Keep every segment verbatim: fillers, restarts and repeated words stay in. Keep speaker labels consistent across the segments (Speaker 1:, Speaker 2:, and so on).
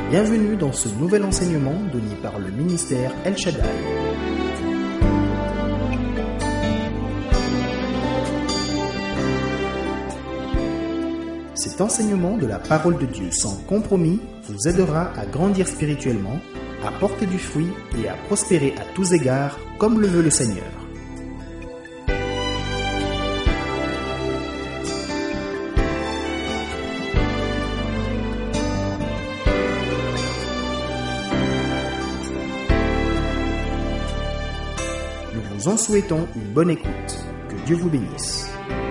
Speaker 1: Bienvenue dans ce nouvel enseignement donné par le ministère El Shaddai. Cet enseignement de la parole de Dieu sans compromis vous aidera à grandir spirituellement, à porter du fruit et à prospérer à tous égards comme le veut le Seigneur. Nous vous en souhaitons une bonne écoute. Que Dieu vous bénisse.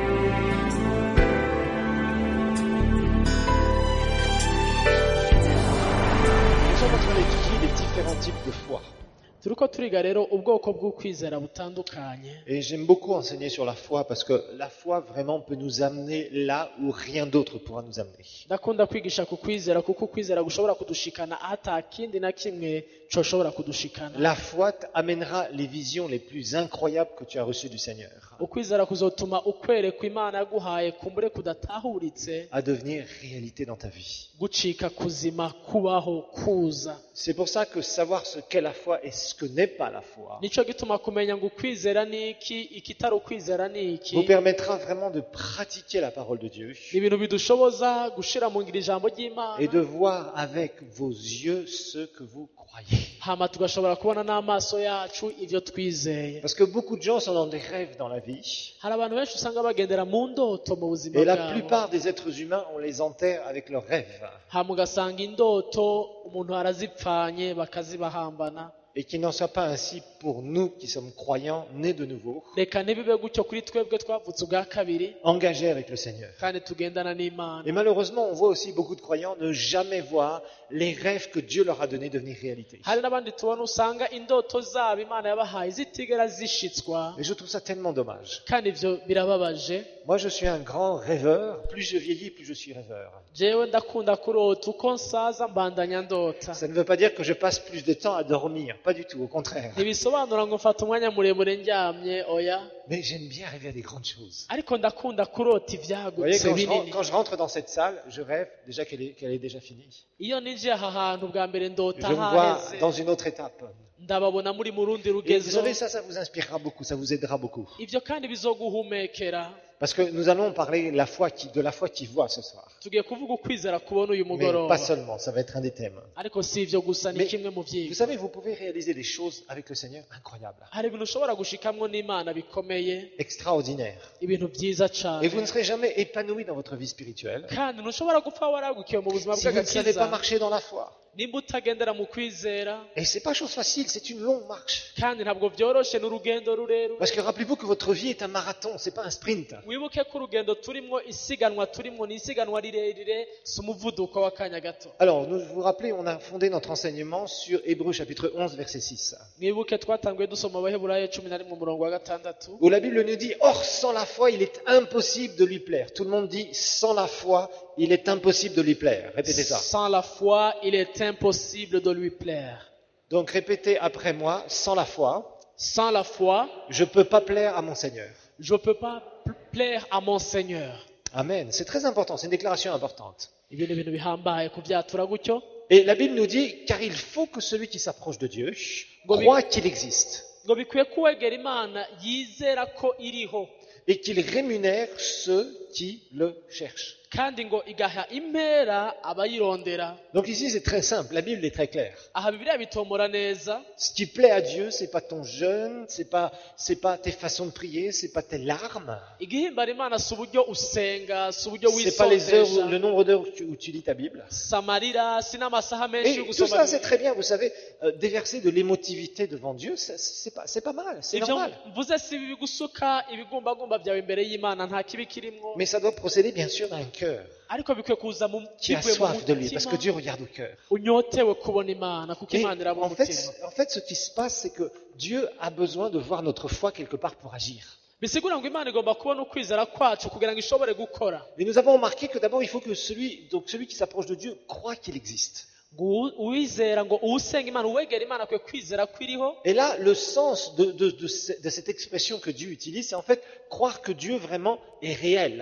Speaker 2: Nous sommes en train d'étudier les différents types de foi.
Speaker 3: turiko turiga rero ubwoko bw'ukwizera butandukanye.
Speaker 2: Et j'aime beaucoup enseigner sur la foi parce que la foi vraiment peut nous amener là où rien d'autre pourra nous amener.
Speaker 3: Ndakunda kwigisha ku kwizera kuko ukwizera gushobora kudushikana ata kindi na kimwe coshobora kudushikana.
Speaker 2: La foi amènera les visions les plus incroyables que tu as reçues du Seigneur
Speaker 3: Ukwizera kuzotuma ukwerekwa Imana yaguhaye kumbure kudatahuritse
Speaker 2: à devenir réalité dans ta vie.
Speaker 3: gucika kuzima kubaho kuza.
Speaker 2: C'est pour ça que savoir ce qu'est la foi et ce que n'est pas la foi
Speaker 3: Nico gituma kumenya ngo ukwizera niki ikitari ukwizera niki
Speaker 2: vous permettra vraiment de pratiquer la parole de Dieu
Speaker 3: ni ibintu bidushoboza gushira mu ngiro ijambo ry'Imana
Speaker 2: et de voir avec vos yeux ce que vous croyez.
Speaker 3: hama tugashobora kubona n'amaso yacu ivyo twizeye.
Speaker 2: Parce que beaucoup de gens sont dans des rêves dans la vie.
Speaker 3: Hari abantu benshi usanga bagendera mu ndoto mu buzima
Speaker 2: Et la
Speaker 3: bwabo.
Speaker 2: plupart des êtres humains, on les enterre avec leurs rêves.
Speaker 3: hama ugasanga indoto umuntu arazipfanye bakazibahambana.
Speaker 2: Et qu'il n'en soit pas ainsi pour nous qui sommes croyants, nés de nouveau,
Speaker 3: reka ntibibe gutyo kuri twebwe twavutse ubwa kabiri
Speaker 2: engagés avec le Seigneur.
Speaker 3: kandi tugendana n'Imana.
Speaker 2: Et malheureusement, on voit aussi beaucoup de croyants ne jamais voir les rêves que Dieu leur a donnés devenir réalité.
Speaker 3: hari n'abandi tubona usanga indoto zabo Imana yabahaye zitigera zishitswa
Speaker 2: Et je trouve ça tellement dommage.
Speaker 3: kandi ivyo birababaje.
Speaker 2: Moi, je suis un grand rêveur. Plus je vieillis, plus je suis rêveur.
Speaker 3: jewe ndakunda kurota uko nsaza mbandanya ndota.
Speaker 2: Ça ne veut pas dire que je passe plus de temps à dormir. Pas du tout, au contraire.
Speaker 3: ntibisobanura ngo mfata umwanya muremure ndyamye oya,
Speaker 2: Mais j'aime bien rêver à des grandes choses.
Speaker 3: ariko ndakunda kurota
Speaker 2: Vous voyez,
Speaker 3: ivyagutse
Speaker 2: quand je, rentre,
Speaker 3: binini.
Speaker 2: quand je rentre dans cette salle, je rêve déjà qu'elle est, qu'elle est déjà finie.
Speaker 3: iyo ninjiye aha hantu bwa mbere ndota
Speaker 2: Je me vois
Speaker 3: haheze
Speaker 2: dans une autre étape.
Speaker 3: ndababona muri mu rundi
Speaker 2: Et vous
Speaker 3: rugezo.
Speaker 2: savez, ça, ça vous inspirera beaucoup, ça vous aidera beaucoup.
Speaker 3: ivyo kandi bizoguhumekera.
Speaker 2: Parce que nous allons parler la foi qui, de la foi qui voit ce soir.
Speaker 3: tugiye kuvuga ukwizera kubona uyu
Speaker 2: Mais
Speaker 3: mugoroba,
Speaker 2: pas seulement, ça va être un des thèmes.
Speaker 3: ariko si ivyo gusa ni
Speaker 2: Mais
Speaker 3: kimwe mu
Speaker 2: vous
Speaker 3: vyigwa.
Speaker 2: savez, vous pouvez réaliser des choses avec le Seigneur incroyables,
Speaker 3: hari ibintu ushobora gushikamwo n'Imana bikomeye,
Speaker 2: extraordinaires.
Speaker 3: ibintu vyiza
Speaker 2: Et
Speaker 3: cane,
Speaker 2: vous ne serez jamais épanoui dans votre vie spirituelle
Speaker 3: kandi ntushobora gupfa waragukiwe mu buzima
Speaker 2: si vous ne savez pas
Speaker 3: bw'agakiza
Speaker 2: marcher dans la foi.
Speaker 3: nimba utagendera mu kwizera.
Speaker 2: Et c'est pas chose facile, c'est une longue marche.
Speaker 3: kandi ntabwo vyoroshe n'urugendo rurerure.
Speaker 2: Parce que rappelez-vous que votre vie est un marathon, c'est pas un sprint.
Speaker 3: wibuke ko urugendo turimwo isiganwa turimwo ni isiganwa rirerire si umuvuduko w'akanya gato.
Speaker 2: Alors, nous vous rappelez, on a fondé notre enseignement sur Hébreux chapitre onze, verset six.
Speaker 3: mwibuke twatanguye dusoma Abaheburayo cumi na rimwe umurongo wa gatandatu,
Speaker 2: Où la Bible nous dit, or sans la foi, il est impossible de lui plaire. Tout le monde dit, sans la foi, il est impossible de lui plaire. Répétez ça.
Speaker 3: sans la foi il est impossible de lui plaire.
Speaker 2: Donc répétez après moi, sans la foi,
Speaker 3: Sans la foi
Speaker 2: je ne peux pas plaire à mon Seigneur.
Speaker 3: je ne peux pas pl- plaire à mon Seigneur.
Speaker 2: Amen. C'est très important, c'est une déclaration importante.
Speaker 3: Ibyo ni ibintu bihambaye kubyatura gutyo.
Speaker 2: Et la Bible nous dit, car il faut que celui qui s'approche de Dieu croit qu'il existe
Speaker 3: ngo bikwiye kuwegera Imana yizera ko iriho,
Speaker 2: et qu'il rémunère ceux qui le cherchent.
Speaker 3: kandi ngo igaha impera abayirondera.
Speaker 2: Donc ici, c'est très simple, la Bible est très claire.
Speaker 3: aha Bibiliya bitomora neza.
Speaker 2: Ce qui plaît à Dieu, c'est pas ton jeûne, c'est pas, c'est pas tes façons de prier, c'est pas tes larmes,
Speaker 3: igihimbara Imana si uburyo usenga, si uburyo
Speaker 2: c'est pas les heures,
Speaker 3: wisondesha,
Speaker 2: le nombre d'heures où tu, où tu lis ta Bible.
Speaker 3: samarira si n'amasaha menshi
Speaker 2: Et
Speaker 3: yo
Speaker 2: tout
Speaker 3: gusoma
Speaker 2: ça, c'est
Speaker 3: Bibiliya.
Speaker 2: très bien, vous savez, euh, déverser de l'émotivité devant Dieu, ça, c'est pas, c'est pas mal, c'est
Speaker 3: ivyo
Speaker 2: normal.
Speaker 3: mvuze si ibi bigusuka ibigumbagumba byawe imbere y'Imana nta kibi kirimwo,
Speaker 2: Mais ça doit procéder bien sûr d'un cœur
Speaker 3: ariko bikwiye kuza mu
Speaker 2: qui a
Speaker 3: kivuye mu
Speaker 2: soif de lui, parce que
Speaker 3: mutima
Speaker 2: Dieu regarde au cœur.
Speaker 3: unyotewe kubona Imana kuko
Speaker 2: Et
Speaker 3: Imana iraba
Speaker 2: en fait,
Speaker 3: umutima.
Speaker 2: en fait, ce qui se passe, c'est que Dieu a besoin de voir notre foi quelque part pour agir.
Speaker 3: bisigura ngo Imana igomba kubona ukwizera kwacu kugira ngo ishobore gukora.
Speaker 2: Et nous avons remarqué que d'abord, il faut que celui, donc celui qui s'approche de Dieu croit qu'il existe.
Speaker 3: ngo uwizera ngo uwusenga Imana uwegera Imana akwiye kwizera ko iriho.
Speaker 2: Et là, le sens de, de, de, ce- de cette expression que Dieu utilise, c'est en fait croire que Dieu vraiment est réel.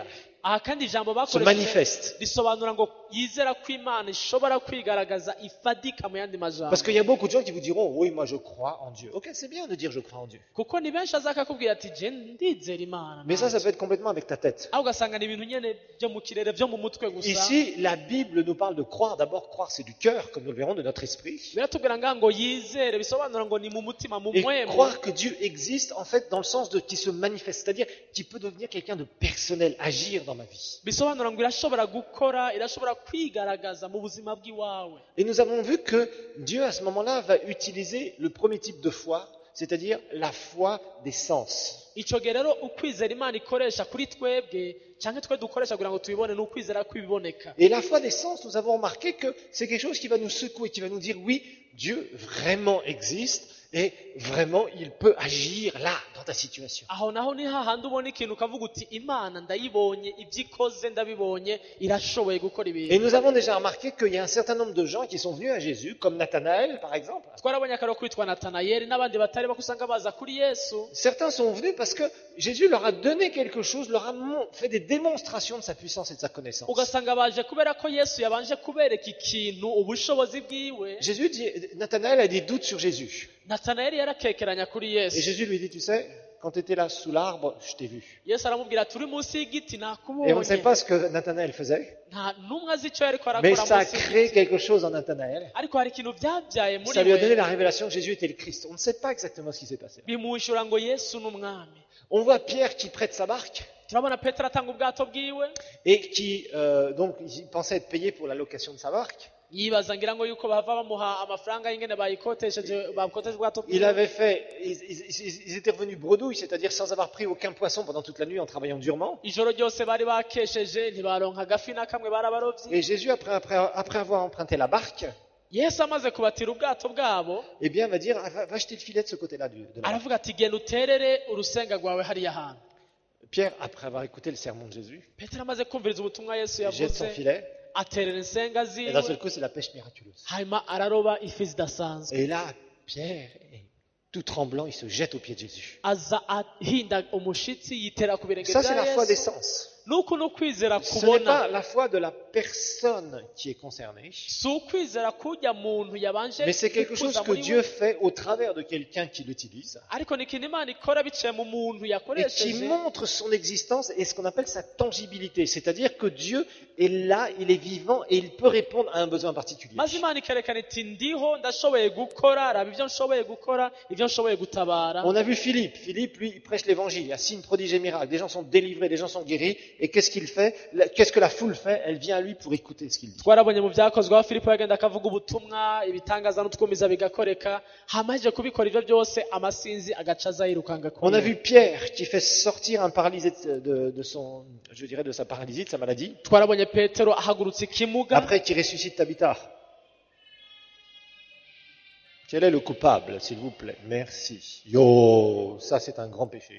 Speaker 3: aha kandi ijambo
Speaker 2: se
Speaker 3: bakoresheje
Speaker 2: manifeste.
Speaker 3: risobanura ngo yizera ko imana ishobora kwigaragaza ifadika mu yandi majambo.
Speaker 2: Parce qu'il y a beaucoup de gens qui vous diront, oui, moi je crois en Dieu. Ok, c'est bien de dire je crois en Dieu.
Speaker 3: kuko ni benshi azakakubwira ati je ndizera imana.
Speaker 2: Mais ça, ça peut être complètement avec ta tête.
Speaker 3: aho ugasanga ni ibintu nyene byo mu kirere byo mu mutwe gusa.
Speaker 2: Ici, la Bible nous parle de croire. D'abord, croire, c'est du cœur, comme nous le verrons, de notre esprit.
Speaker 3: biratubwira ngaha ngo yizere bisobanura ngo ni mu mutima mu
Speaker 2: Et
Speaker 3: mwemwe.
Speaker 2: croire que Dieu existe, en fait, dans le sens de qui se manifeste, c'est-à-dire qui peut devenir quelqu'un de personnel, agir dans ma vie.
Speaker 3: bisobanura ngo irashobora gukora irashobora kwigaragaza mu buzima bw'iwawe.
Speaker 2: Et nous avons vu que Dieu, à ce moment-là, va utiliser le premier type de foi, c'est-à-dire la foi des sens.
Speaker 3: ico gihe rero ukwizera imana ikoresha kuri twebwe cyangwa twe dukoresha kugira ngo tubibone ni ukwizera kw'ibiboneka.
Speaker 2: Et la foi des sens, nous avons remarqué que c'est quelque chose qui va nous secouer, qui va nous dire, oui, Dieu vraiment existe et vraiment il peut agir là, dans ta situation.
Speaker 3: aho naho ni hahandi ubona ikintu ukavuga uti imana ndayibonye ibyo ikoze ndabibonye irashoboye gukora
Speaker 2: Et
Speaker 3: ibintu.
Speaker 2: nous avons déjà remarqué qu'il y a un certain nombre de gens qui sont venus à Jésus, comme Nathanaël par exemple.
Speaker 3: twarabonye akarero kwitwa natanayeli n'abandi batari bako usanga baza kuri yesu.
Speaker 2: Certains sont venus parce que Jésus leur a donné quelque chose, leur a mon- fait des démonstrations de sa puissance et de sa connaissance.
Speaker 3: ugasanga baje kubera ko yesu yabanje kubereka ikintu ubushobozi bwiwe.
Speaker 2: Jésus dit, Nathanaël a des doutes sur Jésus.
Speaker 3: natanayeli yarakekeranya kuri
Speaker 2: Et
Speaker 3: yesu.
Speaker 2: Jésus lui dit, tu sais, quand tu étais là sous l'arbre, je t'ai vu.
Speaker 3: yesu aramubwira ati uri munsi y'igiti
Speaker 2: Et on ne
Speaker 3: nakubonye.
Speaker 2: sait pas ce que Nathanaël faisait,
Speaker 3: nta n'umwe azi icyo yariko
Speaker 2: mais
Speaker 3: arakora
Speaker 2: ça a
Speaker 3: munsi
Speaker 2: créé
Speaker 3: y'igiti.
Speaker 2: quelque chose en Nathanaël.
Speaker 3: ariko hari ikintu byabyaye muri
Speaker 2: Ça lui a donné
Speaker 3: we
Speaker 2: la révélation que Jésus était le Christ. On ne sait pas exactement ce qui s'est passé.
Speaker 3: bimuhishura ngo yesu ni umwami.
Speaker 2: On voit Pierre qui prête sa barque
Speaker 3: turabona petero atanga ubwato bwiwe
Speaker 2: et qui, euh, donc, il pensait être payé pour la location de sa barque.
Speaker 3: yibaza ngira ngo yuko bava bamuha amafaranga y'ingene bayikotesheje bakotesheje ubwato
Speaker 2: Il
Speaker 3: bwiwe.
Speaker 2: avait fait, ils, ils- ils étaient revenus bredouilles, c'est-à-dire sans avoir pris aucun poisson pendant toute la nuit en travaillant durement.
Speaker 3: ijoro ryose bari bakesheje ntibaronka agafi na kamwe barabarovyi.
Speaker 2: Et Jésus, après, après, après avoir emprunté la barque,
Speaker 3: yesu amaze kubatira ubwato bwabo
Speaker 2: eh bien, va dire, ah, va, va jeter le filet de ce côté-là du- de la barque.
Speaker 3: aravuga ati genda uterere urusenga rwawe hariya hantu.
Speaker 2: Pierre, après avoir écouté le sermon de Jésus,
Speaker 3: petero amaze kumviriza ubutumwa yesu
Speaker 2: jette son
Speaker 3: yavuze
Speaker 2: filet,
Speaker 3: aterera insenga
Speaker 2: et d'un seul
Speaker 3: ziwe
Speaker 2: coup, c'est la pêche miraculeuse.
Speaker 3: hanyuma araroba ifi zidasanzwe.
Speaker 2: Et là, Pierre, tout tremblant, il se jette aux pieds de Jésus.
Speaker 3: aza ahinda umushitsi yitera ku birenge
Speaker 2: Ça, c'est
Speaker 3: bya
Speaker 2: la foi des
Speaker 3: yesu.
Speaker 2: sens.
Speaker 3: nuko no kwizera
Speaker 2: Ce n'est pas
Speaker 3: kubona
Speaker 2: la foi de la personne qui est concernée,
Speaker 3: si ukwizera kujya muntu yabanje
Speaker 2: mais c'est quelque chose
Speaker 3: gukuza
Speaker 2: que
Speaker 3: muri
Speaker 2: Dieu
Speaker 3: we,
Speaker 2: fait au travers de quelqu'un qui l'utilise
Speaker 3: ariko ni ikintu imana ikora biciye mu muntu
Speaker 2: et qui
Speaker 3: yakoresheje
Speaker 2: montre son existence et ce qu'on appelle sa tangibilité. C'est-à-dire que Dieu est là, il est vivant et il peut répondre à un besoin particulier.
Speaker 3: maze imana ikerekana iti ndiho ndashoboye gukora raba ibyo nshoboye gukora ibyo nshoboye gutabara.
Speaker 2: On a vu Philippe. Philippe, lui, il prêche l'évangile. Il y a signes, prodiges et miracles. Des gens sont délivrés, des gens sont guéris. Et qu'est-ce qu'il fait? La- Qu'est-ce que la foule fait? Elle vient à lui pour écouter ce qu'il dit.
Speaker 3: twarabonye mu byakozwe aho filipo yagenda akavuga ubutumwa ibitangaza n'utwumiza bigakoreka hamaze kubikora ibyo byose amasinzi agaca aza yirukanga
Speaker 2: On a
Speaker 3: kure.
Speaker 2: vu Pierre qui fait sortir un paralysé de, de- de son, je dirais, de sa paralysie, de sa maladie.
Speaker 3: twarabonye petero ahagurutse ikimuga
Speaker 2: Après, qui ressuscite Tabitha. Quel est le coupable, s'il vous plaît? Merci. Yo, ça c'est un grand péché.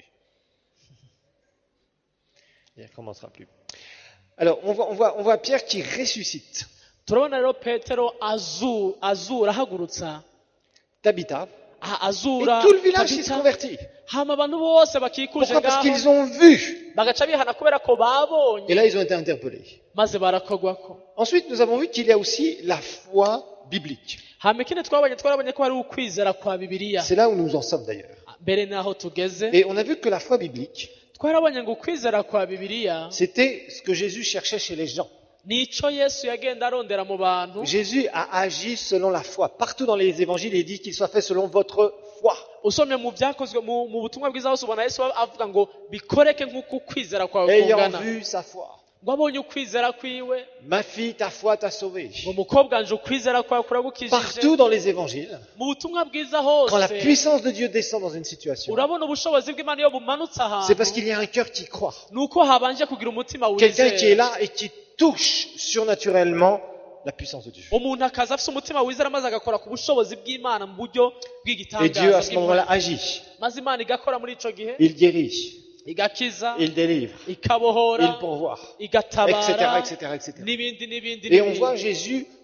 Speaker 2: Il ne recommencera plus. Alors, on voit, on voit, on voit Pierre qui ressuscite
Speaker 3: turabona rero petero azu azura ahagurutsa
Speaker 2: Tabitha.
Speaker 3: ah,
Speaker 2: Et
Speaker 3: azura
Speaker 2: tout le village s'est
Speaker 3: Tabitha.
Speaker 2: converti.
Speaker 3: hama abantu bose bakikuje
Speaker 2: Pourquoi? Parce
Speaker 3: ngaho
Speaker 2: qu'ils ont vu.
Speaker 3: bagaca bihana kubera ko
Speaker 2: Et
Speaker 3: babonye
Speaker 2: là, ils ont été interpellés.
Speaker 3: maze barakogwako.
Speaker 2: Ensuite, nous avons vu qu'il y a aussi la foi biblique.
Speaker 3: hama ikindi twabonye twarabonye ko hari ukwizera kwa bibiliya
Speaker 2: C'est là où nous en sommes d'ailleurs.
Speaker 3: mbere n'aho tugeze.
Speaker 2: Et on a vu que la foi biblique,
Speaker 3: twarabonye ngo ukwizera kwa bibiliya
Speaker 2: c'était ce que Jésus cherchait chez les gens.
Speaker 3: nico yesu yagenda arondera mu bantu.
Speaker 2: Jésus a agi selon la foi. Partout dans les évangiles, il dit qu'il soit fait selon votre foi.
Speaker 3: usomye mu byakozwe mu mu butumwa bwiza hose ubona yesu avuga ngo bikoreke nk'uko ukwizera kwawe
Speaker 2: Ayant
Speaker 3: kungana.
Speaker 2: vu sa foi.
Speaker 3: ngo abonye ukwizera kwiwe
Speaker 2: Ma fille, ta foi t'a sauvée.
Speaker 3: ngo mukobwa nje ukwizera kwawe kuragukijije.
Speaker 2: Partout dans les évangiles,
Speaker 3: mu butumwa bwiza
Speaker 2: quand la
Speaker 3: hose
Speaker 2: puissance de Dieu descend dans une situation,
Speaker 3: urabona ubushobozi bw'imana iyo bumanutse
Speaker 2: c'est
Speaker 3: ahantu
Speaker 2: parce qu'il y a un cœur qui croit.
Speaker 3: ni uko habanje kugira umutima
Speaker 2: Quelqu'un qui est
Speaker 3: wizera.
Speaker 2: là et qui touche surnaturellement la puissance de Dieu.
Speaker 3: umuntu akaza afite umutima wizera maze agakora ku bushobozi bw'imana mu buryo
Speaker 2: Et Dieu, à
Speaker 3: bw'igitangaza
Speaker 2: ce moment-là,
Speaker 3: bw'Imana.
Speaker 2: agit.
Speaker 3: maze imana igakora muri ico gihe
Speaker 2: Il guérit,
Speaker 3: igakiza
Speaker 2: il délivre,
Speaker 3: ikabohora
Speaker 2: il pourvoit, et cetera,
Speaker 3: igatabara
Speaker 2: et cetera, et cetera.
Speaker 3: n'ibindi n'ibindi
Speaker 2: Et on
Speaker 3: n'ibindi.
Speaker 2: voit Jésus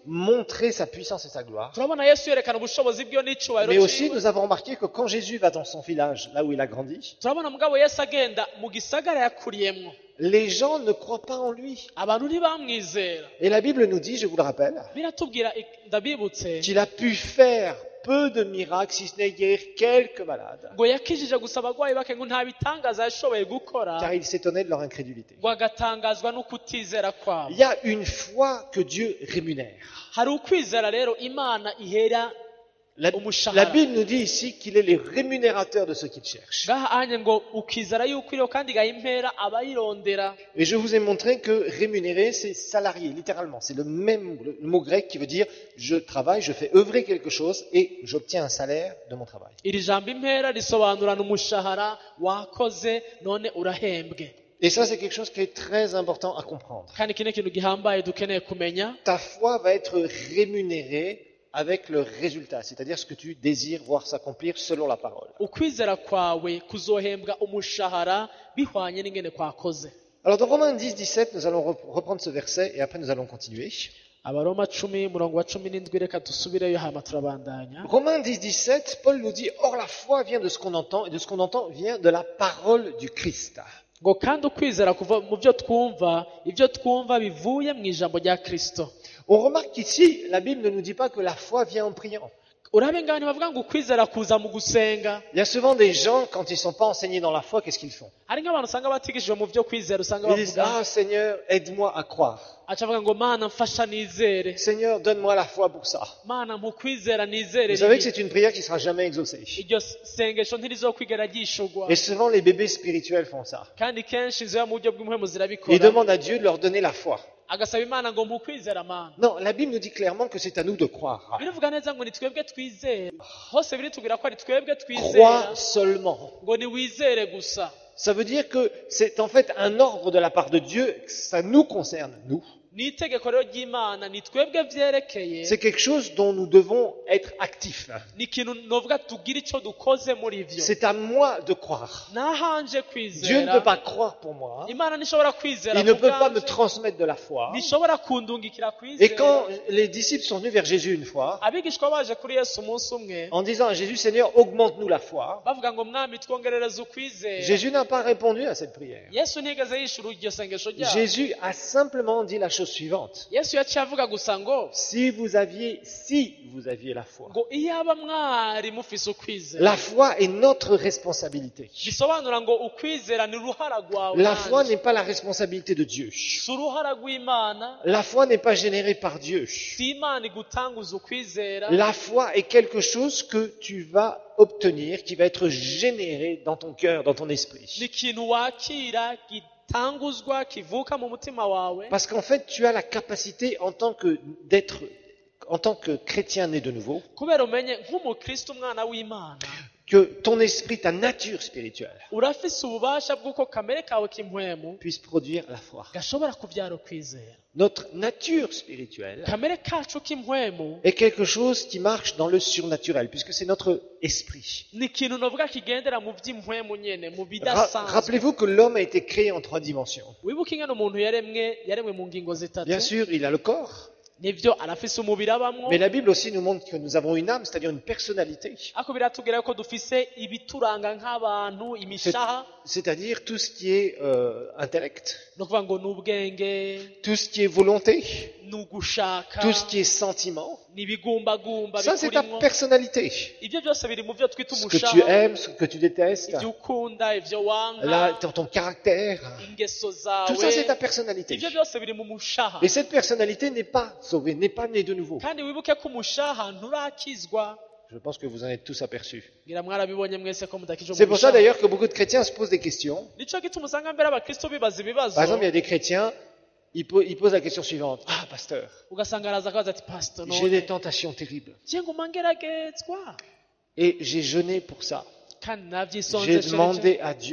Speaker 2: montrer sa puissance et sa gloire.
Speaker 3: turabona yesu yerekana ubushobozi bwiwe n'icyubahiro
Speaker 2: Mais aussi,
Speaker 3: cyiwe
Speaker 2: nous avons remarqué que quand Jésus va dans son village, là où il a grandi,
Speaker 3: turabona mugabo yesu agenda mu gisagara yakuriyemwo
Speaker 2: les gens ne croient pas en lui.
Speaker 3: abantu ntibamwizera
Speaker 2: Et la Bible nous dit, je vous le rappelle,
Speaker 3: biratubwira ik- ndabibutse
Speaker 2: qu'il a pu faire peu de miracles, si ce n'est guérir quelques malades,
Speaker 3: ngo yakijije gusa abagwayi bake ngo nta bitangaza yashoboye gukora
Speaker 2: car il s'étonnait de leur incrédulité.
Speaker 3: ngo agatangazwa no kutizera kwabo
Speaker 2: Il y a une foi que Dieu rémunère.
Speaker 3: hari ukwizera rero imana ihera
Speaker 2: La,
Speaker 3: umushahara
Speaker 2: la Bible nous dit ici qu'il est le rémunérateur de ceux qu'il cherche.
Speaker 3: ngaha anye ngo ukizera yuko iriho kandi igaha impera abayirondera
Speaker 2: Et je vous ai montré que rémunérer, c'est salarié, littéralement. C'est le même le mot grec qui veut dire je travaille, je fais œuvrer quelque chose et j'obtiens un salaire de mon travail.
Speaker 3: iri jambo impera risobanurana umushahara wakoze none urahembwe
Speaker 2: Et ça, c'est quelque chose qui est très important à comprendre.
Speaker 3: kandi iki ni ikintu gihambaye dukeneye kumenya
Speaker 2: Ta foi va être rémunérée avec le résultat, c'est-à-dire ce que tu désires voir s'accomplir selon la parole.
Speaker 3: ukwizera kwawe kuzohembwa umushahara bihwanye n'ingene kwakoze
Speaker 2: Alors dans Romains dix, dix-sept, nous allons rep- reprendre ce verset et après nous allons continuer.
Speaker 3: abaroma cumi murongo wa cumi n'indwi reka dusubireyo hama turabandanya
Speaker 2: Romains dix, dix-sept, Paul nous dit, or la foi vient de ce qu'on entend et de ce qu'on entend vient de la parole du Christ.
Speaker 3: ngo kandi ukwizera kuva mu byo twumva ibyo twumva bivuye mu ijambo rya kristo
Speaker 2: On remarque qu'ici, la Bible ne nous dit pas que la foi vient en priant.
Speaker 3: urabe ngaho ntibavuga ngo ukwizera kuza mu gusenga
Speaker 2: Il y a souvent des gens, quand ils ne sont pas enseignés dans la foi, qu'est-ce qu'ils font?
Speaker 3: hari nk'abantu usanga batigishijwe mu byo kwizera usanga
Speaker 2: Ils disent,
Speaker 3: bavuga
Speaker 2: ah Seigneur, aide-moi à croire.
Speaker 3: aca avuga ngo mana mfasha nizere
Speaker 2: Seigneur, donne-moi la foi pour ça.
Speaker 3: mana mu kwizera nizere
Speaker 2: Vous savez que
Speaker 3: ribi.
Speaker 2: c'est une prière qui ne sera jamais exaucée.
Speaker 3: iryo sengesho ntirizokwigera ryishurwa
Speaker 2: Et souvent les bébés spirituels font ça.
Speaker 3: kandi kenshi inzoya mu buryo bw'impwemu
Speaker 2: Ils
Speaker 3: zirabikora
Speaker 2: demandent à Dieu de leur donner la foi.
Speaker 3: agasaba imana ngo mu kwizera mana
Speaker 2: Non, la Bible nous dit clairement que c'est à nous de croire.
Speaker 3: biravuga neza ngo ni twebwe twizera hose biritubwira ko ari twebwe twizera
Speaker 2: Crois seulement.
Speaker 3: ngo ni wizere gusa
Speaker 2: Ça veut dire que c'est en fait un ordre de la part de Dieu, ça nous concerne, nous.
Speaker 3: ni itegeko rero ry'imana ni twebwe vyerekeye
Speaker 2: C'est quelque chose dont nous devons être actifs.
Speaker 3: ni ikintu novuga tugira ico dukoze muri ivyo
Speaker 2: C'est à moi de croire.
Speaker 3: nahanje
Speaker 2: Dieu ne
Speaker 3: kwizera
Speaker 2: peut pas croire pour moi.
Speaker 3: imana ntishobora kwizera
Speaker 2: Il ne
Speaker 3: ku
Speaker 2: peut pas me
Speaker 3: bwanje,
Speaker 2: transmettre de la foi.
Speaker 3: ntishobora kundungikira
Speaker 2: Et
Speaker 3: kwizera
Speaker 2: quand les disciples sont venus vers Jésus une fois,
Speaker 3: abigishwa baje kuri yesu umunsi umwe
Speaker 2: en disant à Jésus, Seigneur, augmente-nous la foi,
Speaker 3: bavuga ngo mwami twongerereze ukwizera
Speaker 2: Jésus n'a pas répondu à cette prière.
Speaker 3: yesu ntigeze yishura iryo sengesho ryabo
Speaker 2: Jésus a simplement dit la chose suivante.
Speaker 3: yesu yaciye avuga gusa ngo
Speaker 2: Si vous aviez, si vous aviez la foi.
Speaker 3: ngo iyaba mwari mufise ukwizera
Speaker 2: La foi est notre responsabilité.
Speaker 3: bisobanura ngo ukwizera ni uruhara rwawe
Speaker 2: La foi
Speaker 3: nanjye.
Speaker 2: n'est pas la responsabilité de Dieu.
Speaker 3: si uruhara rw'imana
Speaker 2: La foi n'est pas générée par Dieu.
Speaker 3: si imana igutanguza ukwizera
Speaker 2: La foi est quelque chose que tu vas obtenir, qui va être généré dans ton cœur, dans ton
Speaker 3: ni
Speaker 2: esprit.
Speaker 3: ikintu wakira gitanguzwa kivuka mu mutima wawe
Speaker 2: Parce qu'en fait, tu as la capacité en tant que d'être, en tant que chrétien né de nouveau,
Speaker 3: kubera umenye nk'umukristo umwana w'imana
Speaker 2: que ton esprit, ta nature spirituelle,
Speaker 3: urafise ububasha bw'uko kamere kawe k'impwemu
Speaker 2: puisse produire la foi.
Speaker 3: gashobora kubyara ukwizera
Speaker 2: Notre nature spirituelle
Speaker 3: kamere kacu k'impwemu
Speaker 2: est quelque chose qui marche dans le surnaturel, puisque c'est notre esprit.
Speaker 3: ni ikintu novuga kigendera mu by'impwemu nyene mu
Speaker 2: Ra-
Speaker 3: bidasanzwe
Speaker 2: Rappelez-vous que l'homme a été créé en trois dimensions.
Speaker 3: wibuke ingene umuntu yaremwe yaremwe mu ngingo zitatu
Speaker 2: Bien sûr, il a le corps,
Speaker 3: nivyo arafise umubiri abamwo
Speaker 2: mais la Bible aussi nous montre que nous avons une âme, c'est-à-dire une personnalité.
Speaker 3: ariko biratubwira ko dufise ibituranga nk'abantu
Speaker 2: C'est-
Speaker 3: imishaha
Speaker 2: C'est-à-dire tout ce qui est euh, intellect,
Speaker 3: ni ukuvuga ngo ni ubwenge
Speaker 2: tout ce qui est volonté,
Speaker 3: ni ugushaka
Speaker 2: tout ce qui est sentiment.
Speaker 3: ni ibigumbagumba
Speaker 2: Ça, c'est ta
Speaker 3: bikurimwo
Speaker 2: personnalité.
Speaker 3: ibyo byose biri mu byo twita
Speaker 2: Ce que tu
Speaker 3: umushaha
Speaker 2: aimes, ce que tu détestes,
Speaker 3: ibyo ukunda ibyo wanka
Speaker 2: là, ton, ton caractère.
Speaker 3: ingeso
Speaker 2: Tout ça,
Speaker 3: zawe
Speaker 2: c'est ta personnalité.
Speaker 3: ibyo byose biri mu mushaha
Speaker 2: Et cette personnalité n'est pas sauvée, n'est pas née de nouveau.
Speaker 3: kandi wibuke ko umushaha nturakizwa
Speaker 2: Je pense que vous en êtes tous aperçus.
Speaker 3: ngira mwarabibonye mwese ko mudakijwe
Speaker 2: C'est
Speaker 3: mu
Speaker 2: pour ça
Speaker 3: mushaha
Speaker 2: d'ailleurs que beaucoup de chrétiens se posent des questions.
Speaker 3: nico gituma usanga mbere abakristo bibaza ibibazo
Speaker 2: Par exemple, il y a des chrétiens, ils, po- ils posent la question suivante. Ah, pasteur,
Speaker 3: ugasanga araza akabaza ati pastor
Speaker 2: j'ai
Speaker 3: none
Speaker 2: des tentations terribles.
Speaker 3: ngiye nguma ngeragezwa
Speaker 2: Et j'ai jeûné pour ça.
Speaker 3: kandi navyisonze
Speaker 2: J'ai
Speaker 3: cereje
Speaker 2: demandé à Dieu.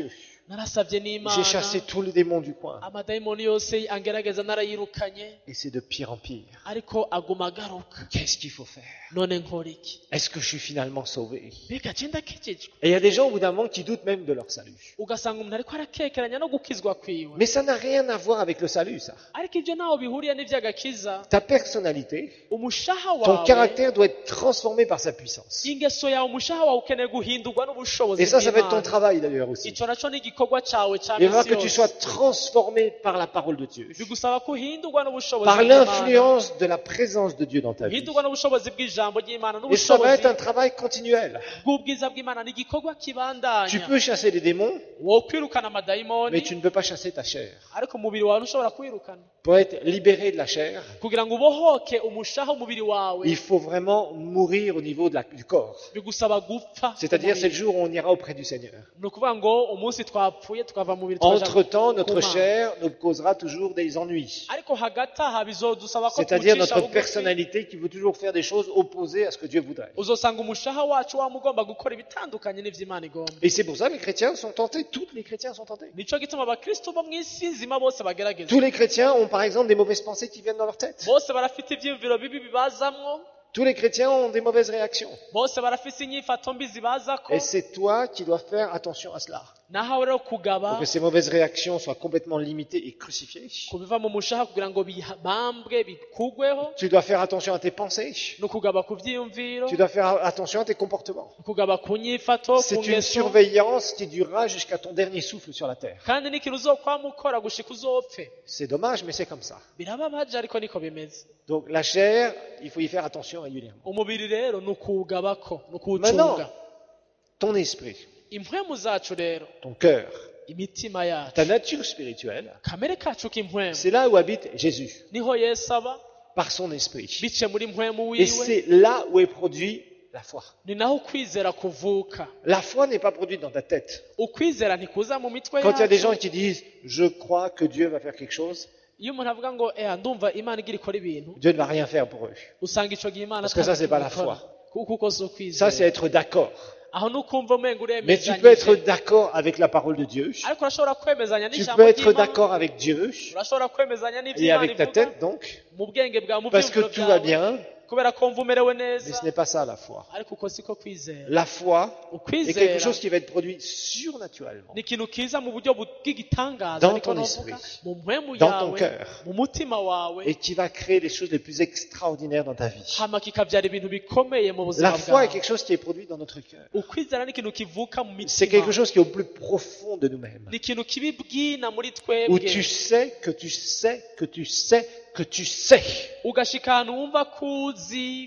Speaker 3: narasabye
Speaker 2: J'ai
Speaker 3: n'imana
Speaker 2: chassé tous les démons du coin.
Speaker 3: amadayimoni yose angerageza narayirukanye
Speaker 2: Et c'est de pire en pire.
Speaker 3: ariko aguma agaruka.
Speaker 2: Qu'est-ce qu'il faut faire?
Speaker 3: None nkora iki?
Speaker 2: Est-ce que je suis finalement sauvé?
Speaker 3: Mbega je ndakijijwe?
Speaker 2: Et il y a des gens au bout d'un moment qui doutent même de leur salut.
Speaker 3: Ugasanga umuntu ariko arakekeranya no gukizwa kwiwe,
Speaker 2: Mais ça n'a rien à voir avec le salut, ça.
Speaker 3: ariko ibyo ntaho bihuriye n'ivy'agakiza.
Speaker 2: Ta personnalité,
Speaker 3: Umushaha
Speaker 2: ton
Speaker 3: wawe,
Speaker 2: caractère doit être transformé par sa puissance.
Speaker 3: ingeso yawe, umushaha wawe ukeneye guhindurwa n'ubushobozi
Speaker 2: Et ça, ça va être ton
Speaker 3: bw'Imana.
Speaker 2: travail d'ailleurs aussi.
Speaker 3: Ico naco ni igikorwa cawe ca
Speaker 2: Il va falloir
Speaker 3: misi
Speaker 2: que tu
Speaker 3: yose.
Speaker 2: sois transformé par la parole de Dieu.
Speaker 3: Bigusaba kuhindurwa n'ubushobozi
Speaker 2: Par
Speaker 3: bw'Imana,
Speaker 2: l'influence de la présence de Dieu dans ta vie.
Speaker 3: uhindurwa n'ubushobozi bw'ijambo ry'Imana,
Speaker 2: Et ça va être
Speaker 3: n'ubushobozi
Speaker 2: un travail continuel.
Speaker 3: bw'ubwiza bw'Imana. Ni igikorwa
Speaker 2: Tu
Speaker 3: kibandanya.
Speaker 2: peux chasser les démons,
Speaker 3: Wokwirukana
Speaker 2: mais
Speaker 3: amadayimoni,
Speaker 2: tu ne peux pas chasser ta chair.
Speaker 3: ariko umubiri wawe ntushobora kwirukana.
Speaker 2: Pour être libéré de la chair,
Speaker 3: Kugira ngo ubohoke umushaha umubiri wawe,
Speaker 2: il faut vraiment mourir au niveau de la- du corps.
Speaker 3: bigusaba gupfa.
Speaker 2: C'est-à-dire, c'est le
Speaker 3: umubiri.
Speaker 2: jour où on ira auprès du Seigneur.
Speaker 3: Ni ukuvuga ngo umunsi twapfuye tukava mu mubiri tukaja
Speaker 2: Entre-temps, notre
Speaker 3: ku Mana.
Speaker 2: chair nous causera toujours des ennuis.
Speaker 3: ariko hagati aha bizodusaba ko
Speaker 2: C'est-à-dire
Speaker 3: tucisha
Speaker 2: notre
Speaker 3: bugufi.
Speaker 2: personnalité qui veut toujours faire des choses opposées à ce que Dieu voudrait.
Speaker 3: Uzosanga umushaha wacu wamugomba gukora ibitandukanye n'ivy'Imana igomba.
Speaker 2: Et c'est pour ça que les chrétiens sont tentés, tous les chrétiens sont tentés.
Speaker 3: Nico gituma abakristo bo mw'isi nzima bose bagerageza.
Speaker 2: Tous les chrétiens ont par exemple des mauvaises pensées qui viennent dans leur tête.
Speaker 3: Bose barafite ivyiyumviro bibi bibazamwo,
Speaker 2: Tous les chrétiens ont des mauvaises réactions.
Speaker 3: bose barafise inyifato mbi zibazako.
Speaker 2: Et c'est toi qui dois faire attention à cela.
Speaker 3: Nahawe rero kugaba
Speaker 2: Pour que ces mauvaises réactions soient complètement limitées et crucifiées.
Speaker 3: kubiva mu mushaha kugira ngo bibambwe bikugweho,
Speaker 2: Tu dois faire attention à tes pensées.
Speaker 3: no kugaba ku vyiyumviro,
Speaker 2: Tu dois faire attention à tes comportements.
Speaker 3: kugaba ku nyifato, ku
Speaker 2: C'est une
Speaker 3: ngeso,
Speaker 2: surveillance qui durera jusqu'à ton dernier souffle sur la terre.
Speaker 3: kandi n'ikintu uzokwama ukora gushika uzopfe.
Speaker 2: C'est dommage, mais c'est comme ça.
Speaker 3: Birababaje ariko niko bimeze.
Speaker 2: Donc la chair, il faut y faire attention régulièrement.
Speaker 3: Umubiri rero ni ukuwugabako, ni
Speaker 2: Maintenant,
Speaker 3: ukuwucunga.
Speaker 2: ton esprit,
Speaker 3: Impwemu zacu rero,
Speaker 2: ton cœur,
Speaker 3: imitima yacu,
Speaker 2: ta nature spirituelle,
Speaker 3: kamere kacu k'impwemu,
Speaker 2: c'est là où habite Jésus,
Speaker 3: niho Yesu aba,
Speaker 2: par son esprit.
Speaker 3: bice muri mpwemu
Speaker 2: Et
Speaker 3: wiwe,
Speaker 2: c'est là où est produit la foi.
Speaker 3: ni naho ukwizera kuvuka.
Speaker 2: La foi n'est pas produite dans ta tête.
Speaker 3: Ukwizera ntikuza mu mitwe
Speaker 2: Quand il y a des gens
Speaker 3: yacu.
Speaker 2: qui disent « je crois que Dieu va faire quelque chose »,
Speaker 3: Iyo umuntu avuga ngo eh ndumva Imana igira ikora ibintu,
Speaker 2: Dieu ne va rien faire pour eux.
Speaker 3: usanga ico gihe Imana
Speaker 2: Parce que ça, c'est pas la
Speaker 3: atabikora.
Speaker 2: foi.
Speaker 3: Kuko uko si
Speaker 2: Ça,
Speaker 3: ukwizera.
Speaker 2: c'est être d'accord.
Speaker 3: Aho nukumva umenga
Speaker 2: Mais tu peux être
Speaker 3: uremezanyije,
Speaker 2: d'accord avec la parole de Dieu.
Speaker 3: ariko urashobora kwemezanya
Speaker 2: Tu
Speaker 3: n'ijambo
Speaker 2: peux être
Speaker 3: ry'Imana,
Speaker 2: d'accord avec Dieu
Speaker 3: urashobora kwemezanya
Speaker 2: et
Speaker 3: n'ivy'Imana
Speaker 2: avec ta
Speaker 3: ivuga
Speaker 2: tête, donc,
Speaker 3: mu bwenge bwawe, mu
Speaker 2: parce que
Speaker 3: vyiyumviro
Speaker 2: tout va
Speaker 3: vyawe,
Speaker 2: bien,
Speaker 3: kubera ko wumva umerewe
Speaker 2: mais
Speaker 3: neza,
Speaker 2: ce n'est pas ça la foi.
Speaker 3: ariko uko siko kwizera.
Speaker 2: La foi est quelque
Speaker 3: Ukwizera
Speaker 2: chose qui va être produit surnaturellement
Speaker 3: ni ikintu kiza mu buryo bw'igitangaza,
Speaker 2: Dans
Speaker 3: ariko
Speaker 2: ton
Speaker 3: novuga
Speaker 2: esprit,
Speaker 3: mu mpwemu
Speaker 2: dans ton
Speaker 3: yawe,
Speaker 2: cœur,
Speaker 3: mu mutima wawe,
Speaker 2: et qui va créer les choses les plus extraordinaires dans ta vie.
Speaker 3: hama kikavyara ibintu bikomeye mu buzima
Speaker 2: La foi est
Speaker 3: bwawe.
Speaker 2: quelque chose qui est produit dans notre cœur.
Speaker 3: Ukwizera ni ikintu kivuka mu
Speaker 2: C'est
Speaker 3: mitima,
Speaker 2: quelque chose qui est au plus profond de nous-mêmes.
Speaker 3: ni ikintu kibibwina muri
Speaker 2: Où
Speaker 3: twebwe,
Speaker 2: tu sais que tu sais que tu sais que tu sais.
Speaker 3: ugashika ahantu wumva kuzi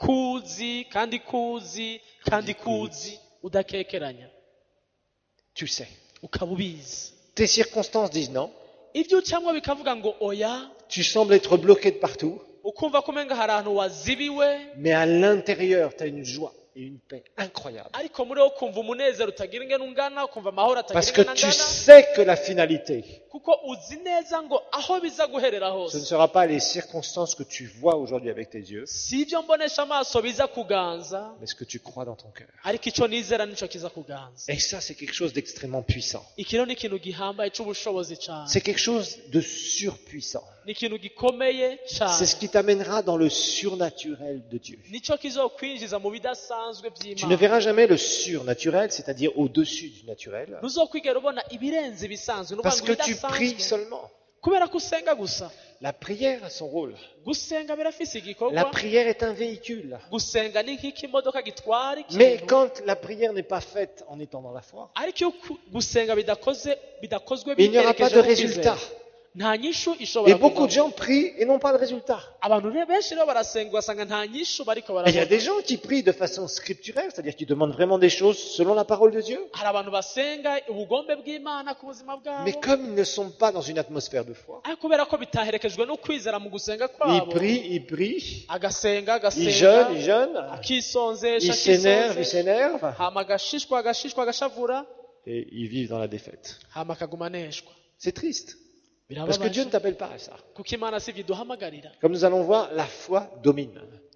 Speaker 3: kuzi kandi kuzi kandi kuzi udakekeranya,
Speaker 2: Tu sais.
Speaker 3: ukaba ubizi.
Speaker 2: Tes circonstances disent non.
Speaker 3: Ibyo ucamwa bikavuga ngo oya,
Speaker 2: Tu sembles être bloqué de partout.
Speaker 3: ukumva ko umenga hari ahantu wazibiwe,
Speaker 2: Mais à l'intérieur, tu as une joie et une paix incroyables.
Speaker 3: ariko muri wo kumva umunezero utagira ingene ungana, ukumva amahoro
Speaker 2: Parce
Speaker 3: atagira
Speaker 2: que
Speaker 3: ingene
Speaker 2: tu
Speaker 3: angana,
Speaker 2: sais que la finalité,
Speaker 3: kuko uzi neza ngo aho biza guherera
Speaker 2: ce ne
Speaker 3: hose
Speaker 2: sera pas les circonstances que tu vois aujourd'hui avec tes yeux,
Speaker 3: si ibyo mbonesha amaso biza kuganza,
Speaker 2: mais ce que tu crois dans ton cœur.
Speaker 3: ariko icyo nizera nico kiza kuganza.
Speaker 2: Et ça, c'est quelque chose d'extrêmement puissant.
Speaker 3: Iki rero ni ikintu gihambaye c'ubushobozi cane,
Speaker 2: C'est quelque chose de surpuissant.
Speaker 3: ni ikintu gikomeye
Speaker 2: C'est
Speaker 3: cane,
Speaker 2: ce qui t'amènera dans le surnaturel de Dieu.
Speaker 3: nico kizokwinjiza mu bidasanzwe
Speaker 2: Tu ne
Speaker 3: vy'Imana.
Speaker 2: verras jamais le surnaturel, c'est-à-dire au-dessus du naturel,
Speaker 3: Ntuzokwigera ubona ibirenze ibisanzwe,
Speaker 2: parce
Speaker 3: nukuvuga
Speaker 2: que
Speaker 3: ngo
Speaker 2: tu pries
Speaker 3: ibidasanzwe,
Speaker 2: seulement.
Speaker 3: kubera ko usenga gusa.
Speaker 2: La prière a son rôle.
Speaker 3: Gusenga birafise
Speaker 2: La
Speaker 3: igikorwa,
Speaker 2: prière est un véhicule.
Speaker 3: gusenga ni nk'ikimodoka gitwara
Speaker 2: Mais
Speaker 3: ikintu,
Speaker 2: quand la prière n'est pas faite en étant dans la foi,
Speaker 3: ariko iyo ku- gusenga bidakoze bidakozwe
Speaker 2: il n'y aura pas
Speaker 3: biherekeje
Speaker 2: de
Speaker 3: no kwizera,
Speaker 2: résultat.
Speaker 3: nta nyishu
Speaker 2: Et
Speaker 3: ishobora
Speaker 2: beaucoup de
Speaker 3: kuvamo.
Speaker 2: gens prient et n'ont pas de résultat.
Speaker 3: Abantu rero benshi rero barasenga ugasanga nta nyishu bariko
Speaker 2: Et il y a
Speaker 3: barabona.
Speaker 2: des gens qui prient de façon scripturaire, c'est-à-dire qui demandent vraiment des choses selon la parole de Dieu.
Speaker 3: Hari abantu basenga ubugombe bw'Imana ku buzima
Speaker 2: Mais
Speaker 3: bwabo,
Speaker 2: comme ils ne sont pas dans une atmosphère de foi,
Speaker 3: ariko kubera ko bitaherekejwe no kwizera mu gusenga
Speaker 2: ils
Speaker 3: kwabo,
Speaker 2: prient, ils prient,
Speaker 3: agasenga
Speaker 2: ils jeûnent,
Speaker 3: agasenga
Speaker 2: ils jeûnent,
Speaker 3: akisonzesha
Speaker 2: ils s'énervent, ils
Speaker 3: akisonzesha,
Speaker 2: s'énervent,
Speaker 3: hama agashishwa agashishwa agashavura,
Speaker 2: et ils vivent dans la défaite.
Speaker 3: hama akaguma aneshwa.
Speaker 2: C'est triste, parce que Dieu ne
Speaker 3: Birababaje
Speaker 2: t'appelle pas à ça.
Speaker 3: kuko Imana si ibyo iduhamagarira.
Speaker 2: Comme nous allons voir, la foi domine.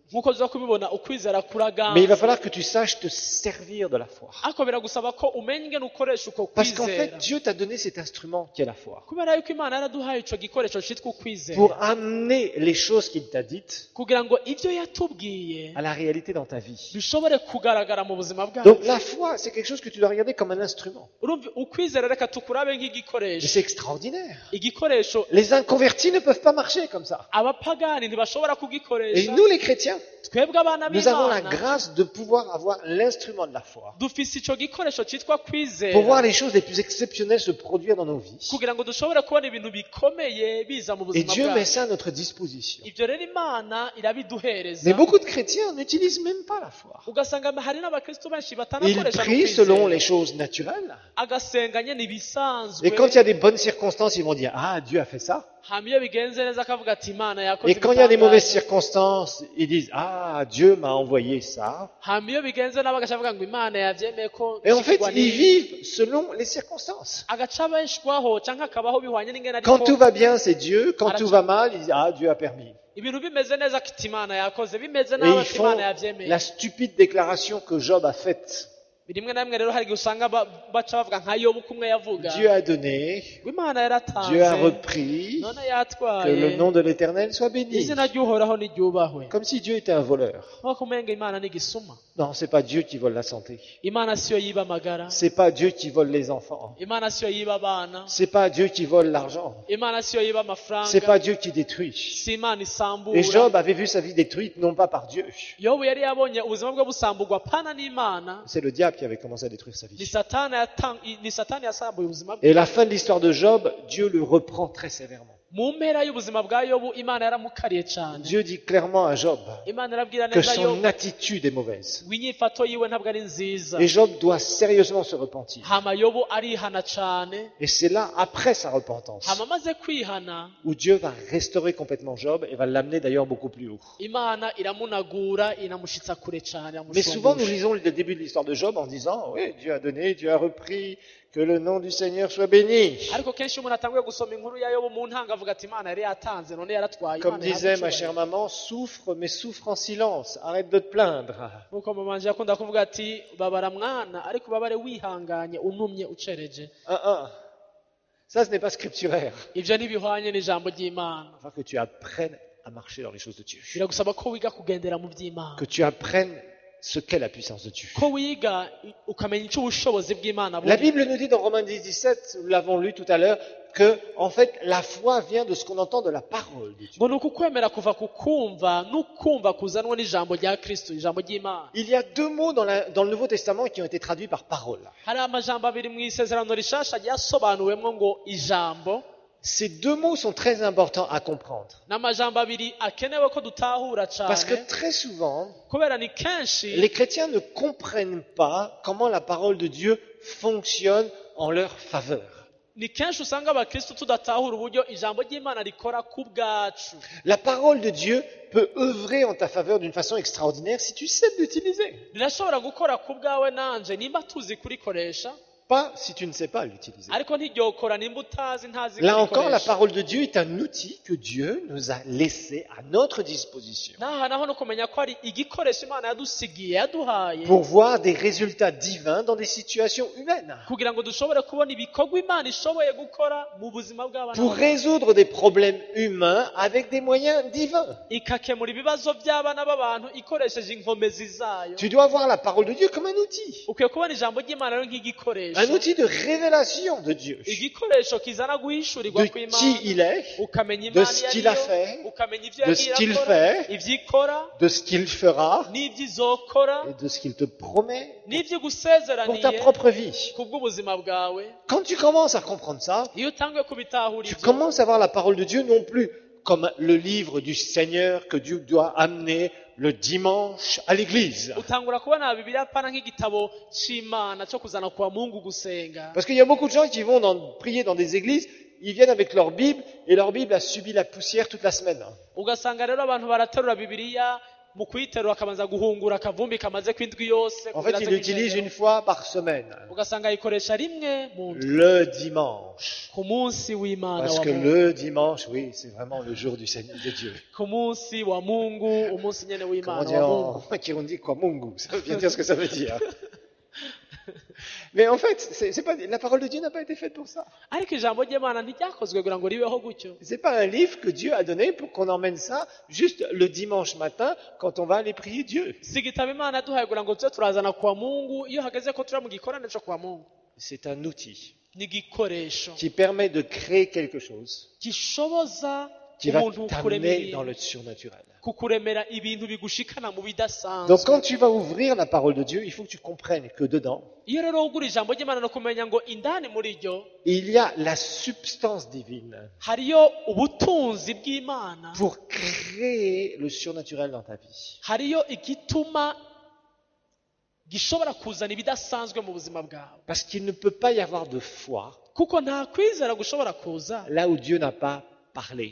Speaker 3: nk'uko tuza kubibona ukwizera
Speaker 2: Mais il
Speaker 3: kuraganza
Speaker 2: va falloir que tu saches te servir de la foi.
Speaker 3: ariko biragusaba ko umenya ingene ukoresha uko
Speaker 2: Parce qu'en
Speaker 3: kwizera
Speaker 2: fait, Dieu t'a donné cet instrument qui est la foi.
Speaker 3: kubera yuko imana yaraduhaye ico gikoresho citwa
Speaker 2: Pour
Speaker 3: ukwizera
Speaker 2: amener les choses qu'il t'a dites
Speaker 3: kugira ngo ivyo yatubwiye
Speaker 2: à la réalité dans ta vie.
Speaker 3: bishobore kugaragara mu buzima
Speaker 2: Donc
Speaker 3: bwacu
Speaker 2: la foi, c'est quelque chose que tu dois regarder comme un instrument.
Speaker 3: urumva ukwizera reka tukurabe
Speaker 2: Mais
Speaker 3: nk'igikoresho
Speaker 2: c'est extraordinaire.
Speaker 3: igikoresho
Speaker 2: Les inconvertis ne peuvent pas marcher comme ça.
Speaker 3: abapagani ntibashobora
Speaker 2: Et
Speaker 3: kugikoresha
Speaker 2: nous, les chrétiens,
Speaker 3: twebwe abana
Speaker 2: nous avons la
Speaker 3: b'imana
Speaker 2: grâce de pouvoir avoir l'instrument de la foi.
Speaker 3: dufise ico gikoresho citwa
Speaker 2: Pour
Speaker 3: kwizera
Speaker 2: voir les choses les plus exceptionnelles se produire dans nos vies.
Speaker 3: kugira ngo dushobore kubona ibintu bikomeye biza mu
Speaker 2: Et
Speaker 3: buzima
Speaker 2: Dieu met
Speaker 3: bwacu
Speaker 2: ça à notre disposition.
Speaker 3: ivyo rero imana irabiduhereza
Speaker 2: Mais beaucoup de chrétiens n'utilisent même pas la foi.
Speaker 3: ugasanga hari n'abakristo benshi
Speaker 2: Ils
Speaker 3: batanakoresha
Speaker 2: prient selon les
Speaker 3: n'ukwizera
Speaker 2: choses naturelles.
Speaker 3: agasenga nyene ibisanzwe
Speaker 2: Et quand il y a des bonnes circonstances, ils vont dire, ah, Dieu a fait ça.
Speaker 3: hama iyo bigenze neza akavuga ati imana yakoze
Speaker 2: Et quand il y a des mauvaises
Speaker 3: ibitangaza.
Speaker 2: circonstances, ils disent, ah, Dieu m'a envoyé ça.
Speaker 3: hama iyo bigenze nabo agaca avuga ngo imana yavyemeye ko
Speaker 2: Et en fait,
Speaker 3: nshikirwa
Speaker 2: ils
Speaker 3: n'ibi.
Speaker 2: vivent selon les circonstances.
Speaker 3: agaca abeshwaho canke akabaho bihwanye n'ingene
Speaker 2: Quand tout
Speaker 3: ariko
Speaker 2: va bien, c'est Dieu. Quand tout va mal, ils disent, ah, Dieu a permis.
Speaker 3: ibintu bimeze neza kiti imana yakoze bimeze
Speaker 2: Et
Speaker 3: nabi
Speaker 2: ils
Speaker 3: ati
Speaker 2: font
Speaker 3: imana yavyemeye
Speaker 2: la stupide déclaration que Job a faite.
Speaker 3: rimwe na rimwe rero hari igihe usanga ba- baca bavuga nka yobu kumwe yavuga
Speaker 2: Dieu a donné,
Speaker 3: ngo imana
Speaker 2: Dieu a
Speaker 3: yaratanze
Speaker 2: repris,
Speaker 3: none
Speaker 2: que le
Speaker 3: yatwaye
Speaker 2: nom de l'Éternel soit béni.
Speaker 3: izina ry'uhoraho niryubahwe
Speaker 2: Comme si Dieu était un voleur.
Speaker 3: nk'uko umenga imana ni igisuma
Speaker 2: Non, c'est pas Dieu qui vole la santé.
Speaker 3: imana siyo yiba amagara
Speaker 2: C'est pas Dieu qui vole les enfants.
Speaker 3: imana siyo yiba abana
Speaker 2: C'est pas Dieu qui vole l'argent.
Speaker 3: imana siyo yiba
Speaker 2: C'est
Speaker 3: amafaranga
Speaker 2: pas Dieu qui détruit.
Speaker 3: si imana isambura
Speaker 2: Et Job avait vu sa vie détruite non pas par Dieu.
Speaker 3: yobu yari yabonye ubuzima bwe busamburwa pana n'imana
Speaker 2: C'est le diable qui avait commencé à détruire sa
Speaker 3: ni
Speaker 2: vie.
Speaker 3: satani yatang- ni satani yasambuye ubuzima bwe
Speaker 2: Et la fin de l'histoire de Job, Dieu le reprend très sévèrement.
Speaker 3: mu mpera y'ubuzima bwa yobu imana yaramukariye cyane
Speaker 2: Dieu dit clairement à Job
Speaker 3: imana irabwira
Speaker 2: que
Speaker 3: neza
Speaker 2: son
Speaker 3: yobu
Speaker 2: attitude est mauvaise.
Speaker 3: ngo inyifato yiwe ntabwo ari nziza
Speaker 2: Et Job doit sérieusement se repentir.
Speaker 3: hama yobu arihana cyane
Speaker 2: Et c'est là, après sa repentance,
Speaker 3: hama amaze kwihana
Speaker 2: où Dieu va restaurer complètement Job et va l'amener d'ailleurs beaucoup plus haut.
Speaker 3: imana iramunagura inamushitsa kure cyane
Speaker 2: Mais souvent, nous
Speaker 3: iramushumbusha
Speaker 2: lisons le début de l'histoire de Job en disant, oui, Dieu a donné, Dieu a repris, que le nom du Seigneur soit béni.
Speaker 3: ariko kenshi iyo umuntu atanguye gusoma inkuru ya yobu mu ntanga avuga ati imana yari yatanze none yaratwaye
Speaker 2: Comme
Speaker 3: Imana
Speaker 2: disait
Speaker 3: ihabwe
Speaker 2: ma
Speaker 3: icyubahiro."
Speaker 2: chère maman, souffre, mais souffre en silence. Arrête de te plaindre.
Speaker 3: nk'uko mama wanje yakunda kuvuga ati babara mwana ariko babare wihanganye unumye ucereje
Speaker 2: Un, un. Ça, ce n'est pas scripturaire.
Speaker 3: ibyo ntibihwanye n'ijambo ry'imana
Speaker 2: Enfin, que tu apprennes à marcher dans les choses de Dieu.
Speaker 3: biragusaba ko wiga kugendera mu by'imana
Speaker 2: Que tu apprennes ce qu'est la puissance de Dieu.
Speaker 3: ko wiga ukamenya icyo ubushobozi bw'imana
Speaker 2: La
Speaker 3: buri
Speaker 2: Bible nous dit dans Romains dix, dix-sept, nous l'avons lu tout à l'heure, que, en fait, la foi vient de ce qu'on entend de la parole de Dieu.
Speaker 3: ngo ni ukukwemera kuva ku kumva n'ukumva kuzanwa n'ijambo rya kristo ijambo ry'imana
Speaker 2: Il y a deux mots dans, la- dans le Nouveau Testament qui ont été traduits par parole.
Speaker 3: hari amajambo abiri mu isezerano rishasha ryasobanuwemo ngo ijambo
Speaker 2: Ces deux mots sont très importants à comprendre.
Speaker 3: n'amajambo abiri akenewe ko dutahura
Speaker 2: Parce que
Speaker 3: cyane
Speaker 2: très souvent,
Speaker 3: kubera ni kenshi
Speaker 2: les chrétiens ne comprennent pas comment la parole de Dieu fonctionne en leur faveur.
Speaker 3: ni kenshi usanga abakristo tudatahura uburyo ijambo ry'imana rikora ku bwacu
Speaker 2: La parole de Dieu peut œuvrer en ta faveur d'une façon extraordinaire si tu sais l'utiliser.
Speaker 3: rirashobora gukora ku bwawe nanje nimba tuzi kurikoresha
Speaker 2: Pas si tu ne sais pas l'utiliser.
Speaker 3: ariko ntiryokora nimba utazi ntazi
Speaker 2: Là encore, la
Speaker 3: kurikoresha
Speaker 2: parole de Dieu est un outil que Dieu nous a laissé à notre disposition
Speaker 3: naha naho no kumenya ko ari igikoresho imana yadusigiye yaduhaye
Speaker 2: pour voir des résultats divins dans des situations humaines,
Speaker 3: kugira ngo dushobore kubona ibikorwa imana ishoboye gukora mu buzima bw'abana
Speaker 2: pour
Speaker 3: b'abantu.
Speaker 2: résoudre des problèmes humains avec des moyens divins.
Speaker 3: ikakemura ibibazo by'abana b'abantu ikoresheje inkomezi zayo
Speaker 2: Tu dois voir la parole de Dieu comme un outil,
Speaker 3: ukwiye kubona ijambo ry'imana rero nk'igikoresho
Speaker 2: un outil de révélation de Dieu,
Speaker 3: igikoresho kizana guhishurirwa
Speaker 2: de
Speaker 3: kw'imana
Speaker 2: qui il est,
Speaker 3: ukamenya
Speaker 2: de
Speaker 3: imana
Speaker 2: ce
Speaker 3: iyo
Speaker 2: qu'il a
Speaker 3: ariyo
Speaker 2: fait,
Speaker 3: ukamenya ibyo
Speaker 2: de
Speaker 3: yagiye
Speaker 2: ce qu'il
Speaker 3: akora
Speaker 2: fait,
Speaker 3: ibyo ikora
Speaker 2: de ce qu'il fera
Speaker 3: n'ibyo izokora
Speaker 2: et de ce qu'il te promet
Speaker 3: n'ibyo
Speaker 2: pour
Speaker 3: igusezeraniye
Speaker 2: ta propre vie.
Speaker 3: ku bw'ubuzima bwawe
Speaker 2: Quand tu commences à comprendre ça,
Speaker 3: iyo utanguye kubitahura
Speaker 2: tu
Speaker 3: ibyo
Speaker 2: commences à voir la parole de Dieu non plus comme le livre du Seigneur que Dieu doit amener le dimanche à l'église.
Speaker 3: utangura kubona bibiliya apana nk'igitabo cy'imana cyo kuzana kwa mungu gusenga
Speaker 2: Parce qu'il y a beaucoup de gens qui vont dans- prier dans des églises, ils viennent avec leur Bible et leur Bible a subi la poussière toute la semaine.
Speaker 3: ugasanga rero abantu baraterura bibiliya mu kuyiterura akabanza guhungura akavumbi kamaze kw'indwi yose
Speaker 2: En fait,
Speaker 3: kugira
Speaker 2: il
Speaker 3: aze
Speaker 2: l'utilise
Speaker 3: kw'ishengero.
Speaker 2: une fois par semaine,
Speaker 3: ugasanga ayikoresha rimwe mu ndwi
Speaker 2: le dimanche.
Speaker 3: ku munsi w'imana
Speaker 2: Parce
Speaker 3: wa
Speaker 2: que
Speaker 3: mungu
Speaker 2: le dimanche, oui, c'est vraiment le jour du Seigneur de Dieu.
Speaker 3: ku munsi wa mungu umunsi nyene
Speaker 2: Comment
Speaker 3: w'imana
Speaker 2: dire
Speaker 3: wa mungu
Speaker 2: en Kirundi quoi, Mungu, ça veut bien dire ce que ça veut dire. Mais en fait, c'est, c'est pas, la parole de Dieu n'a pas été faite pour ça.
Speaker 3: ariko ijambo ry'imana ntiryakozwe kugira ngo ribeho gutyo
Speaker 2: C'est pas un livre que Dieu a donné pour qu'on emmène ça juste le dimanche matin quand on va aller prier Dieu.
Speaker 3: si igitabo imana yaduhaye kugira ngo tuze turazana kwa mungu iyo hageze ko turi mu gikorane cyo kwa mungu
Speaker 2: C'est un outil
Speaker 3: ni igikoresho
Speaker 2: qui permet de créer quelque chose
Speaker 3: gishoboza
Speaker 2: qui va
Speaker 3: umuntu kuremera
Speaker 2: t'amener dans
Speaker 3: ibintu,
Speaker 2: le surnaturel.
Speaker 3: kukuremera ibintu bigushikana mu bidasanzwe.
Speaker 2: Donc quand tu vas ouvrir la parole de Dieu, il faut que tu comprennes que dedans,
Speaker 3: iyo rero ugura ijambo ry'imana no kumenya ngo indani muri ryo
Speaker 2: il y a la substance divine
Speaker 3: hariyo ubutunzi bw'imana,
Speaker 2: pour créer le surnaturel dans ta vie.
Speaker 3: hariyo igituma gishobora kuzana ibidasanzwe mu buzima bwawe,
Speaker 2: Parce qu'il ne peut pas y avoir de foi
Speaker 3: kuko nta kwizera gushobora kuza
Speaker 2: là où Dieu n'a pas parlé.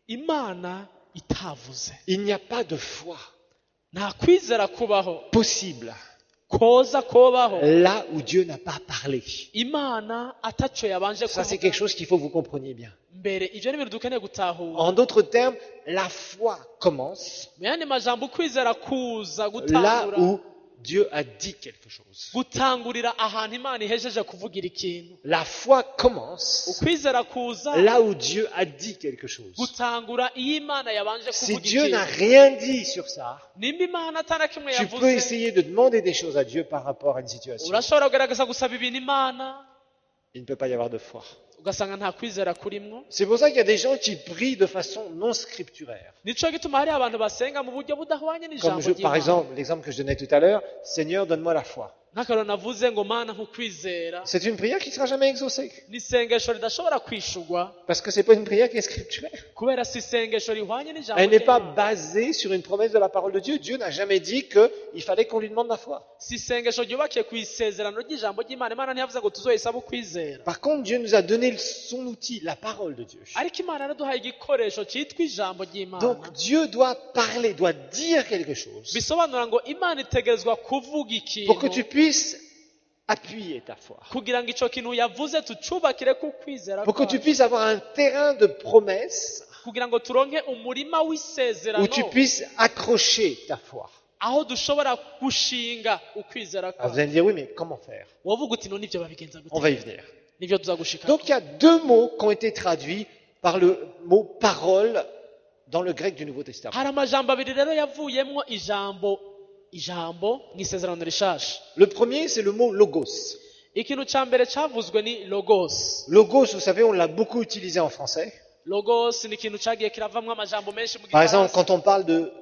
Speaker 3: imana itavuze.
Speaker 2: Il n'y a pas de foi
Speaker 3: nta kwizera kubaho
Speaker 2: possible
Speaker 3: koza kubaho
Speaker 2: là où Dieu n'a pas parlé.
Speaker 3: imana atacyo yabanje
Speaker 2: Ça, c'est
Speaker 3: kuvuga
Speaker 2: quelque chose qu'il faut que vous compreniez bien.
Speaker 3: mbere. Ibyo ni ibintu dukeneye gutahura.
Speaker 2: En d'autres termes, la foi commence
Speaker 3: mu yandi majambo ukwizera kuza
Speaker 2: là
Speaker 3: gutangura
Speaker 2: où Dieu a dit quelque chose.
Speaker 3: gutangurira ahantu imana ihejeje kuvugira ikintu.
Speaker 2: La foi commence
Speaker 3: ukwizera kuza
Speaker 2: là où Dieu a dit quelque chose.
Speaker 3: gutangura iyo imana yabanje
Speaker 2: Si
Speaker 3: kuvuga
Speaker 2: Dieu n'a
Speaker 3: ikintu.
Speaker 2: rien dit sur ça,
Speaker 3: nimba imana atana kimwe
Speaker 2: tu peux
Speaker 3: yavuze,
Speaker 2: essayer de demander des choses à Dieu par rapport à une situation.
Speaker 3: urashobora kugerageza gusaba ibintu imana
Speaker 2: Il ne peut pas y avoir de foi.
Speaker 3: ugasanga nta kwizera kurimwo.
Speaker 2: C'est pour ça qu'il y a des gens qui prient de façon non scripturaire.
Speaker 3: nico gituma hari abantu basenga mu buryo budahwanye n'ijambo
Speaker 2: Comme je, par
Speaker 3: ry'imana.
Speaker 2: exemple, l'exemple que je donnais tout à l'heure, Seigneur, donne-moi la foi.
Speaker 3: nk'akarero navuze ngo mana nkukwizera,
Speaker 2: C'est une prière qui ne sera jamais exaucée.
Speaker 3: ni isengesho ridashobora kwishurwa
Speaker 2: Parce que ce n'est pas une prière qui est scripturaire.
Speaker 3: kubera si isengesho rihwanye n'ijambo
Speaker 2: Elle n'est pas
Speaker 3: ry'imana.
Speaker 2: basée sur une promesse de la parole de Dieu. Dieu n'a jamais dit qu'il fallait qu'on lui demande la foi.
Speaker 3: si isengesho ryubakiye ku isezerano ry'ijambo ry'imana, imana ntiyavuze ngo tuzoyisaba ukwizera.
Speaker 2: Par contre, Dieu nous a donné son outil, la parole de Dieu.
Speaker 3: ariko imana yaraduhaye igikoresho cyitwa ijambo ry'imana.
Speaker 2: Donc Dieu doit parler, doit dire quelque chose
Speaker 3: bisobanura ngo imana itegerezwa kuvuga
Speaker 2: pour que tu
Speaker 3: ikintu
Speaker 2: puisses appuyer ta foi.
Speaker 3: kugira ngo icyo kintu yavuze tucubakire ku kwizera
Speaker 2: Pour que tu
Speaker 3: kwacu.
Speaker 2: puisses avoir un terrain de promesse
Speaker 3: kugira ngo turonke umurima
Speaker 2: où
Speaker 3: w'isezerano
Speaker 2: tu puisses accrocher ta foi.
Speaker 3: aho dushobora gushinga ukwizera
Speaker 2: Alors vous
Speaker 3: kwacu.
Speaker 2: allez me dire, oui, mais comment faire?
Speaker 3: wavuga uti none ibyo babigenza
Speaker 2: On
Speaker 3: gute?
Speaker 2: va y venir.
Speaker 3: nibyo tuzagushika.
Speaker 2: Donc il y a deux mots qui ont été traduits par le mot parole dans le grec du Nouveau Testament.
Speaker 3: hari amajambo abiri rero yavuyemo ijambo ijambo mu isezerano rishasha.
Speaker 2: Le premier, c'est le mot logos.
Speaker 3: ikintu cya mbere cyavuzwe ni logos.
Speaker 2: Logos, vous savez, on l'a beaucoup utilisé en français.
Speaker 3: logos ni ikintu cyagiye kiravamo amajambo menshi mu
Speaker 2: Par exemple,
Speaker 3: gifaransa.
Speaker 2: quand on parle de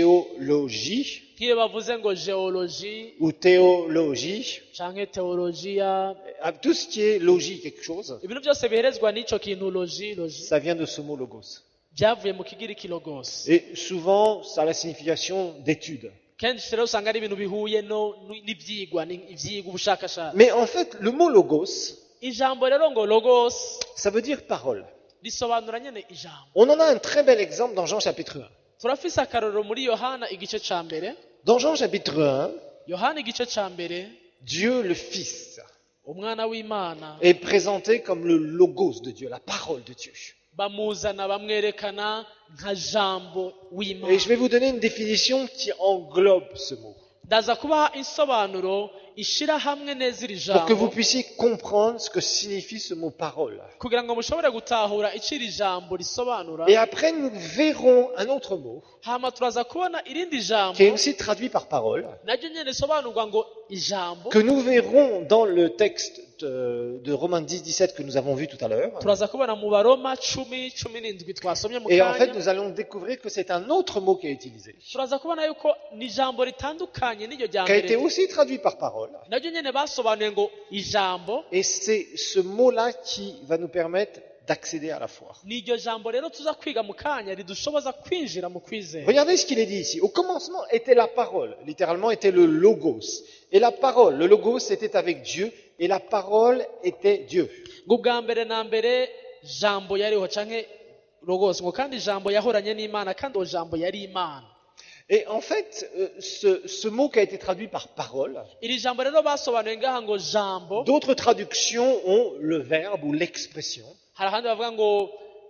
Speaker 2: géologie
Speaker 3: nk'iyo bavuze ngo geologie
Speaker 2: ou théologie,
Speaker 3: canke teologia,
Speaker 2: ah, tout ce qui est logie, quelque chose,
Speaker 3: ibintu byose biherezwa n'icyo kintu logi logi
Speaker 2: ça vient de ce mot logos.
Speaker 3: byavuye mu kigiriki logos.
Speaker 2: Et souvent, ça a la signification d'étude.
Speaker 3: kenshi rero usanga ari ibintu bihuye no n'ibyigwa ni- ivyigwa ubushakashatsi.
Speaker 2: Mais en fait, le mot logos,
Speaker 3: ijambo rero ngo logos
Speaker 2: ça veut dire parole.
Speaker 3: risobanura nyene ijambo.
Speaker 2: On en a un très bel exemple dans Jean chapitre un.
Speaker 3: turafise akarorero muri yohana igice ca mbere.
Speaker 2: Dans Jean chapitre un,
Speaker 3: yohana igice ca mbere,
Speaker 2: Dieu le Fils
Speaker 3: umwana w'imana
Speaker 2: est présenté comme le logos de Dieu, la parole de Dieu.
Speaker 3: bamuzana bamwerekana nka jambo w'imana.
Speaker 2: Et je vais vous donner une définition qui englobe ce mot,
Speaker 3: ndaza kubaha insobanuro ishira hamwe neza iri
Speaker 2: pour que vous
Speaker 3: jambo
Speaker 2: puissiez comprendre ce que signifie ce mot parole.
Speaker 3: kugira ngo mushobore gutahura icyo iri jambo risobanura.
Speaker 2: Et après, nous verrons un autre mot
Speaker 3: hama turaza kubona irindi jambo
Speaker 2: qui est aussi traduit par parole,
Speaker 3: naryo nyene risobanurwa ngo ijambo.
Speaker 2: que nous verrons dans le texte de, de Romains dix, dix-sept que nous avons vu tout à l'heure.
Speaker 3: turaza kubona mu baroma cumi cumi n'indwi twasomye mu
Speaker 2: Et en fait,
Speaker 3: kanya.
Speaker 2: nous allons découvrir que c'est un autre mot qui est utilisé,
Speaker 3: turaza kubona yuko ni ijambo ritandukanye n'iryo rya
Speaker 2: qui a été
Speaker 3: mbere,
Speaker 2: aussi traduit par parole.
Speaker 3: naryo nyene basobanuye ngo ijambo.
Speaker 2: Et c'est ce mot-là qui va nous permettre d'accéder à la foi.
Speaker 3: ni iryo jambo rero tuza kwiga mu kanya ridushoboza kwinjira mu kwizera.
Speaker 2: Regardez ce qu'il est dit ici. Au commencement était la parole, littéralement était le logos. Et la parole, le logos était avec Dieu, et la parole était Dieu.
Speaker 3: ngo ubwa mbere na mbere jambo yariho canke logos, ngo kandi jambo yahoranye n'imana kandi uwo jambo yari imana.
Speaker 2: Et en fait, euh, ce, ce mot qui a été traduit par parole,
Speaker 3: iri jambo rero basobanuye ngaha ngo jambo
Speaker 2: d'autres traductions ont le verbe ou l'expression.
Speaker 3: hari ahandi bavuga ngo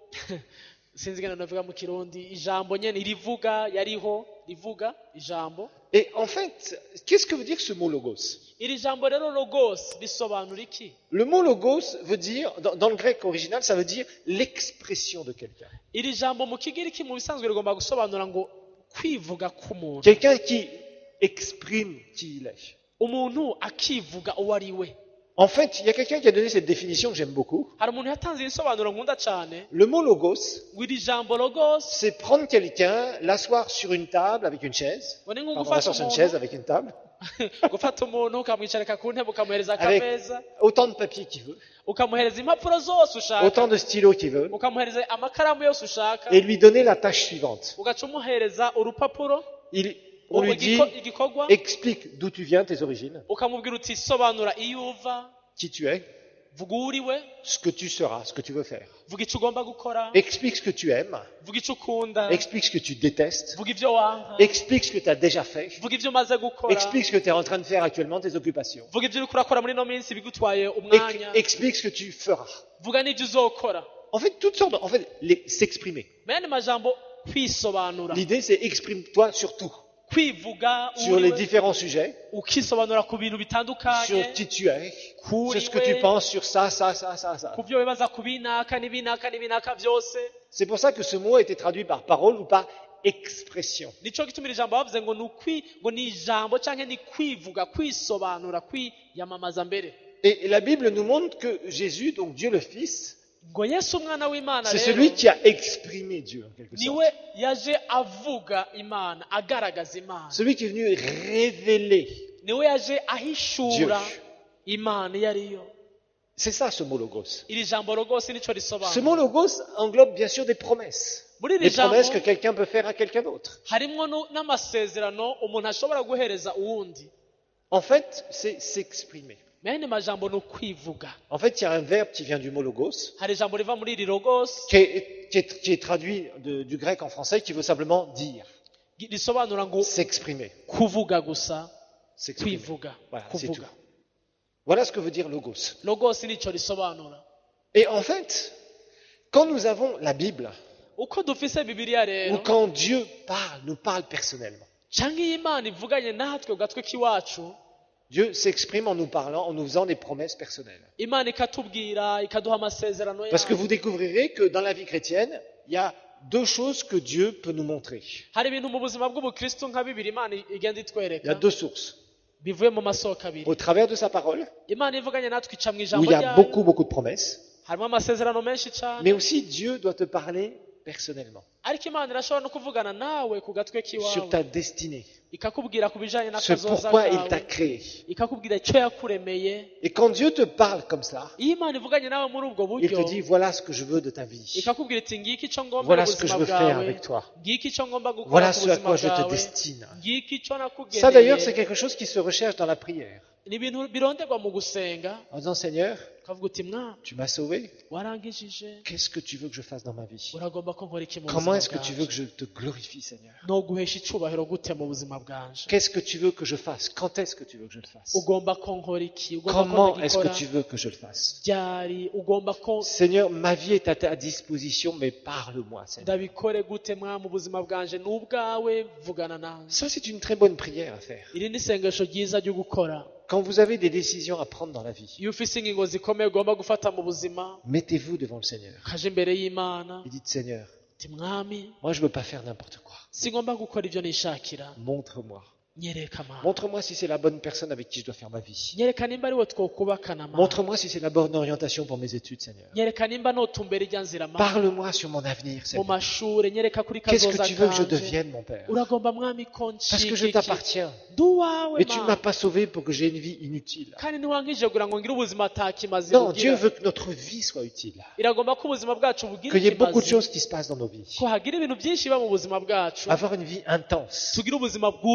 Speaker 3: sinzi ngene navuga mu kirundi ijambo nyene rivuga yariho rivuga ijambo.
Speaker 2: Et en fait, qu'est-ce que veut dire ce mot logos?
Speaker 3: Iri jambo rero logos risobanura iki?
Speaker 2: Le mot logos veut dire, dans, dans le grec original, ça veut dire l'expression de quelqu'un.
Speaker 3: Iri jambo mu kigiriki mu bisanzwe rigomba gusobanura ngo kwivuga k'umuntu,
Speaker 2: Quelqu'un qui exprime qui il est.
Speaker 3: umuntu akivuga uwo ari we.
Speaker 2: En fait, il y a quelqu'un qui a donné cette définition que j'aime beaucoup.
Speaker 3: Hari umuntu yatanze ibisobanuro nkunda cyane
Speaker 2: Le mot logos,
Speaker 3: ngo iri jambo logos
Speaker 2: c'est prendre quelqu'un, l'asseoir sur une table avec une chaise.
Speaker 3: ngo ni nko
Speaker 2: Pardon,
Speaker 3: gufata
Speaker 2: l'asseoir sur une chaise
Speaker 3: umuntu
Speaker 2: avec une table.
Speaker 3: gufata umuntu ukamwicarika ku ntebe ukamuhereza
Speaker 2: Avec
Speaker 3: akameza
Speaker 2: autant de papier qu'il veut,
Speaker 3: ukamuhereza impapuro zose ushaka
Speaker 2: autant de stylos qu'il veut,
Speaker 3: ukamuhereza amakaramu yose ushaka
Speaker 2: et lui donner la tâche suivante.
Speaker 3: ugaca umuhereza urupapuro
Speaker 2: Il, on lui dit,
Speaker 3: igiko- igikorwa
Speaker 2: explique d'où tu viens, tes origines,
Speaker 3: ukamubwira uti sobanura iyo uva,
Speaker 2: qui tu es,
Speaker 3: vuga uwo uri we,
Speaker 2: ce que tu seras, ce que tu veux faire.
Speaker 3: vuga icyo ugomba gukora,
Speaker 2: Explique ce que tu aimes,
Speaker 3: vuga icyo ukunda,
Speaker 2: explique ce que tu détestes,
Speaker 3: vuga ibyo wanga,
Speaker 2: explique ce que tu as déjà fait,
Speaker 3: vuga ibyo umaze gukora,
Speaker 2: explique ce que tu es en train de faire actuellement, tes occupations.
Speaker 3: vuga ibyo uriko urakora muri ino minsi bigutwaye
Speaker 2: Ex-
Speaker 3: umwanya,
Speaker 2: explique ce que tu feras.
Speaker 3: vuga n'ibyo uzokora.
Speaker 2: En fait, toutes sortes, de- en fait, les- s'exprimer.
Speaker 3: Maya ni majambo kwisobanura,
Speaker 2: L'idée, c'est exprime-toi sur tout,
Speaker 3: kwivuga
Speaker 2: sur
Speaker 3: uri
Speaker 2: les
Speaker 3: we,
Speaker 2: différents sujets,
Speaker 3: ukisobanura ku bintu bitandukanye,
Speaker 2: sur qui tu es,
Speaker 3: kuri
Speaker 2: sur ce que tu
Speaker 3: we,
Speaker 2: penses, sur ça, ça, ça, ça, ça.
Speaker 3: ku byo wibaza ku binaka n'ibinaka n'ibinaka byose.
Speaker 2: C'est pour ça que ce mot a été traduit par parole ou par expression.
Speaker 3: Nico gituma iri jambo bavuze ngo ni ukwi ngo ni ijambo canke ni kwivuga, kwisobanura, kwiyamamaza mbere.
Speaker 2: Et la Bible nous montre que Jésus, donc Dieu le Fils,
Speaker 3: Ngo Yesu umwana w'Imana
Speaker 2: c'est
Speaker 3: rero
Speaker 2: celui qui a exprimé Dieu, en quelque
Speaker 3: niwe
Speaker 2: sorte.
Speaker 3: yaje avuga Imana, agaragaza Imana.
Speaker 2: Celui qui est venu révéler.
Speaker 3: Niwe yaje ahishura
Speaker 2: Dieu.
Speaker 3: Imana iyo ariyo.
Speaker 2: C'est ça ce mot logos.
Speaker 3: Iri jambo rwose nico
Speaker 2: Ce
Speaker 3: risobanura.
Speaker 2: mot logos englobe bien sûr des promesses.
Speaker 3: Muri iri
Speaker 2: Des
Speaker 3: jambo
Speaker 2: promesses que quelqu'un peut faire à quelqu'un d'autre.
Speaker 3: harimwo nu- n'amasezerano umuntu ashobora guhereza uwundi.
Speaker 2: En fait, c'est s'exprimer.
Speaker 3: Mene majambo ni ukwivuga.
Speaker 2: En fait, il y a un verbe qui vient du mot logos,
Speaker 3: Hari ijambo riva muri iri logos
Speaker 2: qui est, qui est- qui est traduit de- du grec en français, qui veut simplement dire,
Speaker 3: risobanura ngo
Speaker 2: s'exprimer.
Speaker 3: kuvuga gusa,
Speaker 2: S'exprimer.
Speaker 3: kwivuga,
Speaker 2: Voilà, c'est tout.
Speaker 3: kuvuga.
Speaker 2: Voilà ce que veut dire logos.
Speaker 3: Logos nico risobanura.
Speaker 2: Et en fait, quand nous avons la Bible,
Speaker 3: Uko dufise Bibiliya
Speaker 2: ou
Speaker 3: rero,
Speaker 2: quand Dieu parle, nous parle personnellement,
Speaker 3: canke iyo Imana ivuganye natwe ku gatwe k'iwacu,
Speaker 2: Dieu s'exprime en nous parlant, en nous faisant des promesses personnelles.
Speaker 3: Imana ikatubwira, ikaduha amasezerano
Speaker 2: Parce que
Speaker 3: yayo.
Speaker 2: vous découvrirez que dans la vie chrétienne, il y a deux choses que Dieu peut nous montrer.
Speaker 3: Hari ibintu mu buzima bw'ubukristo nka bibiri Imana igenda
Speaker 2: Il y a
Speaker 3: itwereka
Speaker 2: deux sources.
Speaker 3: bivuye mu masoko abiri.
Speaker 2: Au travers de sa parole,
Speaker 3: Imana ivuganye natwe ica mu
Speaker 2: où
Speaker 3: ijambo
Speaker 2: il y a
Speaker 3: ryayo,
Speaker 2: beaucoup, beaucoup de promesses,
Speaker 3: harimo amasezerano menshi cyane,
Speaker 2: mais aussi Dieu doit te parler personnellement,
Speaker 3: ariko Imana irashobora no kuvugana nawe ku gatwe
Speaker 2: sur
Speaker 3: k'iwawe,
Speaker 2: ta destinée,
Speaker 3: ikakubwira ku bijanye
Speaker 2: ce
Speaker 3: n'akazoza
Speaker 2: pourquoi il t'a
Speaker 3: kawe,
Speaker 2: créé.
Speaker 3: ikakubwira icyo yakuremeye.
Speaker 2: Et quand Dieu te parle comme ça,
Speaker 3: Iyo Imana ivuganye nawe muri ubwo
Speaker 2: il te
Speaker 3: buryo,
Speaker 2: dit, voilà ce que je veux de ta vie.
Speaker 3: ikakubwira iti ngiki icyo ngomba
Speaker 2: Voilà
Speaker 3: mu
Speaker 2: ce que je
Speaker 3: buzima
Speaker 2: veux faire
Speaker 3: bwawe,
Speaker 2: avec toi.
Speaker 3: ngiki icyo ngomba gukora
Speaker 2: Voilà
Speaker 3: ku
Speaker 2: ce à
Speaker 3: buzima
Speaker 2: quoi je te
Speaker 3: bwawe,
Speaker 2: destine.
Speaker 3: ngiki icyo
Speaker 2: Ça d'ailleurs, c'est
Speaker 3: nakugeneye.
Speaker 2: quelque chose qui se recherche dans la prière.
Speaker 3: Ni ibintu bironderwa mu gusenga,
Speaker 2: En disant, Seigneur,
Speaker 3: ukavuga uti mwana
Speaker 2: tu m'as sauvé.
Speaker 3: warangijije,
Speaker 2: Qu'est-ce que tu veux que je fasse dans ma vie?
Speaker 3: uragomba ko nkora iki mu
Speaker 2: Comment
Speaker 3: buzima
Speaker 2: est-ce que tu veux
Speaker 3: bwanje,
Speaker 2: que je te glorifie, Seigneur?
Speaker 3: no guhesha icubahiro gute mu buzima bwanje,
Speaker 2: Qu'est-ce que tu veux que je fasse? Quand est-ce que tu veux que je le fasse?
Speaker 3: ugomba ko nkora iki, ugomba ko
Speaker 2: Comment est-ce que
Speaker 3: ndagikora
Speaker 2: tu veux que je le fasse?
Speaker 3: ryari, ugomba ko
Speaker 2: Seigneur, ma vie est à ta disposition, mais parle-moi, Seigneur.
Speaker 3: ndabikore gute mwa mu buzima bwanje, ni ubwawe vugana nanjye.
Speaker 2: Ça, c'est une très bonne prière à faire.
Speaker 3: Iri ni isengesho ryiza ryo gukora.
Speaker 2: Quand vous avez des décisions à prendre dans la vie,
Speaker 3: Iyo ufise ingingo zikomeye ugomba gufata mu buzima,
Speaker 2: mettez-vous devant le Seigneur
Speaker 3: kaje imbere y'Imana,
Speaker 2: et dites, Seigneur,
Speaker 3: uti mwami,
Speaker 2: moi je ne veux pas faire n'importe quoi.
Speaker 3: singomba gukora ibyo nishakira,
Speaker 2: Montre-moi.
Speaker 3: nyereka mana,
Speaker 2: Montre-moi si c'est la bonne personne avec qui je dois faire ma vie.
Speaker 3: nyereka nimba ari we twokubakana mana,
Speaker 2: Montre-moi si c'est la bonne orientation pour mes études, Seigneur.
Speaker 3: nyereka nimba notumbera ijya nzira mana,
Speaker 2: Parle-moi sur mon avenir,
Speaker 3: mu
Speaker 2: Seigneur.
Speaker 3: mashure, nyereka kuri
Speaker 2: Qu'est-ce
Speaker 3: kazoza
Speaker 2: que tu veux que je
Speaker 3: kanje,
Speaker 2: devienne, mon Père?
Speaker 3: uragomba mwami ko
Speaker 2: Parce que je
Speaker 3: ncika iki,
Speaker 2: t'appartiens.
Speaker 3: ndi uwawe
Speaker 2: Mais tu ne m'as
Speaker 3: mana,
Speaker 2: pas sauvé pour que j'ai une vie inutile.
Speaker 3: kandi ntiwankije kugira ngo ngire ubuzima atakimaze
Speaker 2: Non, Dieu
Speaker 3: bugira.
Speaker 2: veut que notre vie soit utile.
Speaker 3: Iragomba ko ubuzima bwacu bugira
Speaker 2: Qu'il y ait beaucoup de
Speaker 3: ikimazi,
Speaker 2: choses qui se passent dans nos vies.
Speaker 3: ko hagira ibintu byinshi biba mu buzima bwacu,
Speaker 2: Avoir une vie intense.
Speaker 3: tugire ubuzima bwuzuye,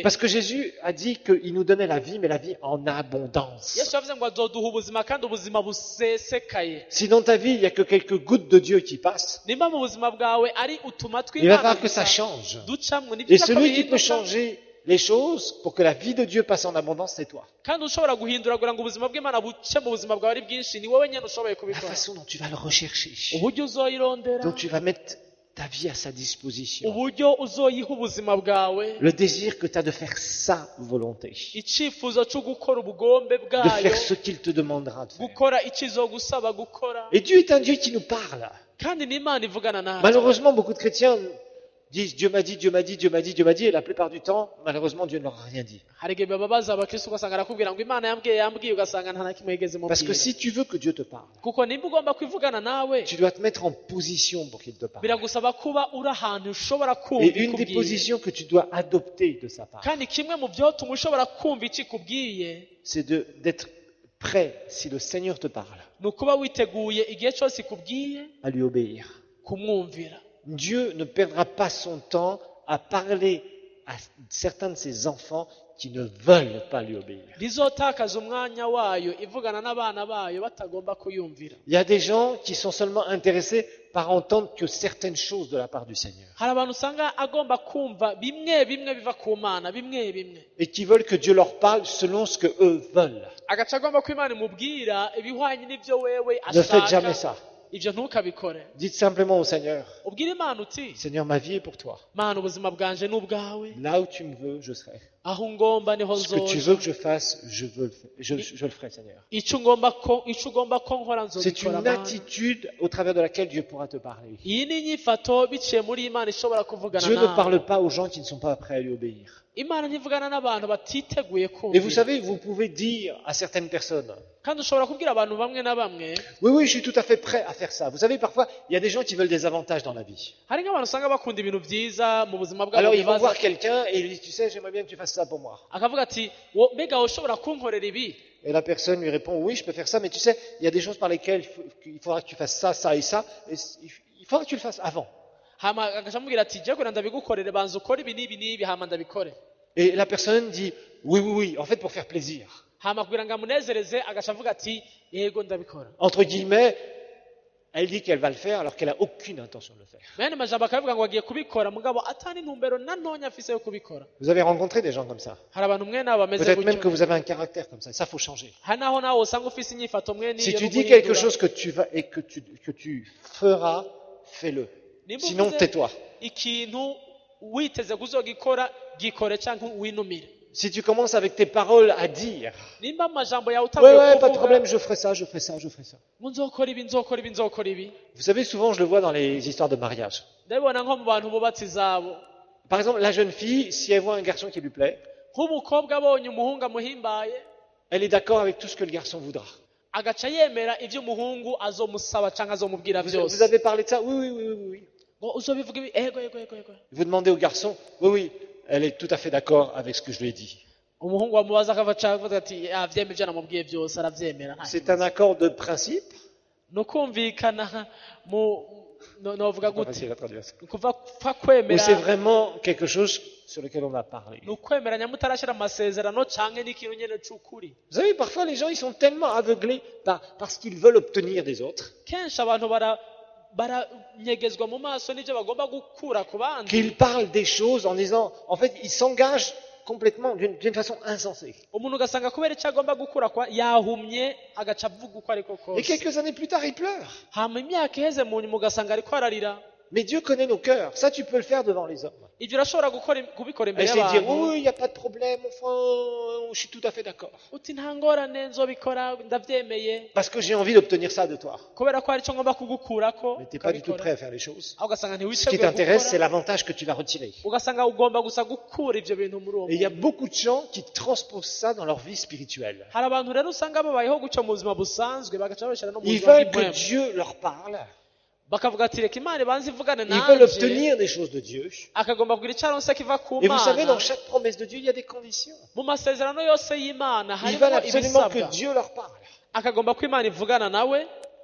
Speaker 2: Parce que Jésus a dit qu'il nous donnait la vie, mais la vie en abondance.
Speaker 3: yesu yavuze ngo azoduha ubuzima kandi ubuzima busesekaye.
Speaker 2: Si dans ta vie, il n'y a que quelques gouttes de Dieu qui passent,
Speaker 3: nimba mu buzima bwawe ari utuma
Speaker 2: il va
Speaker 3: tw'imana
Speaker 2: falloir que ça
Speaker 3: gusa
Speaker 2: change.
Speaker 3: ducamwo, ni
Speaker 2: Et
Speaker 3: byiza ko
Speaker 2: celui qui peut
Speaker 3: bihinduka.
Speaker 2: changer les choses pour que la vie de Dieu passe en abondance, c'est toi.
Speaker 3: kandi ushobora guhindura kugira ngo ubuzima bw'imana buce mu buzima bwawe ari bwinshi, ni wowe nyine ushoboye
Speaker 2: La
Speaker 3: kubikora.
Speaker 2: façon dont tu vas le rechercher,
Speaker 3: uburyo uzoyirondera,
Speaker 2: dont tu vas mettre ta vie à sa disposition,
Speaker 3: uburyo uzoyiha ubuzima bwawe,
Speaker 2: le désir que tu as de faire sa volonté,
Speaker 3: icyifuzo cyo gukora ubugombe
Speaker 2: de
Speaker 3: bwayo,
Speaker 2: faire ce qu'il te demandera de faire.
Speaker 3: gukora icyizo gusaba gukora.
Speaker 2: Et Dieu est un Dieu qui nous parle.
Speaker 3: kandi n'imana ivugana nawe.
Speaker 2: Malheureusement, beaucoup de chrétiens disent Dieu m'a dit, Dieu m'a dit, Dieu m'a dit, Dieu m'a dit, et la plupart du temps, malheureusement, Dieu ne leur a rien dit.
Speaker 3: hari igihe bababaza abakristo ugasanga arakubwira ngo imana yambwiye yambwiye ugasanga nta na kimwe yigeze
Speaker 2: Parce que
Speaker 3: mubwira.
Speaker 2: si tu veux que Dieu te parle,
Speaker 3: kuko nimba ugomba kwivugana nawe,
Speaker 2: tu dois te mettre en position pour qu'il te parle.
Speaker 3: biragusaba kuba uri ahantu ushobora kumva
Speaker 2: Et une des
Speaker 3: ikubwiye.
Speaker 2: positions que tu dois adopter de sa part,
Speaker 3: kandi kimwe mu byotuma ushobora kumva icyo ikubwiye,
Speaker 2: c'est de- d'être prêt, si le Seigneur te parle,
Speaker 3: ni ukuba witeguye igihe cyose ikubwiye
Speaker 2: à lui obéir.
Speaker 3: kumwumvira.
Speaker 2: Dieu ne perdra pas son temps à parler à certains de ses enfants qui ne veulent pas lui obéir.
Speaker 3: rizotakaza umwanya wayo ivugana n'abana bayo batagomba kuyumvira.
Speaker 2: Il y a des gens qui sont seulement intéressés par entendre que certaines choses de la part du Seigneur
Speaker 3: hari abantu usanga agomba kumva bimwe bimwe biva ku mana, bimwe bimwe
Speaker 2: et qui veulent que Dieu leur parle selon ce que eux veulent.
Speaker 3: agaca agomba ko imana imubwira ibihwanye n'ibyo wewe
Speaker 2: Ne faites jamais
Speaker 3: ashaka.
Speaker 2: ça.
Speaker 3: ibyo ntukabikore.
Speaker 2: Dites simplement au Seigneur,
Speaker 3: ubwire imana uti
Speaker 2: Seigneur, ma vie est pour toi.
Speaker 3: mana ubuzima bwanje ni ubwawe,
Speaker 2: Là où tu me veux, je serai.
Speaker 3: aho ngomba niho
Speaker 2: Ce que tu
Speaker 3: nzoza,
Speaker 2: veux que je fasse, je, veux le faire. je, je, je le ferai, Seigneur.
Speaker 3: icyo ugomba ko icyo ugomba ko nkora
Speaker 2: C'est
Speaker 3: nzobikora.
Speaker 2: une
Speaker 3: Mana.
Speaker 2: attitude au travers de laquelle Dieu pourra te parler.
Speaker 3: iyi ni inyifato biciye muri imana ishobora kuvugana
Speaker 2: Dieu ne
Speaker 3: nawe.
Speaker 2: parle pas aux gens qui ne sont pas prêts à lui obéir.
Speaker 3: imana ntivugana n'abantu batiteguye
Speaker 2: Et vous
Speaker 3: kumvira.
Speaker 2: savez, vous pouvez dire à certaines personnes,
Speaker 3: kandi ushobora kubwira abantu bamwe na bamwe,
Speaker 2: oui, oui, je suis tout à fait prêt à faire ça. Vous savez, parfois, il y a des gens qui veulent des avantages dans la vie.
Speaker 3: hari nk'abantu usanga bakunda ibintu byiza mu buzima bwabo
Speaker 2: Alors, ils vont
Speaker 3: bibaza,
Speaker 2: voir quelqu'un et ils lui disent, tu sais, j'aimerais bien que tu fasses ça pour moi.
Speaker 3: akavuga ati "Wo- mbega wowe ushobora kunkorera ibi?"
Speaker 2: Et la personne lui répond, oui, je peux faire ça, mais tu sais, il y a des choses par lesquelles il, faut- il faudra que tu fasses ça, ça et ça. Et il faudra que tu le fasses avant.
Speaker 3: hama agaca amubwira ati "je kugira ndabigukorere banza ukore ibi n'ibi n'ibi hama ndabikore."
Speaker 2: Et la personne dit, oui, oui, oui, en fait, pour faire plaisir.
Speaker 3: hama kugira ngo amunezereze agaca avuga ati "yego ndabikora."
Speaker 2: Entre guillemets, elle dit qu'elle va le faire alors qu'elle n'a aucune intention de le faire.
Speaker 3: mwene majambo akavuga ngo agiye kubikora mugabo atani intumbero na ntonya afise yo kubikora.
Speaker 2: Vous avez rencontré des gens comme ça.
Speaker 3: hari abantu mwene abo bameze
Speaker 2: Peut-être même que
Speaker 3: gutyo.
Speaker 2: vous avez un caractère comme ça. Ça, faut changer.
Speaker 3: hari naho nawe usanga ufise inyifato mwene
Speaker 2: Si
Speaker 3: iyo
Speaker 2: tu
Speaker 3: no
Speaker 2: dis quelque
Speaker 3: guhindura.
Speaker 2: chose que tu vas et que tu, que tu feras, fais-le.
Speaker 3: Nimba
Speaker 2: Sinon,
Speaker 3: uvuze
Speaker 2: tais-toi.
Speaker 3: ikintu witeze kuzogikora gikore cyangwa winumire.
Speaker 2: Si tu commences avec tes paroles à dire,
Speaker 3: nimba amajambo yawe
Speaker 2: ouais,
Speaker 3: utavuye
Speaker 2: ouais, pas de
Speaker 3: kuvuga
Speaker 2: problème, je ferai ça, je ferai ça, je ferai ça.
Speaker 3: ngo nzokora ibi nzokora ibi nzokora ibi.
Speaker 2: Vous savez, souvent, je le vois dans les histoires de mariage.
Speaker 3: ndabibona nko mu bantu bubatse izabo,
Speaker 2: Par exemple, la jeune fille, si elle voit un garçon qui lui plaît,
Speaker 3: nk'umukobwa abonye umuhungu amuhimbaye
Speaker 2: elle est d'accord avec tout ce que le garçon voudra.
Speaker 3: agaca yemera ibyo umuhungu azomusaba cyangwa azomubwira
Speaker 2: Vous,
Speaker 3: byose.
Speaker 2: vous avez parlé de ça? Oui, oui, oui, oui, oui.
Speaker 3: ngo uzobivuga ibi ego ego ego ego.
Speaker 2: Vous demandez au garçon? Oui, oui, elle est tout à fait d'accord avec ce que je lui ai dit.
Speaker 3: umuhungu wamubaza akavuga avuga ati avyemera ibyo namubwiye byose aravyemera. nta
Speaker 2: C'est
Speaker 3: kibazo.
Speaker 2: un accord de principe.
Speaker 3: no kumvikana mu no- novuga
Speaker 2: C'est pas
Speaker 3: gute
Speaker 2: facile à traduire ça.
Speaker 3: kuva kwa
Speaker 2: Ou
Speaker 3: kwemera
Speaker 2: c'est vraiment quelque chose sur lequel on a parlé.
Speaker 3: ni ukwemeranya mutarashyira amasezerano canke n'ikintu nyene c'ukuri.
Speaker 2: Vous savez, parfois les gens, ils sont tellement aveuglés par, par ce qu'ils veulent obtenir des autres
Speaker 3: kenshi abantu bara baranyegezwa mu maso n'ibyo bagomba gukura ku bandi,
Speaker 2: qu'ils parlent des choses en disant, en fait, ils s'engagent complètement d'une d'une façon insensée.
Speaker 3: umuntu ugasanga kubera icyo agomba gukura kwa yahumye agaca avuga uko ariko
Speaker 2: Et
Speaker 3: kose,
Speaker 2: quelques années plus tard, ils pleurent.
Speaker 3: hama imyaka iheze mu nyuma ugasanga ariko ararira.
Speaker 2: Mais Dieu connaît nos cœurs. Ça, tu peux le faire devant les hommes.
Speaker 3: ibyo urashobora gukora kubikora
Speaker 2: Et
Speaker 3: imbere
Speaker 2: c'est dire,
Speaker 3: y'abantu
Speaker 2: oui, il n'y a pas de problème, enfin, je suis tout à fait d'accord.
Speaker 3: uti nta ngorane nzobikora ndabyemeye
Speaker 2: Parce que j'ai envie d'obtenir ça de toi.
Speaker 3: kubera ko hari icyo ngomba kugukurako
Speaker 2: Mais tu n'es pas du tout
Speaker 3: ukabikora.
Speaker 2: prêt à faire les choses.
Speaker 3: aho ugasanga
Speaker 2: Ce qui
Speaker 3: ntiwiteguye
Speaker 2: t'intéresse, c'est
Speaker 3: gukora,
Speaker 2: l'avantage que tu vas retirer.
Speaker 3: ugasanga ugomba gusa gukura ibyo bintu muri uwo
Speaker 2: Et il y a
Speaker 3: muntu.
Speaker 2: beaucoup de gens qui transposent ça dans leur vie spirituelle.
Speaker 3: hari abantu rero usanga babayeho gutyo mu buzima busanzwe bagaca babishyira no mu
Speaker 2: Ils
Speaker 3: buzima
Speaker 2: veulent que
Speaker 3: bw'impwemu.
Speaker 2: Dieu leur parle.
Speaker 3: bakavuga ati reka imana ibanze ivugane
Speaker 2: Ils veulent
Speaker 3: nanjye,
Speaker 2: obtenir des choses de Dieu.
Speaker 3: akagomba kugira icyo aronse kiva ku
Speaker 2: Et vous savez,
Speaker 3: mana.
Speaker 2: dans chaque promesse de Dieu, il y a des conditions.
Speaker 3: mu masezerano yose y'imana
Speaker 2: Ils
Speaker 3: harimo
Speaker 2: veulent absolument que
Speaker 3: ibisabwa,
Speaker 2: Dieu leur parle.
Speaker 3: akagomba ko imana ivugana nawe.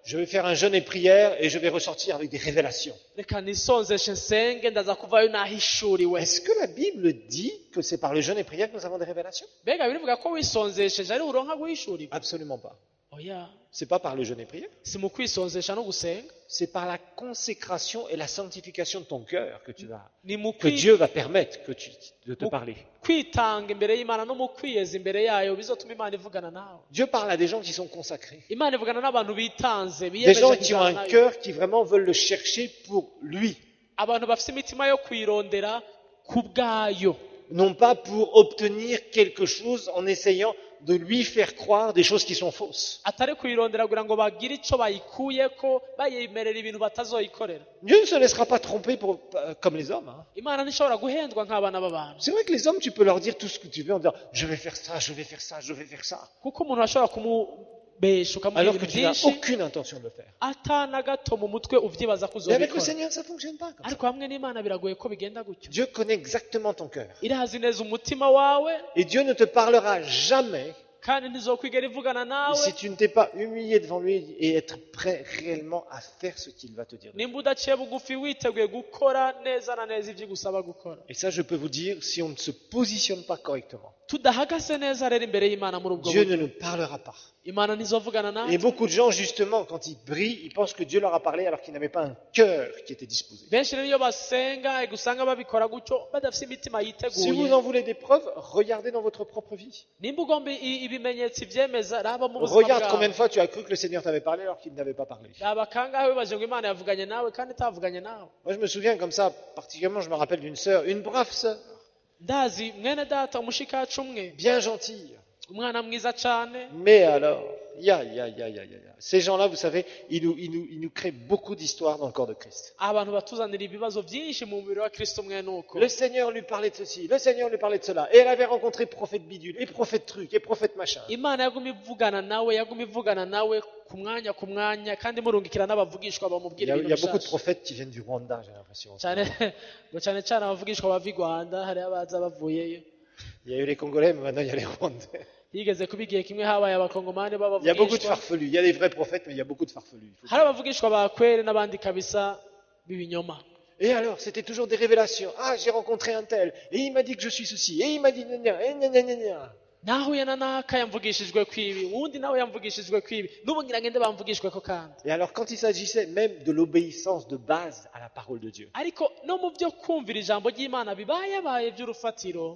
Speaker 2: je vais faire un jeûne et prière et je vais ressortir avec des révélations.
Speaker 3: reka nisonzeshe nsenge ndaza kuvayo nahishuriwe.
Speaker 2: Est-ce que la Bible dit que c'est par le jeûne et prière que nous avons des révélations?
Speaker 3: mbega birivuga ko wisonzesheje ari uronka guhishurirwa?
Speaker 2: Absolument pas.
Speaker 3: oya,
Speaker 2: C'est pas par le jeûne et prière.
Speaker 3: si mu kwisonzesha no gusenga,
Speaker 2: C'est par la consécration et la sanctification de ton cœur que tu vas,
Speaker 3: ni mu
Speaker 2: que
Speaker 3: kwi-
Speaker 2: Dieu va permettre que tu, de te
Speaker 3: mu
Speaker 2: parler.
Speaker 3: kwitanga imbere y'Imana no mu kwiyeza imbere yayo bizotuma Imana ivugana nawe.
Speaker 2: Dieu parle à des gens qui sont consacrés.
Speaker 3: Imana ivugana n'abantu bitanze
Speaker 2: Des
Speaker 3: biyemeje
Speaker 2: gens qui ont
Speaker 3: kujyana
Speaker 2: un
Speaker 3: nayo.
Speaker 2: cœur qui vraiment veulent le chercher pour lui.
Speaker 3: abantu bafite imitima yo kwirondera ku bwayo,
Speaker 2: Non pas pour obtenir quelque chose en essayant de lui faire croire des choses qui sont fausses.
Speaker 3: atari kuyirondera kugira ngo bagire icyo bayikuyeko bayemerera ibintu batazoyikorera.
Speaker 2: Dieu ne se laissera pas tromper pour- euh, comme les hommes. hein.
Speaker 3: Imana ntishobora guhendwa nk'abana b'abantu,
Speaker 2: C'est vrai que les hommes, tu peux leur dire tout ce que tu veux en disant je vais faire ça, je vais faire ça, je vais faire ça.
Speaker 3: kuko umuntu ashobora kumubesha ukamubwira
Speaker 2: Alors que
Speaker 3: ibintu
Speaker 2: tu n'as
Speaker 3: byinshi
Speaker 2: aucune intention de le faire.
Speaker 3: atana gato mu mutwe uvyibaza ko
Speaker 2: Mais avec le
Speaker 3: uzobikora.
Speaker 2: Seigneur, ça ne fonctionne pas comme ça.
Speaker 3: ariko hamwe n'Imana biragoye ko bigenda gutyo.
Speaker 2: Dieu connaît exactement ton cœur.
Speaker 3: irazi neza umutima wawe
Speaker 2: Et Dieu ne te parlera jamais
Speaker 3: kandi ntizokwigera ivugana nawe
Speaker 2: si tu ne t'es pas humilié devant lui et être prêt réellement à faire ce qu'il va te dire.
Speaker 3: nimba udaciye bugufi witeguye gukora neza na neza ibyo igusaba gukora.
Speaker 2: Et ça, je peux vous dire, si on ne se positionne pas correctement,
Speaker 3: tudahagaze neza rero imbere y'Imana muri ubwo
Speaker 2: Dieu
Speaker 3: buryo,
Speaker 2: ne nous parlera pas.
Speaker 3: Imana ntizovugana nawe.
Speaker 2: Et beaucoup de gens, justement, quand ils brillent, ils pensent que Dieu leur a parlé alors qu'ils n'avaient pas un cœur qui était disposé.
Speaker 3: benshi rero iyo basenga usanga babikora gutyo badafite imitima
Speaker 2: Si
Speaker 3: yiteguye.
Speaker 2: vous en voulez des preuves, regardez dans votre propre vie.
Speaker 3: nimba ugomba i- ibimenyetso ibyemeza raba mu buzima
Speaker 2: Regarde combien de
Speaker 3: bwawe.
Speaker 2: fois tu as cru que le Seigneur t'avait parlé alors qu'il n'avait pas parlé.
Speaker 3: raba kangahe wibaje ngo Imana yavuganye nawe kandi itavuganye nawe.
Speaker 2: Moi, je me souviens comme ça, particulièrement, je me rappelle d'une sœur, une brave sœur,
Speaker 3: ndazi mwene data umushikacu umwe,
Speaker 2: bien gentille.
Speaker 3: umwana mwiza cyane,
Speaker 2: Mais alors, ya, ya, ya, ya, ya, ya. Ces gens-là, vous savez, ils nous, ils nous, ils nous créent beaucoup d'histoires dans le corps de Christ.
Speaker 3: abantu batuzanira ibibazo byinshi mu mubiri wa Kristo mwene uko.
Speaker 2: Le Seigneur lui parlait de ceci, le Seigneur lui parlait de cela. Et elle avait rencontré prophète bidule, et prophète truc, et prophète machin.
Speaker 3: Imana yaguma ivugana nawe yaguma ivugana nawe ku mwanya ku mwanya kandi murungikira n'abavugishwa
Speaker 2: Il y
Speaker 3: bamubwira
Speaker 2: a, il y a
Speaker 3: ibintu
Speaker 2: beaucoup de
Speaker 3: bishasha.
Speaker 2: prophètes qui viennent du Rwanda, j'ai l'impression.
Speaker 3: cyane ngo cyane cyane abavugishwa bava i Rwanda hariya baza bavuyeyo.
Speaker 2: Il y a eu les Congolais, mais maintenant il y a les Rwandais.
Speaker 3: higeze kuba igihe kimwe habaye abakongomani
Speaker 2: Il y a beaucoup de
Speaker 3: b'abavugishwa,
Speaker 2: farfelus. Il y a des vrais prophètes, mais il y a beaucoup de farfelus. il faut
Speaker 3: hari
Speaker 2: dire.
Speaker 3: abavugishwa ba kwere n'abandi kabisa b'ibinyoma.
Speaker 2: Et alors, c'était toujours des révélations. Ah, j'ai rencontré un tel, et il m'a dit que je suis ceci, et il m'a dit gna gna, et gna gna gna gna.
Speaker 3: nahuye na naka yamvugishijwe kwibi, uwundi nawe yamvugishijwe kwibi, n'ubu ngira ngende bamvugishwe ko kandi.
Speaker 2: Et alors, quand il s'agissait même de l'obéissance de base à la parole de Dieu,
Speaker 3: ariko no mu byo kumvira ijambo ry'Imana bibayabaye by'urufatiro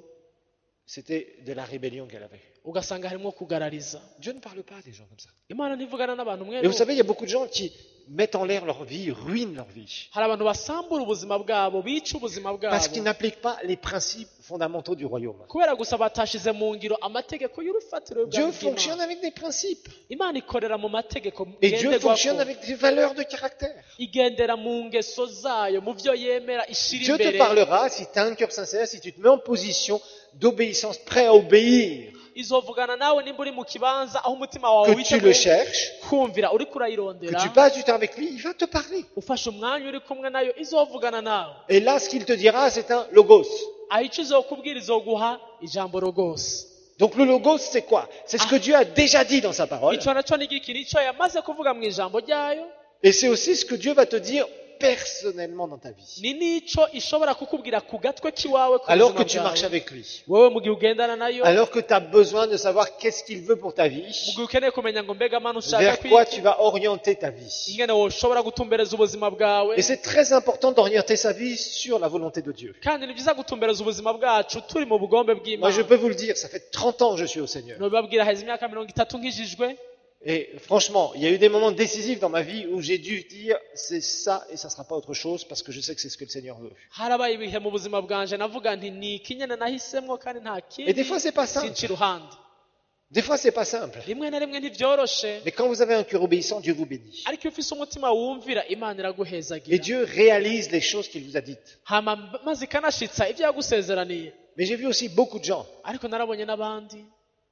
Speaker 2: c'était de la rébellion qu'elle avait.
Speaker 3: ugasanga harimo kugarariza.
Speaker 2: Dieu ne parle pas à des gens comme ça.
Speaker 3: Imana ntivugana n'abantu
Speaker 2: Et
Speaker 3: mwene
Speaker 2: vous savez, il y a beaucoup de gens qui mettent en l'air leur vie, ruinent leur vie,
Speaker 3: hari abantu basambura ubuzima bwabo bica ubuzima
Speaker 2: parce qu'ils
Speaker 3: bwabo
Speaker 2: n'appliquent pas les principes fondamentaux du royaume.
Speaker 3: kubera gusa batashize mu ngiro amategeko y'urufatiro
Speaker 2: Dieu
Speaker 3: bwa
Speaker 2: fonctionne avec des principes.
Speaker 3: Imana ikorera mu mategeko
Speaker 2: Et Dieu
Speaker 3: ngenderwako.
Speaker 2: fonctionne avec des valeurs de caractère.
Speaker 3: igendera mu ngeso zayo mu byo yemera ishira
Speaker 2: Dieu te
Speaker 3: imbere.
Speaker 2: parlera si tu as un cœur sincère, si tu te mets en position d'obéissance, prêt à obéir,
Speaker 3: izovugana nawe nimba uri mu kibanza aho umutima wawe
Speaker 2: que tu le
Speaker 3: witeguye
Speaker 2: cherches,
Speaker 3: kumvira uri
Speaker 2: que
Speaker 3: kurayirondera,
Speaker 2: tu passes du temps avec lui, il va te parler.
Speaker 3: ufashe umwanya uri kumwe nayo izovugana nawe.
Speaker 2: Et là, ce qu'il te dira, c'est un logos.
Speaker 3: aho icyo izokubwira izoguha ijambo rogose.
Speaker 2: Donc le logos, c'est quoi? C'est ce que Dieu a déjà dit dans sa parole.
Speaker 3: icyo nacyo ni igiki nicyo yamaze kuvuga mu ijambo ryayo,
Speaker 2: Et c'est aussi ce que Dieu va te dire personnellement dans ta vie.
Speaker 3: ni n'icyo ishobora kukubwira ku gatwe k'iwawe ku
Speaker 2: Alors que
Speaker 3: buzima
Speaker 2: tu marches
Speaker 3: bwawe.
Speaker 2: avec lui.
Speaker 3: wowe mu gihe ugendana nayo,
Speaker 2: Alors que tu as besoin de savoir qu'est-ce qu'il veut pour ta
Speaker 3: mu
Speaker 2: vie.
Speaker 3: gihe ukeneye kumenya ngo mbega mana ushaka
Speaker 2: Vers quoi
Speaker 3: kwiki
Speaker 2: tu vas orienter ta vie.
Speaker 3: ingene woshobora gutumbereza ubuzima bwawe.
Speaker 2: Et c'est très important d'orienter sa vie sur la volonté de Dieu.
Speaker 3: kandi ni byiza gutumbereza ubuzima bwacu turi mu bugombe
Speaker 2: Moi, je
Speaker 3: bw'Imana.
Speaker 2: peux vous le dire, ça fait trente ans que je suis au Seigneur.
Speaker 3: nobibabwira haheze imyaka mirongo itatu nkijijwe,
Speaker 2: Et franchement, il y a eu des moments décisifs dans ma vie où j'ai dû dire, c'est ça et ça ne sera pas autre chose parce que je sais que c'est ce que le Seigneur veut.
Speaker 3: harabaye ibihe mu buzima bwanje navuga nti ni iki nyene nahisemwo kandi nta
Speaker 2: Et des
Speaker 3: kindi
Speaker 2: fois, c'est pas simple.
Speaker 3: sinci iruhande.
Speaker 2: Des fois, c'est pas simple.
Speaker 3: rimwe na rimwe ntibyoroshe,
Speaker 2: Mais quand vous avez un cœur obéissant, Dieu vous bénit.
Speaker 3: ariko iyo ufise umutima wumvira Imana
Speaker 2: Et
Speaker 3: iraguhezagira,
Speaker 2: Dieu réalise les choses qu'il vous a dites.
Speaker 3: hama maze ikanashitsa ibyo yagusezeraniye.
Speaker 2: Mais j'ai vu aussi beaucoup de gens
Speaker 3: ariko narabonye n'abandi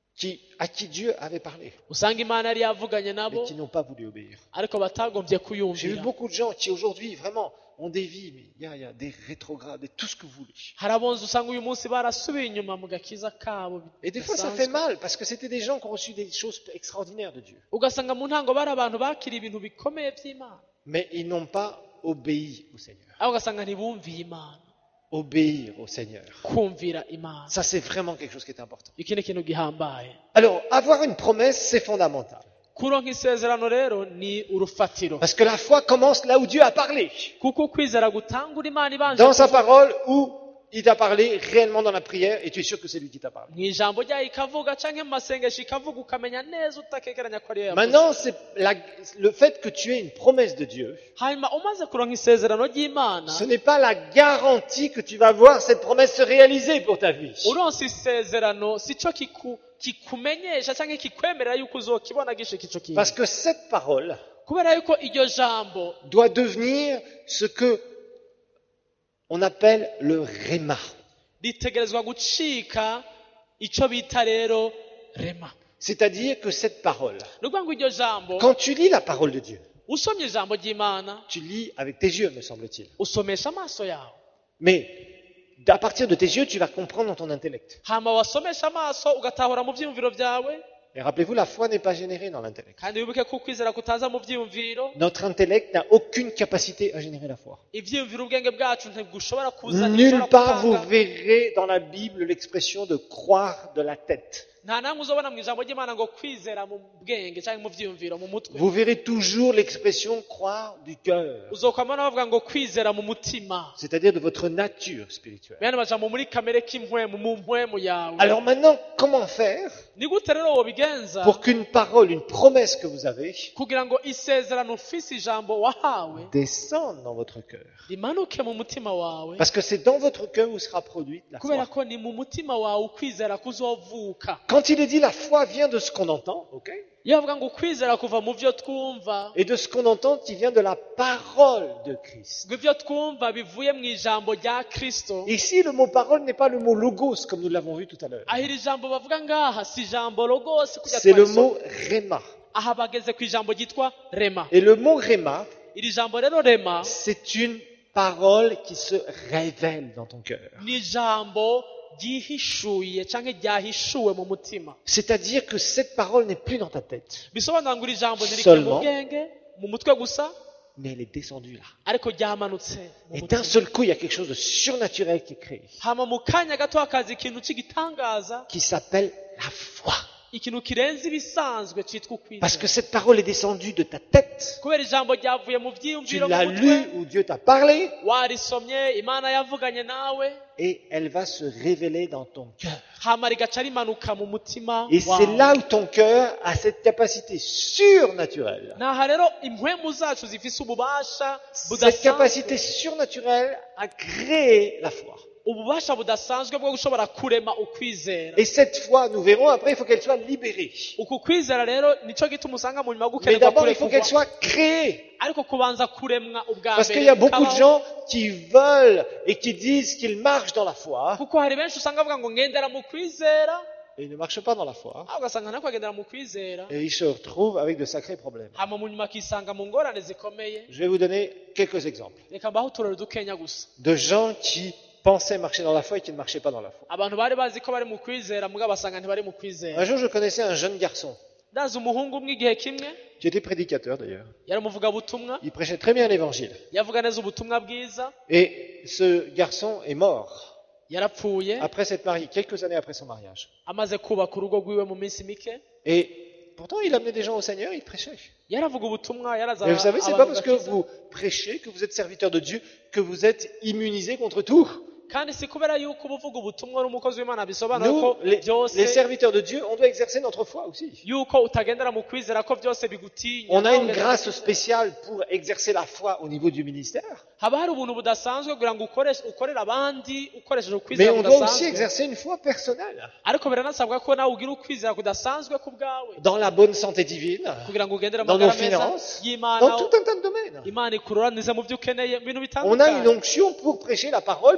Speaker 2: qui, à qui Dieu avait parlé,
Speaker 3: usanga imana yari yavuganye
Speaker 2: mais
Speaker 3: nabo
Speaker 2: qui n'ont pas voulu obéir.
Speaker 3: ariko batagombye
Speaker 2: J'ai vu
Speaker 3: kuyumvira.
Speaker 2: beaucoup de gens qui aujourd'hui vraiment ont des vies, mais il y a, il y a des rétrogrades et tout ce que vous voulez.
Speaker 3: hari abonzi usanga uyu munsi barasubiye inyuma mu gakiza kabo
Speaker 2: Et des fois ça
Speaker 3: bidasanzwe.
Speaker 2: fait mal parce que c'était des gens qui ont reçu des choses extraordinaires de Dieu.
Speaker 3: ugasanga mu ntango bari abantu bakira ibintu bikomeye by'imana
Speaker 2: Mais ils n'ont pas obéi au Seigneur.
Speaker 3: aho ugasanga ntibumviye imana.
Speaker 2: Obéir au Seigneur.
Speaker 3: kumvira imana
Speaker 2: Ça c'est vraiment quelque chose qui est important.
Speaker 3: iki ni ikintu gihambaye.
Speaker 2: Alors, avoir une promesse, c'est fondamental.
Speaker 3: kuronka isezerano rero ni urufatiro,
Speaker 2: Parce que la foi commence là où Dieu a parlé.
Speaker 3: kuko kwizera gutangura imana ibanje
Speaker 2: Dans sa
Speaker 3: kuvuga.
Speaker 2: parole, où il t'a parlé réellement dans la prière et tu es sûr que c'est lui qui t'a parlé.
Speaker 3: mu ijambo ryayo ikavuga canke mu masengesho ikavuga ukamenya neza utakekeranya ko ariyo yavuze.
Speaker 2: Maintenant, c'est la- le fait que tu aies une promesse de Dieu,
Speaker 3: hanyuma umaze kuronka isezerano ry'imana,
Speaker 2: ce n'est pas la garantie que tu vas voir cette promesse se réaliser pour ta vie.
Speaker 3: uronse isezerano si cyo kiku- kikumenyesha canke kikwemerera yuko uzokibona gishika ico kintu.
Speaker 2: Parce que cette parole
Speaker 3: kubera yuko iryo jambo
Speaker 2: doit devenir ce que on appelle le réma.
Speaker 3: ritegerezwa gucika ico bita rero rema.
Speaker 2: C'est-à-dire que cette parole,
Speaker 3: ni ukuvuga ngo iryo jambo
Speaker 2: quand tu lis la parole de Dieu,
Speaker 3: usomye ijambo ry'imana
Speaker 2: tu lis avec tes yeux, me semble-t-il.
Speaker 3: usomesha amaso yawe,
Speaker 2: Mais à partir de tes yeux, tu vas comprendre dans ton intellect.
Speaker 3: hama wasomesha amaso ugatahura mu vyiyumviro vyawe.
Speaker 2: Et rappelez-vous, la foi n'est pas générée dans l'intellect.
Speaker 3: kandi wibuke ko ukwizera kutaza mu vyiyumviro.
Speaker 2: Notre intellect n'a aucune capacité à générer la foi.
Speaker 3: ivyiyumviro ubwenge bwacu ntigushobora kuza
Speaker 2: Nulle
Speaker 3: ntibishobora
Speaker 2: part vous
Speaker 3: gutanga.
Speaker 2: verrez dans la Bible l'expression de croire de la tête.
Speaker 3: nta namwe uzobona mu ijambo ry'imana ngo kwizera mu bwenge cyangwa mu vyiyumviro mu mutwe.
Speaker 2: Vous verrez toujours l'expression croire du cœur,
Speaker 3: uzokwamana bavuga ngo kwizera mu mutima,
Speaker 2: c'est-à-dire de votre nature spirituelle.
Speaker 3: muyandi majambo muri kamere k'impwemu, mu mpwemu yawe.
Speaker 2: Alors maintenant, comment faire
Speaker 3: ni gute rero wobigenza
Speaker 2: pour qu'une parole, une promesse que vous avez,
Speaker 3: kugira ngo isezerano ufise ijambo wahawe
Speaker 2: descende dans votre cœur?
Speaker 3: rimanuke mu mutima wawe?
Speaker 2: Parce que c'est dans votre cœur où sera produite la
Speaker 3: kubera
Speaker 2: foi.
Speaker 3: ko ni mu mutima wawe ukwizera kuzovuka.
Speaker 2: Quand il est dit la foi vient de ce qu'on entend, ok?
Speaker 3: iyo bavuga ngo ukwizera kuva mu vyo twumva,
Speaker 2: Et de ce qu'on entend qui vient de la parole de Christ.
Speaker 3: ngo ivyo twumva bivuye mu ijambo rya Kristo.
Speaker 2: Ici, le mot parole n'est pas le mot logos, comme nous l'avons vu tout à l'heure.
Speaker 3: aho iri jambo bavuga ngaha si ijambo logos kujya
Speaker 2: C'est le
Speaker 3: twarisoma.
Speaker 2: mot rema.
Speaker 3: aha bageze ku ijambo ryitwa rema.
Speaker 2: Et le mot rema,
Speaker 3: iri jambo rero rema
Speaker 2: c'est une parole qui se révèle dans ton cœur.
Speaker 3: ni ijambo ryihishuye canke ryahishuwe mu mutima.
Speaker 2: C'est-à-dire que cette parole n'est plus dans ta tête,
Speaker 3: bisobanura ngo iri jambo ntirikiri mu
Speaker 2: Seulement.
Speaker 3: bwenge mu mutwe gusa,
Speaker 2: mais elle est descendue là.
Speaker 3: ariko ryamanutse mu
Speaker 2: Et d'un
Speaker 3: mutima.
Speaker 2: seul coup, il y a quelque chose de surnaturel qui est créé,
Speaker 3: hama mu kanya gato hakaza ikintu cy'igitangaza,
Speaker 2: qui s'appelle la foi.
Speaker 3: ikintu kirenze ibisanzwe cyitwa
Speaker 2: Parce que
Speaker 3: ukwizera.
Speaker 2: cette parole est descendue de ta tête.
Speaker 3: kubera ijambo ryavuye mu
Speaker 2: Tu
Speaker 3: vyiyumviro
Speaker 2: l'as
Speaker 3: mu
Speaker 2: lu
Speaker 3: mutwe,
Speaker 2: ou Dieu t'a parlé,
Speaker 3: warisomye, imana yavuganye nawe,
Speaker 2: et elle va se révéler dans ton cœur.
Speaker 3: hama rigaca rimanuka mu mutima
Speaker 2: Et c'est
Speaker 3: wawe.
Speaker 2: là où ton cœur a cette capacité surnaturelle.
Speaker 3: naha rero impwemu zacu zifise ububasha
Speaker 2: Cette
Speaker 3: budasanzwe,
Speaker 2: capacité surnaturelle a créé la foi.
Speaker 3: ububasha budasanzwe bwo gushobora kurema ukwizera.
Speaker 2: Et cette foi, nous verrons après, il faut qu'elle soit libérée.
Speaker 3: uku kwizera rero nico gituma usanga mu nyuma
Speaker 2: Mais
Speaker 3: gukenerwa
Speaker 2: d'abord, il faut
Speaker 3: kurekurwa,
Speaker 2: qu'elle soit créée.
Speaker 3: ariko kubanza kuremwa ubwa
Speaker 2: Parce qu'il
Speaker 3: mbere
Speaker 2: y a beaucoup de
Speaker 3: bikabaho.
Speaker 2: gens qui veulent et qui disent qu'ils marchent dans la foi,
Speaker 3: kuko hari benshi usanga bavuga ngo ngendera mu kwizera,
Speaker 2: et ils ne marchent pas dans la foi.
Speaker 3: aho ugasanga ntako agendera mu kwizera,
Speaker 2: Et ils se retrouvent avec de sacrés problèmes.
Speaker 3: hama mu nyuma akisanga mu ngorane zikomeye.
Speaker 2: Je vais vous donner quelques exemples
Speaker 3: reka mbaho uturero dukenya gusa.
Speaker 2: de gens qui pensaient marcher dans la foi et qui ne marchaient pas dans la foi.
Speaker 3: abantu bari bazi ko bari mu kwizera mugabo basanga ntibari mu kwizera.
Speaker 2: Un jour, je connaissais un jeune garçon,
Speaker 3: ndazi umuhungu umwe igihe kimwe
Speaker 2: qui était prédicateur d'ailleurs.
Speaker 3: yari umuvugabutumwa,
Speaker 2: Il prêchait très bien l'évangile.
Speaker 3: yavuga neza ubutumwa bwiza,
Speaker 2: Et ce garçon est mort
Speaker 3: yarapfuye
Speaker 2: après s'être marié, quelques années après son mariage.
Speaker 3: amaze kubaka urugo rwiwe mu minsi mike.
Speaker 2: Et pourtant, il amenait des gens au Seigneur, il prêchait.
Speaker 3: yaravuga ubutumwa, yaraza
Speaker 2: Mais vous savez, c'est pas
Speaker 3: abantu
Speaker 2: parce que
Speaker 3: gakiza.
Speaker 2: vous prêchez, que vous êtes serviteur de Dieu, que vous êtes immunisé contre tout.
Speaker 3: kandi si kubera yuko uba uvuga ubutumwa uri umukozi w'imana bisobanura
Speaker 2: Nous,
Speaker 3: ko
Speaker 2: les,
Speaker 3: byose
Speaker 2: les serviteurs de Dieu, on doit exercer notre foi aussi.
Speaker 3: yuko utagendera mu kwizera ko byose bigutinya.
Speaker 2: On a une grâce spéciale pour exercer la foi au niveau du ministère.
Speaker 3: haba hari ubuntu budasanzwe kugira ngo ukoreshe ukorere abandi ukoresheje
Speaker 2: Mais
Speaker 3: ukwizera
Speaker 2: on doit aussi
Speaker 3: kudasanzwe,
Speaker 2: exercer une foi personnelle.
Speaker 3: ariko biranasabwa ko nawe ugira ukwizera kudasanzwe ku bwawe
Speaker 2: Dans la bonne santé divine,
Speaker 3: kugira ngo ugendere
Speaker 2: dans
Speaker 3: amagara
Speaker 2: nos
Speaker 3: meza
Speaker 2: finances,
Speaker 3: y'imana,
Speaker 2: dans tout un tas de domaines.
Speaker 3: imana ikururanize mu byo ukeneye mu bintu
Speaker 2: On a une
Speaker 3: bitandukanye.
Speaker 2: onction pour prêcher la parole, pour enseigner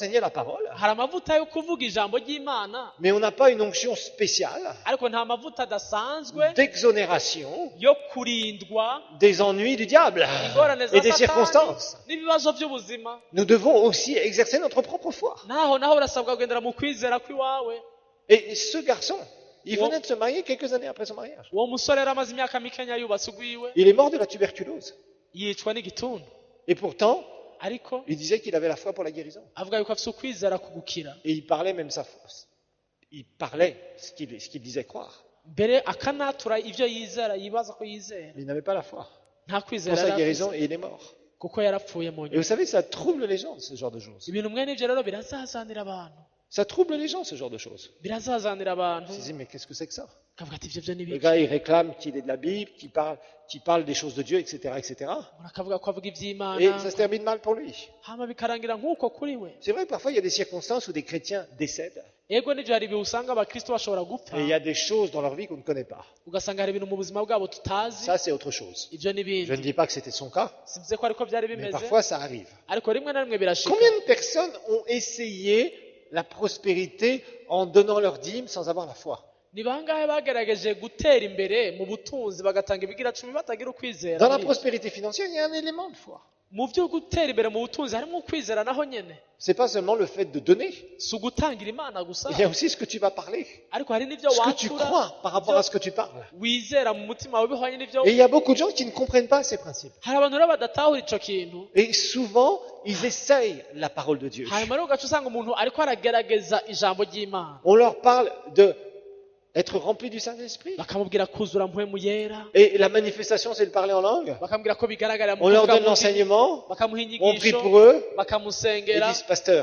Speaker 2: enseigner la parole,
Speaker 3: hari amavuta yo kuvuga ijambo ry'imana
Speaker 2: mais on n'a pas une onction spéciale
Speaker 3: ariko nta mavuta adasanzwe
Speaker 2: d'exonération
Speaker 3: yo kurindwa
Speaker 2: des ennuis du diable
Speaker 3: ingorane za
Speaker 2: et des
Speaker 3: satani
Speaker 2: circonstances.
Speaker 3: n'ibibazo by'ubuzima.
Speaker 2: Nous devons aussi exercer notre propre foi.
Speaker 3: naho naho urasabwa kugendera mu kwizera kw'iwawe.
Speaker 2: Et ce garçon, il venait de se marier quelques années après son mariage.
Speaker 3: uwo musore yari amaze imyaka mikenya yubatse ugwiwe
Speaker 2: Il est mort de la tuberculose.
Speaker 3: yicwa n'igituntu,
Speaker 2: Et pourtant,
Speaker 3: ariko
Speaker 2: il disait qu'il avait la foi pour la guérison.
Speaker 3: avuga yuko afite ukwizera ku gukira,
Speaker 2: Et il parlait même sa foi. Il parlait ce qu'il, ce qu'il disait croire.
Speaker 3: mbere akanatura ibyo yizera yibaza ko yizera.
Speaker 2: Mais il n'avait pas la foi
Speaker 3: nta
Speaker 2: pour
Speaker 3: kwizera
Speaker 2: sa
Speaker 3: yari
Speaker 2: guérison
Speaker 3: afite
Speaker 2: et il est mort.
Speaker 3: kuko yarapfuye mu
Speaker 2: Et vous
Speaker 3: nyuma.
Speaker 2: savez, ça trouble les gens, ce genre de choses.
Speaker 3: ibintu mwene ibyo rero birazazanira abantu,
Speaker 2: Ça trouble les gens, ce genre de choses.
Speaker 3: birazazanira abantu.
Speaker 2: Ils se disent, mais qu'est-ce que c'est que ça?
Speaker 3: akavuga ati ibyo byo ni
Speaker 2: Le
Speaker 3: biki.
Speaker 2: gars, il réclame qu'il est de la Bible, qu'il parle, qu'il parle des choses de Dieu, et cetera, et cetera.
Speaker 3: umuntu akavuga ko avuga
Speaker 2: Et
Speaker 3: iby'imana
Speaker 2: ça se termine mal pour lui.
Speaker 3: hama bikarangira nk'uko kuri we.
Speaker 2: C'est vrai que parfois, il y a des circonstances où des chrétiens décèdent.
Speaker 3: ego n'ibyo hari ibihe usanga abakristo bashobora gupfa,
Speaker 2: Et il y a des choses dans leur vie qu'on ne connaît pas.
Speaker 3: ugasanga hari ibintu mu buzima bwabo tutazi.
Speaker 2: Ça, c'est autre chose.
Speaker 3: ibyo
Speaker 2: Je ne
Speaker 3: n'ibindi
Speaker 2: dis pas que c'était son cas,
Speaker 3: sivuze ko ariko byari
Speaker 2: mais
Speaker 3: bimeze,
Speaker 2: parfois, ça arrive.
Speaker 3: ariko rimwe na rimwe birashika.
Speaker 2: Combien de personnes ont essayé la prospérité en donnant leur dîme sans avoir la foi?
Speaker 3: ni bangahe bagerageje gutera imbere mu butunzi bagatanga ibigira cumi batagira ukwizera?
Speaker 2: Dans la prospérité financière, il y a un élément de foi.
Speaker 3: mu byo gutera imbere mu butunzi harimo ukwizera naho nyene,
Speaker 2: C'est pas seulement le fait de donner.
Speaker 3: si ugutangira imana gusa,
Speaker 2: Il y a aussi ce que tu vas parler.
Speaker 3: ariko hari n'ibyo
Speaker 2: Ce que tu
Speaker 3: watura
Speaker 2: crois par rapport à ce que tu parles.
Speaker 3: wizera mu mutima wawe bihwanye n'ibyo.
Speaker 2: Et il y a beaucoup de gens qui ne comprennent pas ces principes.
Speaker 3: hari abantu rero badatahura ico kintu,
Speaker 2: Et souvent, ils essayent la parole de Dieu.
Speaker 3: hanyuma rero ugaca usanga umuntu ariko aragerageza ijambo ry'imana,
Speaker 2: On leur parle de être rempli du Saint-Esprit.
Speaker 3: bakamubwira kuzura mpwemu yera,
Speaker 2: Et la manifestation, c'est de parler en langue.
Speaker 3: bakamubwira ko bigaragarira mu
Speaker 2: On leur
Speaker 3: kuvuga
Speaker 2: donne
Speaker 3: mu ndimi,
Speaker 2: l'enseignement.
Speaker 3: bakamuha
Speaker 2: On prie
Speaker 3: inyigisho,
Speaker 2: pour eux. Ils
Speaker 3: bakamusengera.
Speaker 2: disent, pasteur,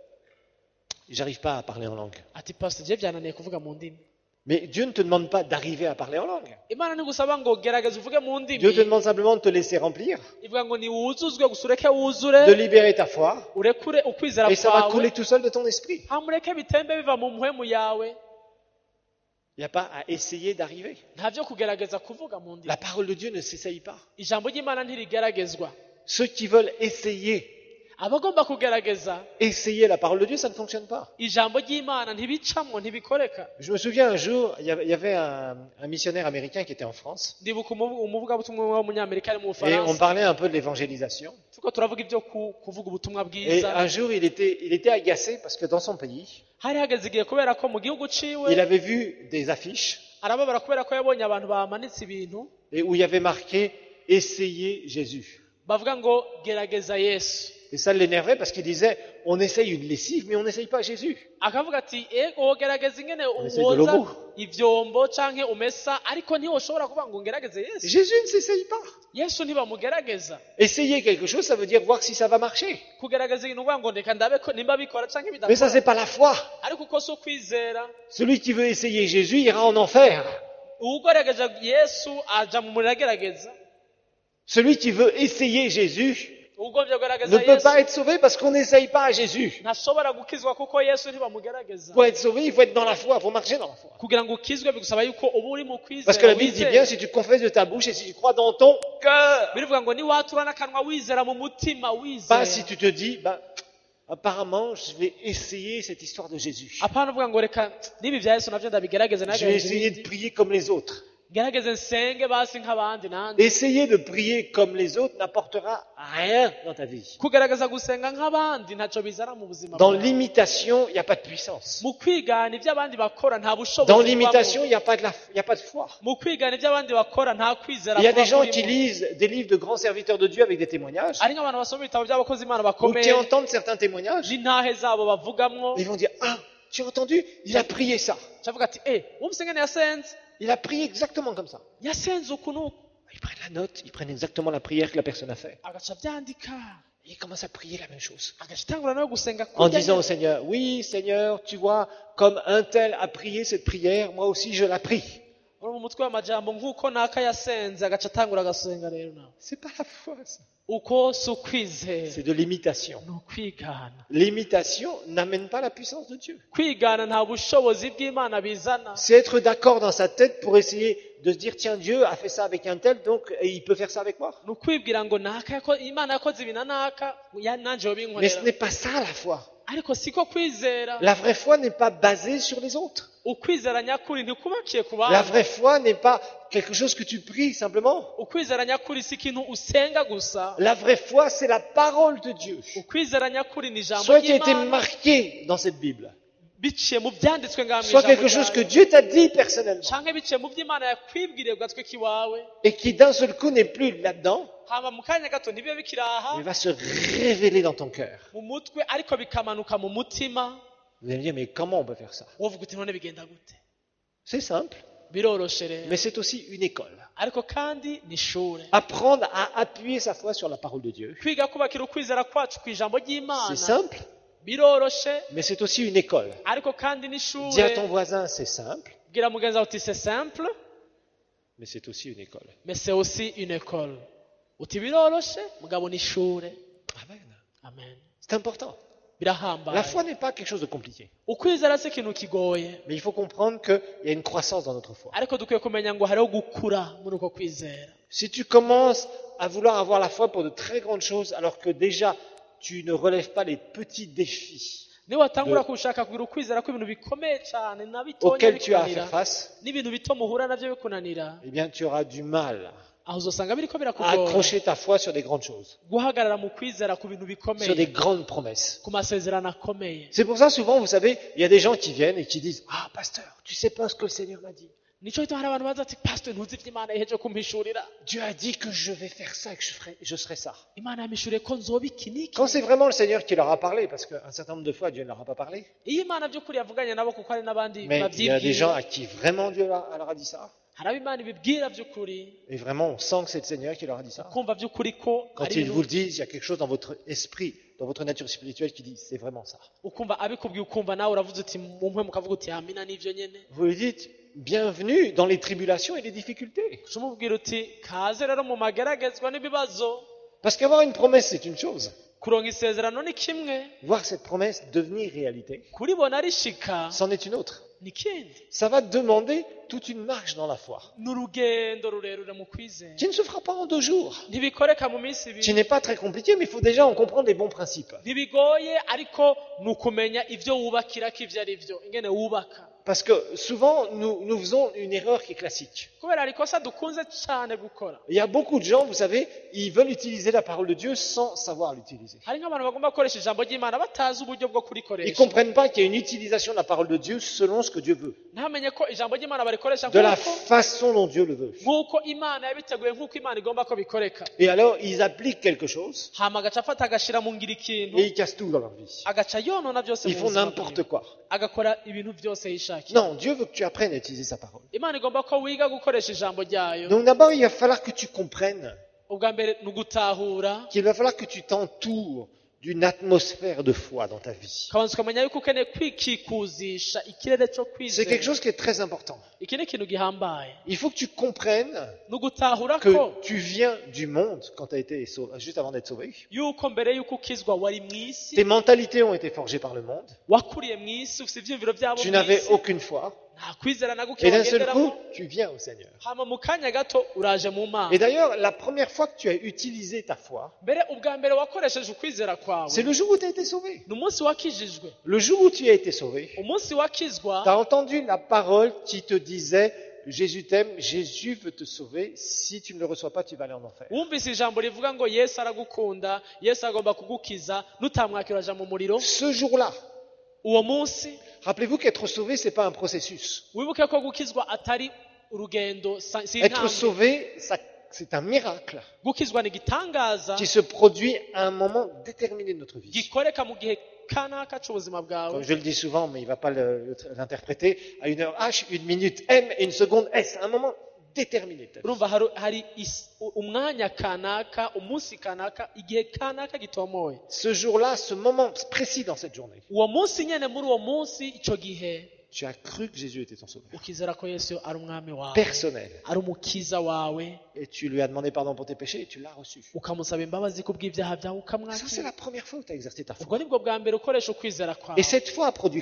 Speaker 2: j'arrive pas à parler en langue.
Speaker 3: ati pastor je byananiye kuvuga mu ndimi.
Speaker 2: Mais Dieu ne te demande pas d'arriver à parler en langue.
Speaker 3: imana ntigusaba ngo gerageza uvuge mu
Speaker 2: Dieu te
Speaker 3: ndimi,
Speaker 2: demande simplement de te laisser remplir,
Speaker 3: ivuga ngo niwuzuzwe gusa ureke
Speaker 2: de
Speaker 3: wuzure,
Speaker 2: libérer ta foi.
Speaker 3: urekure ukwizera
Speaker 2: Et ça va
Speaker 3: kwawe,
Speaker 2: couler tout seul de ton esprit.
Speaker 3: hamureke bitembe biva mu mpwemu yawe.
Speaker 2: Il n'y a pas à essayer d'arriver.
Speaker 3: nta byo kugerageza kuvuga mu ndimi.
Speaker 2: La parole de Dieu ne s'essaye pas.
Speaker 3: ijambo ry'imana ntirigeragezwa.
Speaker 2: Ceux qui veulent essayer,
Speaker 3: abagomba kugerageza
Speaker 2: essayer la parole de Dieu, ça ne fonctionne pas.
Speaker 3: ijambo ry'imana ntibicamwo ntibikoreka.
Speaker 2: Je me souviens un jour, il y avait, il y avait un, un missionnaire américain qui était en France.
Speaker 3: ndibuka umuvu- umuvugabutumwa w'umunyamerika ari mu
Speaker 2: Et on
Speaker 3: bufaransa,
Speaker 2: parlait un peu de l'évangélisation.
Speaker 3: turiko turavuga ibyo ku- kuvuga ubutumwa
Speaker 2: Et
Speaker 3: bwiza.
Speaker 2: un jour, il était, il était agacé parce que dans son pays,
Speaker 3: hari hageze igihe kubera ko mu gihugu ciwe
Speaker 2: il avait vu des affiches
Speaker 3: arababara kubera ko yabonye abantu bamanitse ibintu
Speaker 2: et où il y avait marqué « Essayez Jésus ».
Speaker 3: bavuga ngo gerageza yesu.
Speaker 2: Et ça l'énervait parce qu'il disait « On essaye une lessive, mais on n'essaye pas Jésus
Speaker 3: akavuga ati ego wogerageza ingene
Speaker 2: essaye de
Speaker 3: woza
Speaker 2: l'eau.
Speaker 3: ivyombo canke umesa, ariko ntiwoshobora kuvuga ngo ngerageze ». yesu.
Speaker 2: Jésus ne s'essaye pas.
Speaker 3: yesu ntibamugerageza.
Speaker 2: Essayer quelque chose, ça veut dire voir si ça va marcher.
Speaker 3: kugerageza ibintu uvuga ngo ndeka ndabe ko nimba bikora canke
Speaker 2: Mais ça,
Speaker 3: bidakora,
Speaker 2: c'est pas la foi.
Speaker 3: ariko uko si ukwizera.
Speaker 2: Celui qui veut essayer Jésus ira en enfer.
Speaker 3: uwugerageje yesu aja mu muriro agerageza.
Speaker 2: Celui qui veut essayer Jésus
Speaker 3: uwugomvye
Speaker 2: ne
Speaker 3: kugerageza
Speaker 2: peut pas
Speaker 3: yesu
Speaker 2: être sauvé parce qu'on n'essaye pas Jésus.
Speaker 3: ntashobora gukizwa kuko yesu ntibamugerageza.
Speaker 2: Pour être sauvé, il faut être dans la foi, il faut marcher dans la foi.
Speaker 3: kugira ngo ukizwe bigusaba yuko uba uri mu
Speaker 2: Parce que la
Speaker 3: kwizera
Speaker 2: Bible dit
Speaker 3: wizera.
Speaker 2: bien, si tu confesses de ta bouche et si tu crois dans ton cœur,
Speaker 3: birivuga ngo niwatura n'akanwa wizera mu mutima
Speaker 2: pas
Speaker 3: wizera.
Speaker 2: si tu te dis, bah, apparemment, je vais essayer cette histoire de Jésus.
Speaker 3: apana uvuga ngo reka nibi vya yesu navyo ndabigerageze
Speaker 2: Je vais
Speaker 3: nagerageze
Speaker 2: essayer de
Speaker 3: ibindi.
Speaker 2: prier comme les autres.
Speaker 3: gerageze nsenge basi nk'abandi nanjye.
Speaker 2: Essayer de prier comme les autres n'apportera rien dans ta vie.
Speaker 3: kugerageza gusenga nk'abandi ntacyo bizana mu buzima
Speaker 2: Dans
Speaker 3: bwawe.
Speaker 2: l'imitation, il n'y a pas de puissance.
Speaker 3: mu kwigana ibyo abandi bakora nta bushobozi
Speaker 2: Dans
Speaker 3: bubamo.
Speaker 2: l'imitation, il n'y a pas de la, il n'y a pas de foi.
Speaker 3: mu kwigana ibyo abandi bakora nta kwizera
Speaker 2: Il y a des
Speaker 3: kuba
Speaker 2: gens qui
Speaker 3: kurimo.
Speaker 2: lisent des livres de grands serviteurs de Dieu avec des témoignages,
Speaker 3: ari nk'abantu basoma ibitabo by'abakozi imana
Speaker 2: ou
Speaker 3: bakomeye
Speaker 2: qui entendent certains témoignages,
Speaker 3: n'intahe zabo bavugamwo.
Speaker 2: ils vont dire, ah, tu as entendu? Il a prié ça.
Speaker 3: cavuga ati eh wumvise ngene yasenze
Speaker 2: Il a prié exactement comme ça.
Speaker 3: yasenze uku n'uku,
Speaker 2: Ils prennent la note, ils prennent exactement la prière que la personne a fait.
Speaker 3: agaca abyandika,
Speaker 2: Et ils commencent à prier la même chose.
Speaker 3: agaca atangura nawe gusenga
Speaker 2: En
Speaker 3: kurya
Speaker 2: disant au
Speaker 3: nyene.
Speaker 2: Seigneur, oui Seigneur, tu vois, comme un tel a prié cette prière, moi aussi je la prie.
Speaker 3: uri mu mutwe w'amajambo nk'uko naka yasenze agaca atangura agasenga rero nawe.
Speaker 2: C'est pas la foi, ça.
Speaker 3: uko si ukwizera
Speaker 2: C'est de l'imitation.
Speaker 3: ni ukwigana.
Speaker 2: L'imitation n'amène pas la puissance de Dieu.
Speaker 3: kwigana nta bushobozi bw'imana bizana.
Speaker 2: C'est être d'accord dans sa tête pour essayer de se dire, tiens, Dieu a fait ça avec un tel, donc et il peut faire ça avec moi.
Speaker 3: ni ukwibwira ngo naka yako- imana yakoze ibi na naka ya- nanje
Speaker 2: Mais ce
Speaker 3: yobinkorera.
Speaker 2: n'est pas ça la foi.
Speaker 3: ariko siko kwizera.
Speaker 2: La vraie foi n'est pas basée sur les autres.
Speaker 3: Ukwizera nyakuri ntikubakiye ku
Speaker 2: La
Speaker 3: bandi.
Speaker 2: vraie foi n'est pas quelque chose que tu pries simplement.
Speaker 3: Ukwizera nyakuri si ikintu usenga gusa.
Speaker 2: La vraie foi, c'est la parole de Dieu.
Speaker 3: Ukwizera nyakuri ni ijambo
Speaker 2: Soit qui a été
Speaker 3: ry'Imana
Speaker 2: marqué dans cette Bible.
Speaker 3: biciye mu byanditswe ngaha mu
Speaker 2: Soit
Speaker 3: ijambo
Speaker 2: quelque chose que
Speaker 3: ryayo.
Speaker 2: Dieu t'a dit personnellement.
Speaker 3: Canke biciye mu by'Imana yakwibwiriye ku gatwe k'iwawe.
Speaker 2: Et qui d'un seul coup n'est plus là-dedans.
Speaker 3: Hama mu kanya gato ntibibe bikiri aha
Speaker 2: Il va se révéler dans ton cœur.
Speaker 3: mu mutwe ariko bikamanuka mu mutima.
Speaker 2: Vous allez me dire, mais comment on peut faire ça?
Speaker 3: Wovuga uti none bigenda gute?
Speaker 2: C'est simple.
Speaker 3: Biroroshe rero.
Speaker 2: Mais c'est aussi une école.
Speaker 3: Ariko kandi ni ishure.
Speaker 2: Apprendre à appuyer sa foi sur la parole de Dieu.
Speaker 3: Kwiga kubakira ukwizera kwacu ku ijambo
Speaker 2: C'est
Speaker 3: ry'Imana
Speaker 2: simple,
Speaker 3: biroroshe
Speaker 2: mais c'est aussi une école.
Speaker 3: ariko kandi ni
Speaker 2: Dis à ton
Speaker 3: ishure.
Speaker 2: voisin, c'est simple,
Speaker 3: Bwira mugenzi wawe uti c'est simple
Speaker 2: mais c'est aussi une école.
Speaker 3: mais c'est aussi une école. Uti biroroshe mugabo ni ishure.
Speaker 2: Amen.
Speaker 3: Amen.
Speaker 2: C'est important. La
Speaker 3: Birahambaye.
Speaker 2: foi n'est pas quelque chose de compliqué.
Speaker 3: Ukwizera si ikintu kigoye
Speaker 2: Mais il faut comprendre qu'il y a une croissance dans notre foi.
Speaker 3: ariko dukwiye kumenya ngo hariho gukura muri uko kwizera.
Speaker 2: Si tu commences à vouloir avoir la foi pour de très grandes choses, alors que déjà tu ne relèves pas les petits défis
Speaker 3: Niba watangura kushaka kugira ukwizera ko ibintu bikomeye cyane na bitonya
Speaker 2: auxquels tu as à faire
Speaker 3: bikunanira
Speaker 2: face,
Speaker 3: n'ibintu bito muhura navyo bikunanira,
Speaker 2: eh bien tu auras du mal
Speaker 3: aho uzosanga biriko
Speaker 2: à
Speaker 3: birakugora
Speaker 2: accrocher ta foi sur des grandes choses,
Speaker 3: guhagarara mu kwizera ku bintu
Speaker 2: sur des
Speaker 3: bikomeye,
Speaker 2: grandes promesses.
Speaker 3: ku masezerano akomeye.
Speaker 2: C'est pour ça souvent, vous savez, il y a des gens qui viennent et qui disent « Ah, pasteur, tu sais pas ce que le Seigneur m'a dit.
Speaker 3: Nico gituma hari abantu baza ati pastor ntuzi ivyo Imana iheje kumpishurira.
Speaker 2: Dieu a dit que je vais faire ça et que je, ferai, je serai ça.
Speaker 3: Imana yamishuriye ko nzoba iki n'iki.
Speaker 2: Quand c'est vraiment le Seigneur qui leur a parlé, parce qu'un certain nombre de fois, Dieu ne leur a pas parlé,
Speaker 3: Iyo Imana by'ukuri yavuganye nabo kuko hari n'abandi
Speaker 2: mais il y a des gens
Speaker 3: bavyibwira,
Speaker 2: à qui vraiment Dieu leur leur a dit ça.
Speaker 3: hari abo Imana ibibwira by'ukuri
Speaker 2: Et vraiment, on sent que c'est le Seigneur qui leur a dit ça.
Speaker 3: kumva by'ukuri ko
Speaker 2: Quand
Speaker 3: ari
Speaker 2: ils vous
Speaker 3: ibintu
Speaker 2: le disent, il y a quelque chose dans votre esprit, dans votre nature spirituelle qui dit c'est vraiment ça.
Speaker 3: ukumva abikubwiye ukumva nawe uravuze uti mu mpwe mukavuga uti amina n'ivyo nyene.
Speaker 2: Vous lui dites bienvenue dans les tribulations et les difficultés.
Speaker 3: Umubwira uti kaze rero mu mageragezwa n'ibibazo.
Speaker 2: Parce qu'avoir une promesse, c'est une chose.
Speaker 3: Kuronka isezerano ni kimwe,
Speaker 2: Voir cette promesse devenir réalité,
Speaker 3: kuribona rishika
Speaker 2: c'en est une autre.
Speaker 3: ni kindi.
Speaker 2: Ça va te demander toute une marche dans la foi,
Speaker 3: Ni urugendo rurerure mu kwizera,
Speaker 2: qui ne se fera pas en deux jours,
Speaker 3: ntibikoreka mu minsi
Speaker 2: qui
Speaker 3: ibiri,
Speaker 2: n'est pas très compliqué, mais il faut déjà en comprendre les bons principes.
Speaker 3: ntibigoye ariko ni ukumenya ivyo wubakirako ivyo ari vyo, ingene wubaka.
Speaker 2: Parce que souvent, nous, nous faisons une erreur qui est classique.
Speaker 3: Kubera hari ikosa dukunze cane gukora.
Speaker 2: Il y a beaucoup de gens, vous savez, ils veulent utiliser la parole de Dieu sans savoir l'utiliser.
Speaker 3: Hari nk'abantu bagomba gukoresha ijambo ry'Imana batazi uburyo bwo
Speaker 2: Ils ne
Speaker 3: kurikoresha.
Speaker 2: comprennent pas qu'il y a une utilisation de la parole de Dieu selon ce que Dieu veut,
Speaker 3: Ntamenye ko ijambo ry'Imana barikoresha
Speaker 2: de la
Speaker 3: nk'uko
Speaker 2: façon dont Dieu le veut.
Speaker 3: nk'uko Imana yabiteguye, nk'uko Imana igomba ko bikoreka.
Speaker 2: Et alors, ils appliquent quelque chose
Speaker 3: Hama agaca afata agashira mu ngiro
Speaker 2: et
Speaker 3: ikintu,
Speaker 2: ils cassent tout dans leur vie.
Speaker 3: agaca yonona byose
Speaker 2: Ils
Speaker 3: mu
Speaker 2: font
Speaker 3: buzima
Speaker 2: n'importe
Speaker 3: bwiwe.
Speaker 2: quoi.
Speaker 3: Agakora ibintu byose yishakiye.
Speaker 2: Non, Dieu veut que tu apprennes à utiliser sa parole.
Speaker 3: Imana igomba ko wiga gukoresha ijambo ryayo.
Speaker 2: Donc d'abord, il va falloir que tu comprennes
Speaker 3: Ubwa mbere ni ugutahura,
Speaker 2: qu'il va falloir que tu t'entoures d'une atmosphère de foi dans ta vie.
Speaker 3: ukabanza ukamenya yuko ukeneye kwikikuzisha ikirere cyo
Speaker 2: C'est quelque
Speaker 3: kwizera.
Speaker 2: chose qui est très important.
Speaker 3: Iki ni ikintu gihambaye.
Speaker 2: Il faut que tu comprennes
Speaker 3: Ni ugutahura
Speaker 2: que
Speaker 3: ko
Speaker 2: tu viens du monde quand tu as été sauvé, juste avant d'être sauvé.
Speaker 3: yuko mbere yuko ukizwa wari mu isi,
Speaker 2: Tes mentalités ont été forgées par le monde.
Speaker 3: wakuriye mu isi, ufite ivyiyumviro byabo
Speaker 2: Tu
Speaker 3: mu
Speaker 2: n'avais
Speaker 3: isi,
Speaker 2: aucune foi.
Speaker 3: nta kwizera na guke
Speaker 2: Et d'un seul coup,
Speaker 3: wagenderamo,
Speaker 2: tu viens au Seigneur.
Speaker 3: hama mu kanya gato uraje mu Mana.
Speaker 2: Et d'ailleurs, la première fois que tu as utilisé ta foi,
Speaker 3: Mbere ubwa mbere wakoresheje ukwizera kwawe
Speaker 2: c'est le jour où tu as été sauvé.
Speaker 3: ni umunsi wakijijwe.
Speaker 2: Le jour où tu as été sauvé,
Speaker 3: Umunsi wakizwa
Speaker 2: tu as entendu la parole qui te disait Jésus t'aime, Jésus veut te sauver. Si tu ne le reçois pas, tu vas aller en enfer.
Speaker 3: wumvise ijambo rivuga ngo Yesu aragukunda, Yesu agomba kugukiza, nutamwakira uraja mu muriro.
Speaker 2: Ce jour-là,
Speaker 3: Uwo munsi
Speaker 2: rappelez-vous qu'être sauvé, c'est pas un processus.
Speaker 3: wibuke ko gukizwa atari urugendo, sa- si
Speaker 2: Être
Speaker 3: intambwe.
Speaker 2: sauvé, ça- c'est un miracle
Speaker 3: Gukizwa ni igitangaza
Speaker 2: qui se produit à un moment déterminé de notre vie.
Speaker 3: gikoreka mu gihe kanaka c'ubuzima bwawe.
Speaker 2: Comme je le dis souvent, mais il ne va pas le- le- l'interpréter, à une heure H, une minute M et une seconde S, un moment déterminé de ta vie.
Speaker 3: urumva hari, hari is- u- umwanya kanaka, umunsi kanaka, igihe kanaka gitomoye.
Speaker 2: Ce jour-là, ce moment précis dans cette journée,
Speaker 3: Uwo munsi nyene, muri uwo munsi ico gihe
Speaker 2: tu as cru que Jésus était ton sauveur
Speaker 3: ukizera ko Yesu ari umwami wawe,
Speaker 2: personnel.
Speaker 3: ari umukiza wawe,
Speaker 2: Et tu lui as demandé pardon pour tes péchés et tu l'as reçu.
Speaker 3: ukamusaba imbabazi kubw'ibyaha byawe
Speaker 2: Ça, c'est
Speaker 3: ukamwakira.
Speaker 2: la première fois où tu as exercé ta foi.
Speaker 3: Ubwo nibwo bwa mbere ukoresha ukwizera kwawe.
Speaker 2: Et cette foi a produit quoi?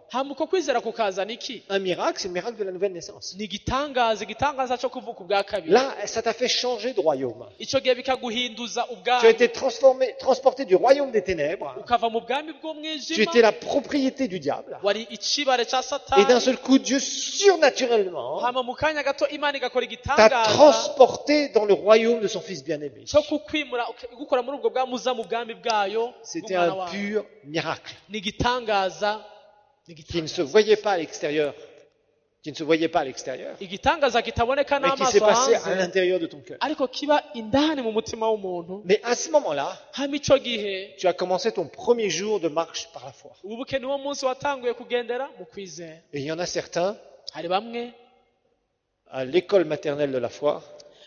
Speaker 3: hama uko kwizera kukazana iki?
Speaker 2: Un miracle, c'est le miracle de la nouvelle naissance.
Speaker 3: Ni igitangaza igitangaza cyo kuvuka ubwa kabiri.
Speaker 2: Là, ça t'a fait changer de royaume.
Speaker 3: Ico gihe bikaguhinduza
Speaker 2: Tu as
Speaker 3: ubwami
Speaker 2: été transformé, transporté du royaume des ténèbres.
Speaker 3: ukava mu bwami
Speaker 2: Tu
Speaker 3: bw'umwijima
Speaker 2: étais la propriété du diable.
Speaker 3: wari icibare ca
Speaker 2: Et d'un
Speaker 3: satani,
Speaker 2: seul coup, Dieu surnaturellement
Speaker 3: hama mu kanya gato imana igakora
Speaker 2: t'a
Speaker 3: igitangaza
Speaker 2: transporté dans le royaume de son Fils bien-aimé.
Speaker 3: cyo kukwimura igukora muri ubwo bwami uza mu bwami bwayo
Speaker 2: C'était
Speaker 3: bw'umwana
Speaker 2: un
Speaker 3: wayo.
Speaker 2: pur miracle
Speaker 3: Ni igitangaza ni
Speaker 2: qui ne se
Speaker 3: igitangaza
Speaker 2: voyait pas à l'extérieur, qui ne se voyait pas à l'extérieur,
Speaker 3: igitangaza kitaboneka
Speaker 2: mais qui s'est
Speaker 3: n'amaso
Speaker 2: passé à
Speaker 3: hanze
Speaker 2: l'intérieur de ton cœur.
Speaker 3: ariko kiba indani mu mutima w'umuntu.
Speaker 2: Mais à ce moment-là,
Speaker 3: hama ico gihe
Speaker 2: tu as commencé ton premier jour de marche par la foi.
Speaker 3: ubuke niwo munsi watanguye kugendera mu kwizera.
Speaker 2: Et il y en a certains,
Speaker 3: hari bamwe
Speaker 2: à l'école maternelle de la foi,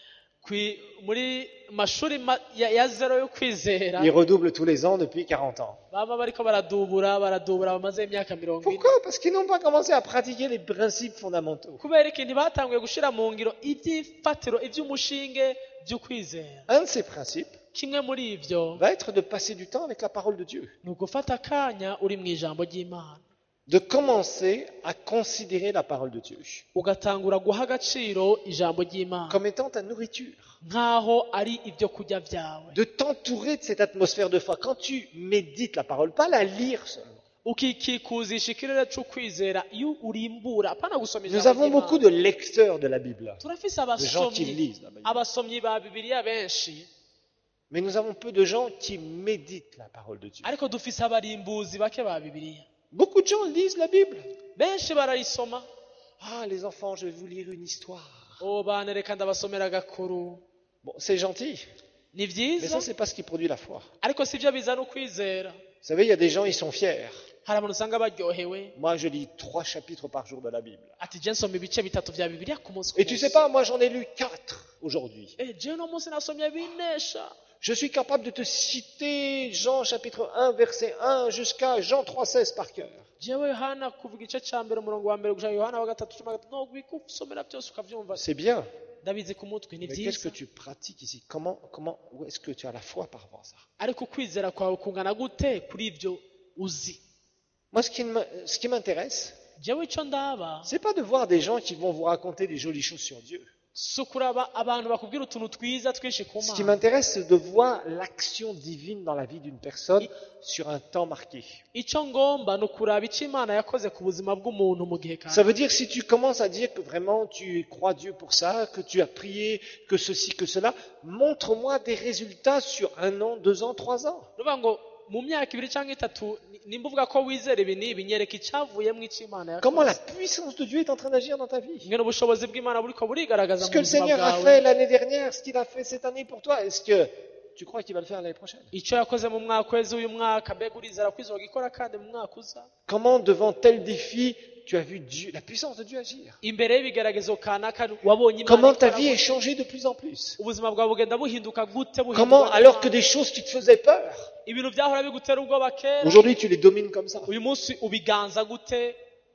Speaker 3: kwi- muri mashuri ma- ya, ya zero yo kwizera
Speaker 2: ils redoublent tous les ans depuis quarante ans.
Speaker 3: baba bariko baradubura baradubura bamaze imyaka mirongo ine.
Speaker 2: Pourquoi? Parce qu'ils n'ont pas commencé à pratiquer les principes fondamentaux.
Speaker 3: kubera ikintu batanguye gushira mu ngiro iby'ifatiro iby'umushinge by'ukwizera.
Speaker 2: Un de ces principes
Speaker 3: kimwe muri ivyo
Speaker 2: va être de passer du temps avec la parole de Dieu,
Speaker 3: ni ugufata akanya uri mu ijambo ry'imana
Speaker 2: de commencer à considérer la parole de Dieu
Speaker 3: ugatangura guha agaciro ijambo ry'imana
Speaker 2: comme étant ta nourriture,
Speaker 3: nk'aho ari ibyo kurya byawe,
Speaker 2: de t'entourer de cette atmosphère de foi. Quand tu médites la parole, pas la lire seulement.
Speaker 3: ukikikuzisha ikirere c'ukwizera iyo urimbura apana gusoma
Speaker 2: Nous
Speaker 3: ijambo
Speaker 2: avons beaucoup
Speaker 3: ry'imana.
Speaker 2: de lecteurs de la Bible,
Speaker 3: turafise
Speaker 2: de gens qui
Speaker 3: abasomyi
Speaker 2: lisent la Bible,
Speaker 3: abasomyi ba bibiliya benshi
Speaker 2: mais nous avons peu de gens qui méditent la parole de Dieu.
Speaker 3: ariko dufise abarimbuzi bake ba bibiliya.
Speaker 2: Beaucoup de gens lisent la Bible.
Speaker 3: benshi barayisoma.
Speaker 2: Ah, les enfants, je vais vous lire une histoire.
Speaker 3: o bana reka ndabasomera agakuru.
Speaker 2: Bon, c'est gentil,
Speaker 3: ni
Speaker 2: mais
Speaker 3: vyiza
Speaker 2: ça, c'est pas ce qui produit la foi.
Speaker 3: ariko sivyo bizana ukwizera.
Speaker 2: Vous savez, il y a des gens, ils sont fiers.
Speaker 3: hari abantu usanga baryohewe
Speaker 2: Moi, je lis trois chapitres par jour de la Bible.
Speaker 3: ati je nsoma ibice bitatu vya bibiliya ku munsi ku
Speaker 2: Et tu sais
Speaker 3: munsi.
Speaker 2: pas, moi, j'en ai lu quatre aujourd'hui.
Speaker 3: Eh, je no munsi nasomye binesha.
Speaker 2: Je suis capable de te citer Jean chapitre un, verset un, jusqu'à Jean trois, seize par cœur.
Speaker 3: jewe yohana kuva igice ca mbere umurongo wa mbere gushika yohana wa gatatu cumi na gatatu no gusomera byose ukavyumva.
Speaker 2: C'est bien,
Speaker 3: ndabizi ku mutwe ni
Speaker 2: mais qu'est-ce que
Speaker 3: vyiza
Speaker 2: tu pratiques ici? Comment, comment, où est-ce que tu as la foi par rapport à ça?
Speaker 3: ariko ukwizera kwawe kungana gute kuri ivyo uzi.
Speaker 2: Moi, ce qui m- ce qui m'intéresse,
Speaker 3: jewe ico ndaba
Speaker 2: c'est pas de voir des gens qui vont vous raconter des jolies choses sur Dieu.
Speaker 3: si ukuraba abantu bakubwira utuntu twiza twinshi ku
Speaker 2: Ce qui
Speaker 3: mana.
Speaker 2: m'intéresse, c'est de voir l'action divine dans la vie d'une personne sur un temps marqué.
Speaker 3: ico ngomba ni ukuraba ico imana yakoze ku buzima bw'umuntu mu gihe
Speaker 2: Ça
Speaker 3: kanaka.
Speaker 2: veut dire, si tu commences à dire que vraiment tu crois Dieu pour ça, que tu as prié, que ceci, que cela, montre-moi des résultats sur un an, deux ans, trois ans.
Speaker 3: nuvuga ngo mu myaka ibiri cyangwa itatu ni- nimba uvuga ko wizera ibi n'ibi nyereka icavuyemo ico imana
Speaker 2: Comment la
Speaker 3: yakoze.
Speaker 2: puissance de Dieu est en train d'agir dans ta vie.
Speaker 3: ingene ubushobozi bw'imana buriko burigaragaza
Speaker 2: Ce
Speaker 3: mu
Speaker 2: que le
Speaker 3: buzima
Speaker 2: Seigneur a
Speaker 3: bwawe.
Speaker 2: fait l'année dernière, ce qu'il a fait cette année pour toi, est-ce que tu crois qu'il va le faire l'année prochaine?
Speaker 3: ico yakoze mu mwaka weze uyu mwaka mbega urizera ko izogikora kandi mu mwaka uza.
Speaker 2: Comment devant tel défi, tu as vu Dieu, la puissance de Dieu agir?
Speaker 3: imbere y'ibigeragezo kanaka wabonye imana
Speaker 2: Comment ta
Speaker 3: ikora
Speaker 2: vie est
Speaker 3: gute?
Speaker 2: changée de plus en plus?
Speaker 3: ubuzima bwawe bugenda buhinduka gute buhinduka
Speaker 2: Comment,
Speaker 3: n'Imana?
Speaker 2: alors que des choses qui te faisaient peur,
Speaker 3: ibintu byahora bigutera ubwoba kera
Speaker 2: aujourd'hui tu les domines comme ça?
Speaker 3: uyu munsi ubiganza gute.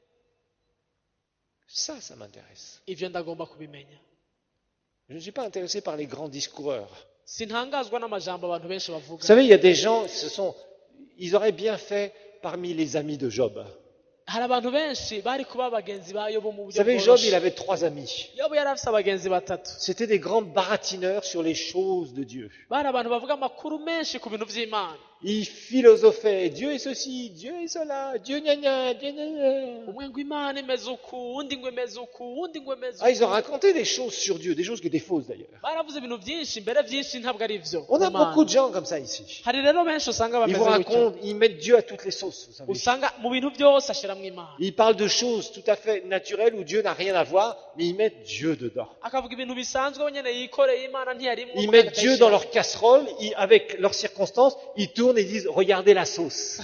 Speaker 2: Ça, ça m'intéresse.
Speaker 3: ivyo ndagomba kubimenya.
Speaker 2: Je ne suis pas intéressé par les grands discoureurs.
Speaker 3: sintangazwa n'amajambo abantu benshi
Speaker 2: Vous
Speaker 3: bavuga.
Speaker 2: savez, il y a des gens, ce sont, ils auraient bien fait parmi les amis de Job.
Speaker 3: hari abantu benshi bari kuba abagenzi ba yobu mu
Speaker 2: Vous
Speaker 3: buryo
Speaker 2: savez, Job, il
Speaker 3: bworoshye.
Speaker 2: avait trois amis.
Speaker 3: yobu yari afise abagenzi batatu.
Speaker 2: C'était des grands baratineurs sur les choses de Dieu.
Speaker 3: bari abantu bavuga amakuru menshi ku bintu vy'imana.
Speaker 2: Ils philosophaient, Dieu est ceci, Dieu est cela, Dieu gna gna, Dieu gna gna.
Speaker 3: umwe ngo imana imeze uku undi ngo imeze uku undi ngo imeze
Speaker 2: Ah, ils ont
Speaker 3: uku.
Speaker 2: raconté des choses sur Dieu, des choses qui étaient fausses d'ailleurs.
Speaker 3: baravuze ibintu byinshi mbere byinshi ntabwo ari vyo.
Speaker 2: On a
Speaker 3: ku Mana.
Speaker 2: beaucoup de gens comme ça ici.
Speaker 3: hari rero benshi usanga
Speaker 2: Ils vous
Speaker 3: bameze gutyo.
Speaker 2: racontent, ils mettent Dieu à toutes les sauces, vous savez.
Speaker 3: usanga mu bintu byose ashiramwo imana.
Speaker 2: Ils parlent de choses tout à fait naturelles où Dieu n'a rien à voir, mais ils mettent Dieu dedans.
Speaker 3: akavuga ibintu bisanzwe we nyene yikoreye imana ntiyarimwo.
Speaker 2: Ils mettent Dieu dans leur casserole, ils- avec leurs circonstances, ils tournent et disent, regardez la sauce.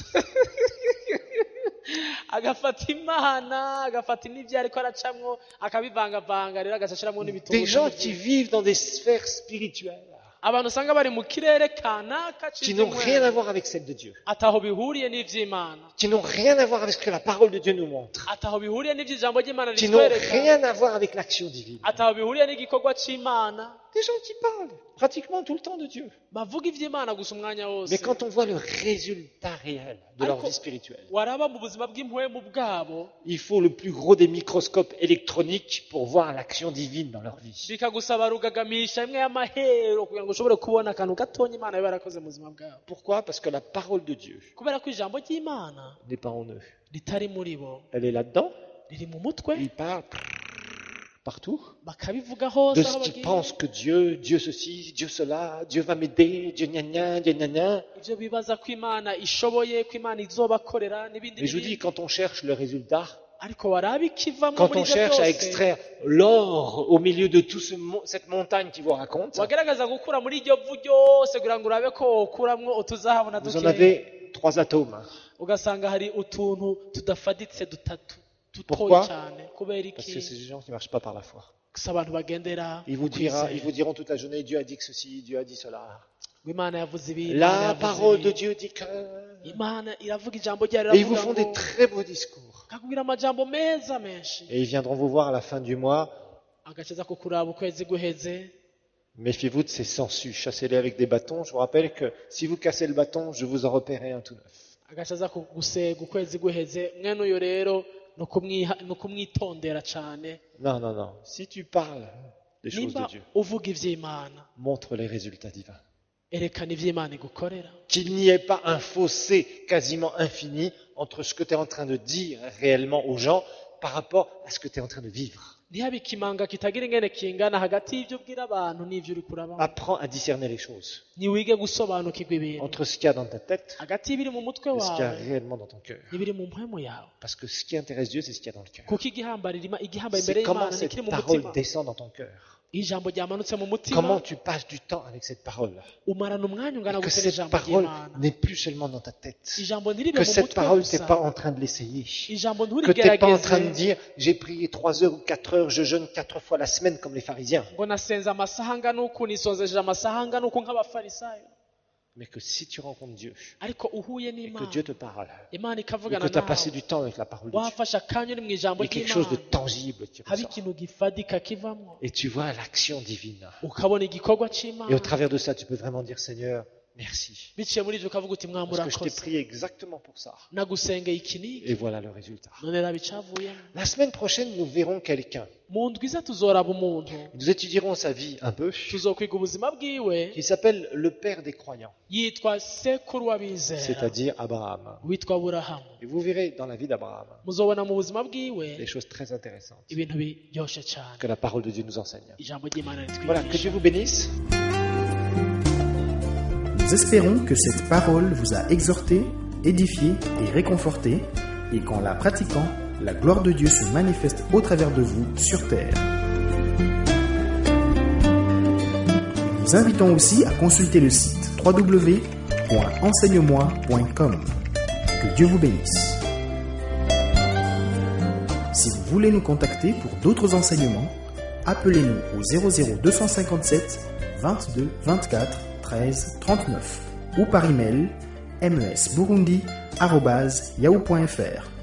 Speaker 3: agafata imana agafata n'ibyo ariko aracamwo akabivangavanga rero agaca ashiramwo n'ibitunguru
Speaker 2: Des gens
Speaker 3: n'ibindi.
Speaker 2: qui vivent dans des sphères spirituelles,
Speaker 3: abantu usanga bari mu kirere kanaka
Speaker 2: qui n'ont
Speaker 3: c'izimwe,
Speaker 2: rien à voir avec celle de Dieu,
Speaker 3: ataho bihuriye n'ivy'imana,
Speaker 2: qui n'ont rien à voir avec ce que la parole de Dieu nous montre,
Speaker 3: ataho bihuriye n'ivy'ijambo ry'imana
Speaker 2: qui n'ont
Speaker 3: ritwereka,
Speaker 2: rien à voir avec l'action divine.
Speaker 3: ataho bihuriye n'igikorwa c'imana.
Speaker 2: des gens qui parlent pratiquement tout le temps de Dieu.
Speaker 3: bavuga iby'imana gusa umwanya wose
Speaker 2: Mais quand on voit le résultat réel de leur
Speaker 3: Ariko-
Speaker 2: vie spirituelle,
Speaker 3: waraba mu buzima bw'impwemu bwabo
Speaker 2: il faut le plus gros des microscopes électroniques pour voir l'action divine dans leur vie.
Speaker 3: bikagusaba rugagamisha imwe y'amahero kugira ngo ushobore kubona akantu gatonya imana yaba yarakoze mu buzima bwabo
Speaker 2: Pourquoi? Parce que la parole de Dieu
Speaker 3: kubera ko ijambo ry'imana
Speaker 2: n'est pas en eux.
Speaker 3: ritari muri bo
Speaker 2: Elle est là-dedans,
Speaker 3: riri mu mutwe
Speaker 2: ils parlent partout
Speaker 3: bakabivuga hose
Speaker 2: de
Speaker 3: aho
Speaker 2: ce qu'ils
Speaker 3: bagiye
Speaker 2: pensent que Dieu, Dieu ceci, Dieu cela, Dieu va m'aider, Dieu gna gna, Dieu gna gna.
Speaker 3: ibyo bibaza ko imana ishoboye ko imana izobakorera n'ibindi
Speaker 2: Mais je vous dis,
Speaker 3: n'ibindi
Speaker 2: quand on cherche le résultat,
Speaker 3: ariko waraba ikivamo
Speaker 2: quand
Speaker 3: muri
Speaker 2: on
Speaker 3: ibyo
Speaker 2: cherche à
Speaker 3: byose
Speaker 2: extraire l'or au milieu de toute ce mo- cette montagne qui vous raconte,
Speaker 3: wagaragaza gukura muri iryo vu ryose kugira ngo urabe ko wokuramwo utuzahabona
Speaker 2: vous en
Speaker 3: dukeya
Speaker 2: avez trois atomes.
Speaker 3: ugasanga hari utuntu tudafaditse dutatu dutoya
Speaker 2: Pourquoi?
Speaker 3: cyane kubera
Speaker 2: Parce
Speaker 3: iki
Speaker 2: que c'est des gens qui ne marchent pas par la foi.
Speaker 3: gusa abantu bagendera
Speaker 2: Ils vous, dira,
Speaker 3: kwizera.
Speaker 2: ils vous diront toute la journée, Dieu a dit que ceci, Dieu a dit cela.
Speaker 3: ngo imana yavuze ibi Imana
Speaker 2: La
Speaker 3: yavuze
Speaker 2: parole
Speaker 3: ibi.
Speaker 2: de Dieu dit que...
Speaker 3: imana iravuga ijambo ryayo
Speaker 2: Et ils vous
Speaker 3: riravuga
Speaker 2: font des
Speaker 3: ngo
Speaker 2: très beaux discours.
Speaker 3: kakubwira amajambo meza menshi
Speaker 2: Et ils viendront vous voir à la fin du mois.
Speaker 3: agakiza ko kuraba ukwezi guheze
Speaker 2: Méfiez-vous de ces sangsues, chassez-les avec des bâtons. Je vous rappelle que si vous cassez le bâton, je vous en repérerai un tout neuf.
Speaker 3: agacaza gusega ukwezi guheze mwene uyo rero ni ukumwiha- ni ukumwitondera cyane
Speaker 2: Non, non, non. Si tu parles des choses de
Speaker 3: nimba
Speaker 2: Dieu,
Speaker 3: uvuga iby'imana
Speaker 2: montre les résultats divins.
Speaker 3: erekana iby'imana igukorera
Speaker 2: Qu'il n'y ait pas un fossé quasiment infini entre ce que tu es en train de dire réellement aux gens par rapport à ce que tu es en train de vivre.
Speaker 3: ntihabe ikimanga kitagira ingene kingana hagati y'ibyo ubwira abantu n'ibyo uri kurabamo
Speaker 2: Apprends à discerner les choses
Speaker 3: ntiwige gusobanukirwa ibintu
Speaker 2: entre ce qu'il y a dans ta tête
Speaker 3: hagati y'ibiri mu mutwe
Speaker 2: et ce qu'il y a
Speaker 3: wawe
Speaker 2: réellement dans ton cœur.
Speaker 3: n'ibiri mu mpwemu yawe
Speaker 2: Parce que ce qui intéresse Dieu, c'est ce qu'il y a dans le cœur.
Speaker 3: kuko igihambarira ima- igihambaye imbere
Speaker 2: C'est comment
Speaker 3: y'imana
Speaker 2: cette
Speaker 3: nikiri mu
Speaker 2: parole
Speaker 3: mutima
Speaker 2: descend dans ton cœur.
Speaker 3: iyo ijambo ryamanutse mu mutima
Speaker 2: Comment tu passes du temps avec cette parole.
Speaker 3: umarana umwanya ungana
Speaker 2: Et que
Speaker 3: gutera
Speaker 2: cette
Speaker 3: ijambo
Speaker 2: parole
Speaker 3: ry'imana
Speaker 2: n'est plus seulement dans ta tête.
Speaker 3: ijambo ntiribe
Speaker 2: Que
Speaker 3: mu
Speaker 2: cette
Speaker 3: mutwe
Speaker 2: parole, tu n'es
Speaker 3: gusa
Speaker 2: pas en train de l'essayer.
Speaker 3: ijambo
Speaker 2: Que tu n'es pas en train de
Speaker 3: nturigerageze
Speaker 2: dire, j'ai prié trois heures ou quatre heures, je jeûne quatre fois la semaine comme les pharisiens.
Speaker 3: ngo nasenze amasaha angana uku nisonzeje amasaha angana uku nk'abafarisayo
Speaker 2: Mais que si tu rencontres Dieu,
Speaker 3: ariko uhuye
Speaker 2: et que
Speaker 3: n'imana
Speaker 2: Dieu te parle,
Speaker 3: imana
Speaker 2: et
Speaker 3: ikavugana
Speaker 2: que tu as passé
Speaker 3: nawe
Speaker 2: du temps avec la parole de Dieu,
Speaker 3: wafashe akanya uri mu ijambo
Speaker 2: il y a quelque chose de
Speaker 3: ry'imana
Speaker 2: tangible qui
Speaker 3: haba
Speaker 2: ressort.
Speaker 3: ikintu gifadika kivamo
Speaker 2: Et tu vois l'action divine.
Speaker 3: ukabona igikorwa
Speaker 2: Et au
Speaker 3: cy'imana
Speaker 2: travers de ça, tu peux vraiment dire, Seigneur, merci.
Speaker 3: biciye muri ibyo ukavuga uti
Speaker 2: Parce que je t'ai
Speaker 3: mwamurakoze
Speaker 2: prié exactement pour ça.
Speaker 3: nagusengeye iki n'iki
Speaker 2: Et voilà le résultat.
Speaker 3: none raba icavuyemo
Speaker 2: La semaine prochaine, nous verrons quelqu'un.
Speaker 3: mu ndwi iza tuzoraba umuntu
Speaker 2: Nous étudierons sa vie un peu.
Speaker 3: tuzokwiga ubuzima bwiwe
Speaker 2: Qui s'appelle le père des croyants,
Speaker 3: yitwa sekuru w'abizera
Speaker 2: c'est-à-dire Abraham.
Speaker 3: witwa aburahamu
Speaker 2: Et vous verrez dans la vie d'Abraham
Speaker 3: muzobona mu buzima bwiwe
Speaker 2: des choses très intéressantes
Speaker 3: ibintu biryoshye cyane
Speaker 2: que la parole de Dieu nous enseigne.
Speaker 3: ijambo ry'imana
Speaker 2: Voilà, que
Speaker 3: ritwigisha
Speaker 2: Dieu vous bénisse.
Speaker 1: Nous espérons que cette parole vous a exhorté, édifié et réconforté, et qu'en la pratiquant, la gloire de Dieu se manifeste au travers de vous sur terre. Nous vous invitons aussi à consulter le site w w w point enseigne moi point com. Que Dieu vous bénisse. Si vous voulez nous contacter pour d'autres enseignements, appelez-nous au zéro zéro deux cent cinquante-sept vingt-deux vingt-quatre treize trente-neuf ou par email mesburundi arobase yahoo point fr.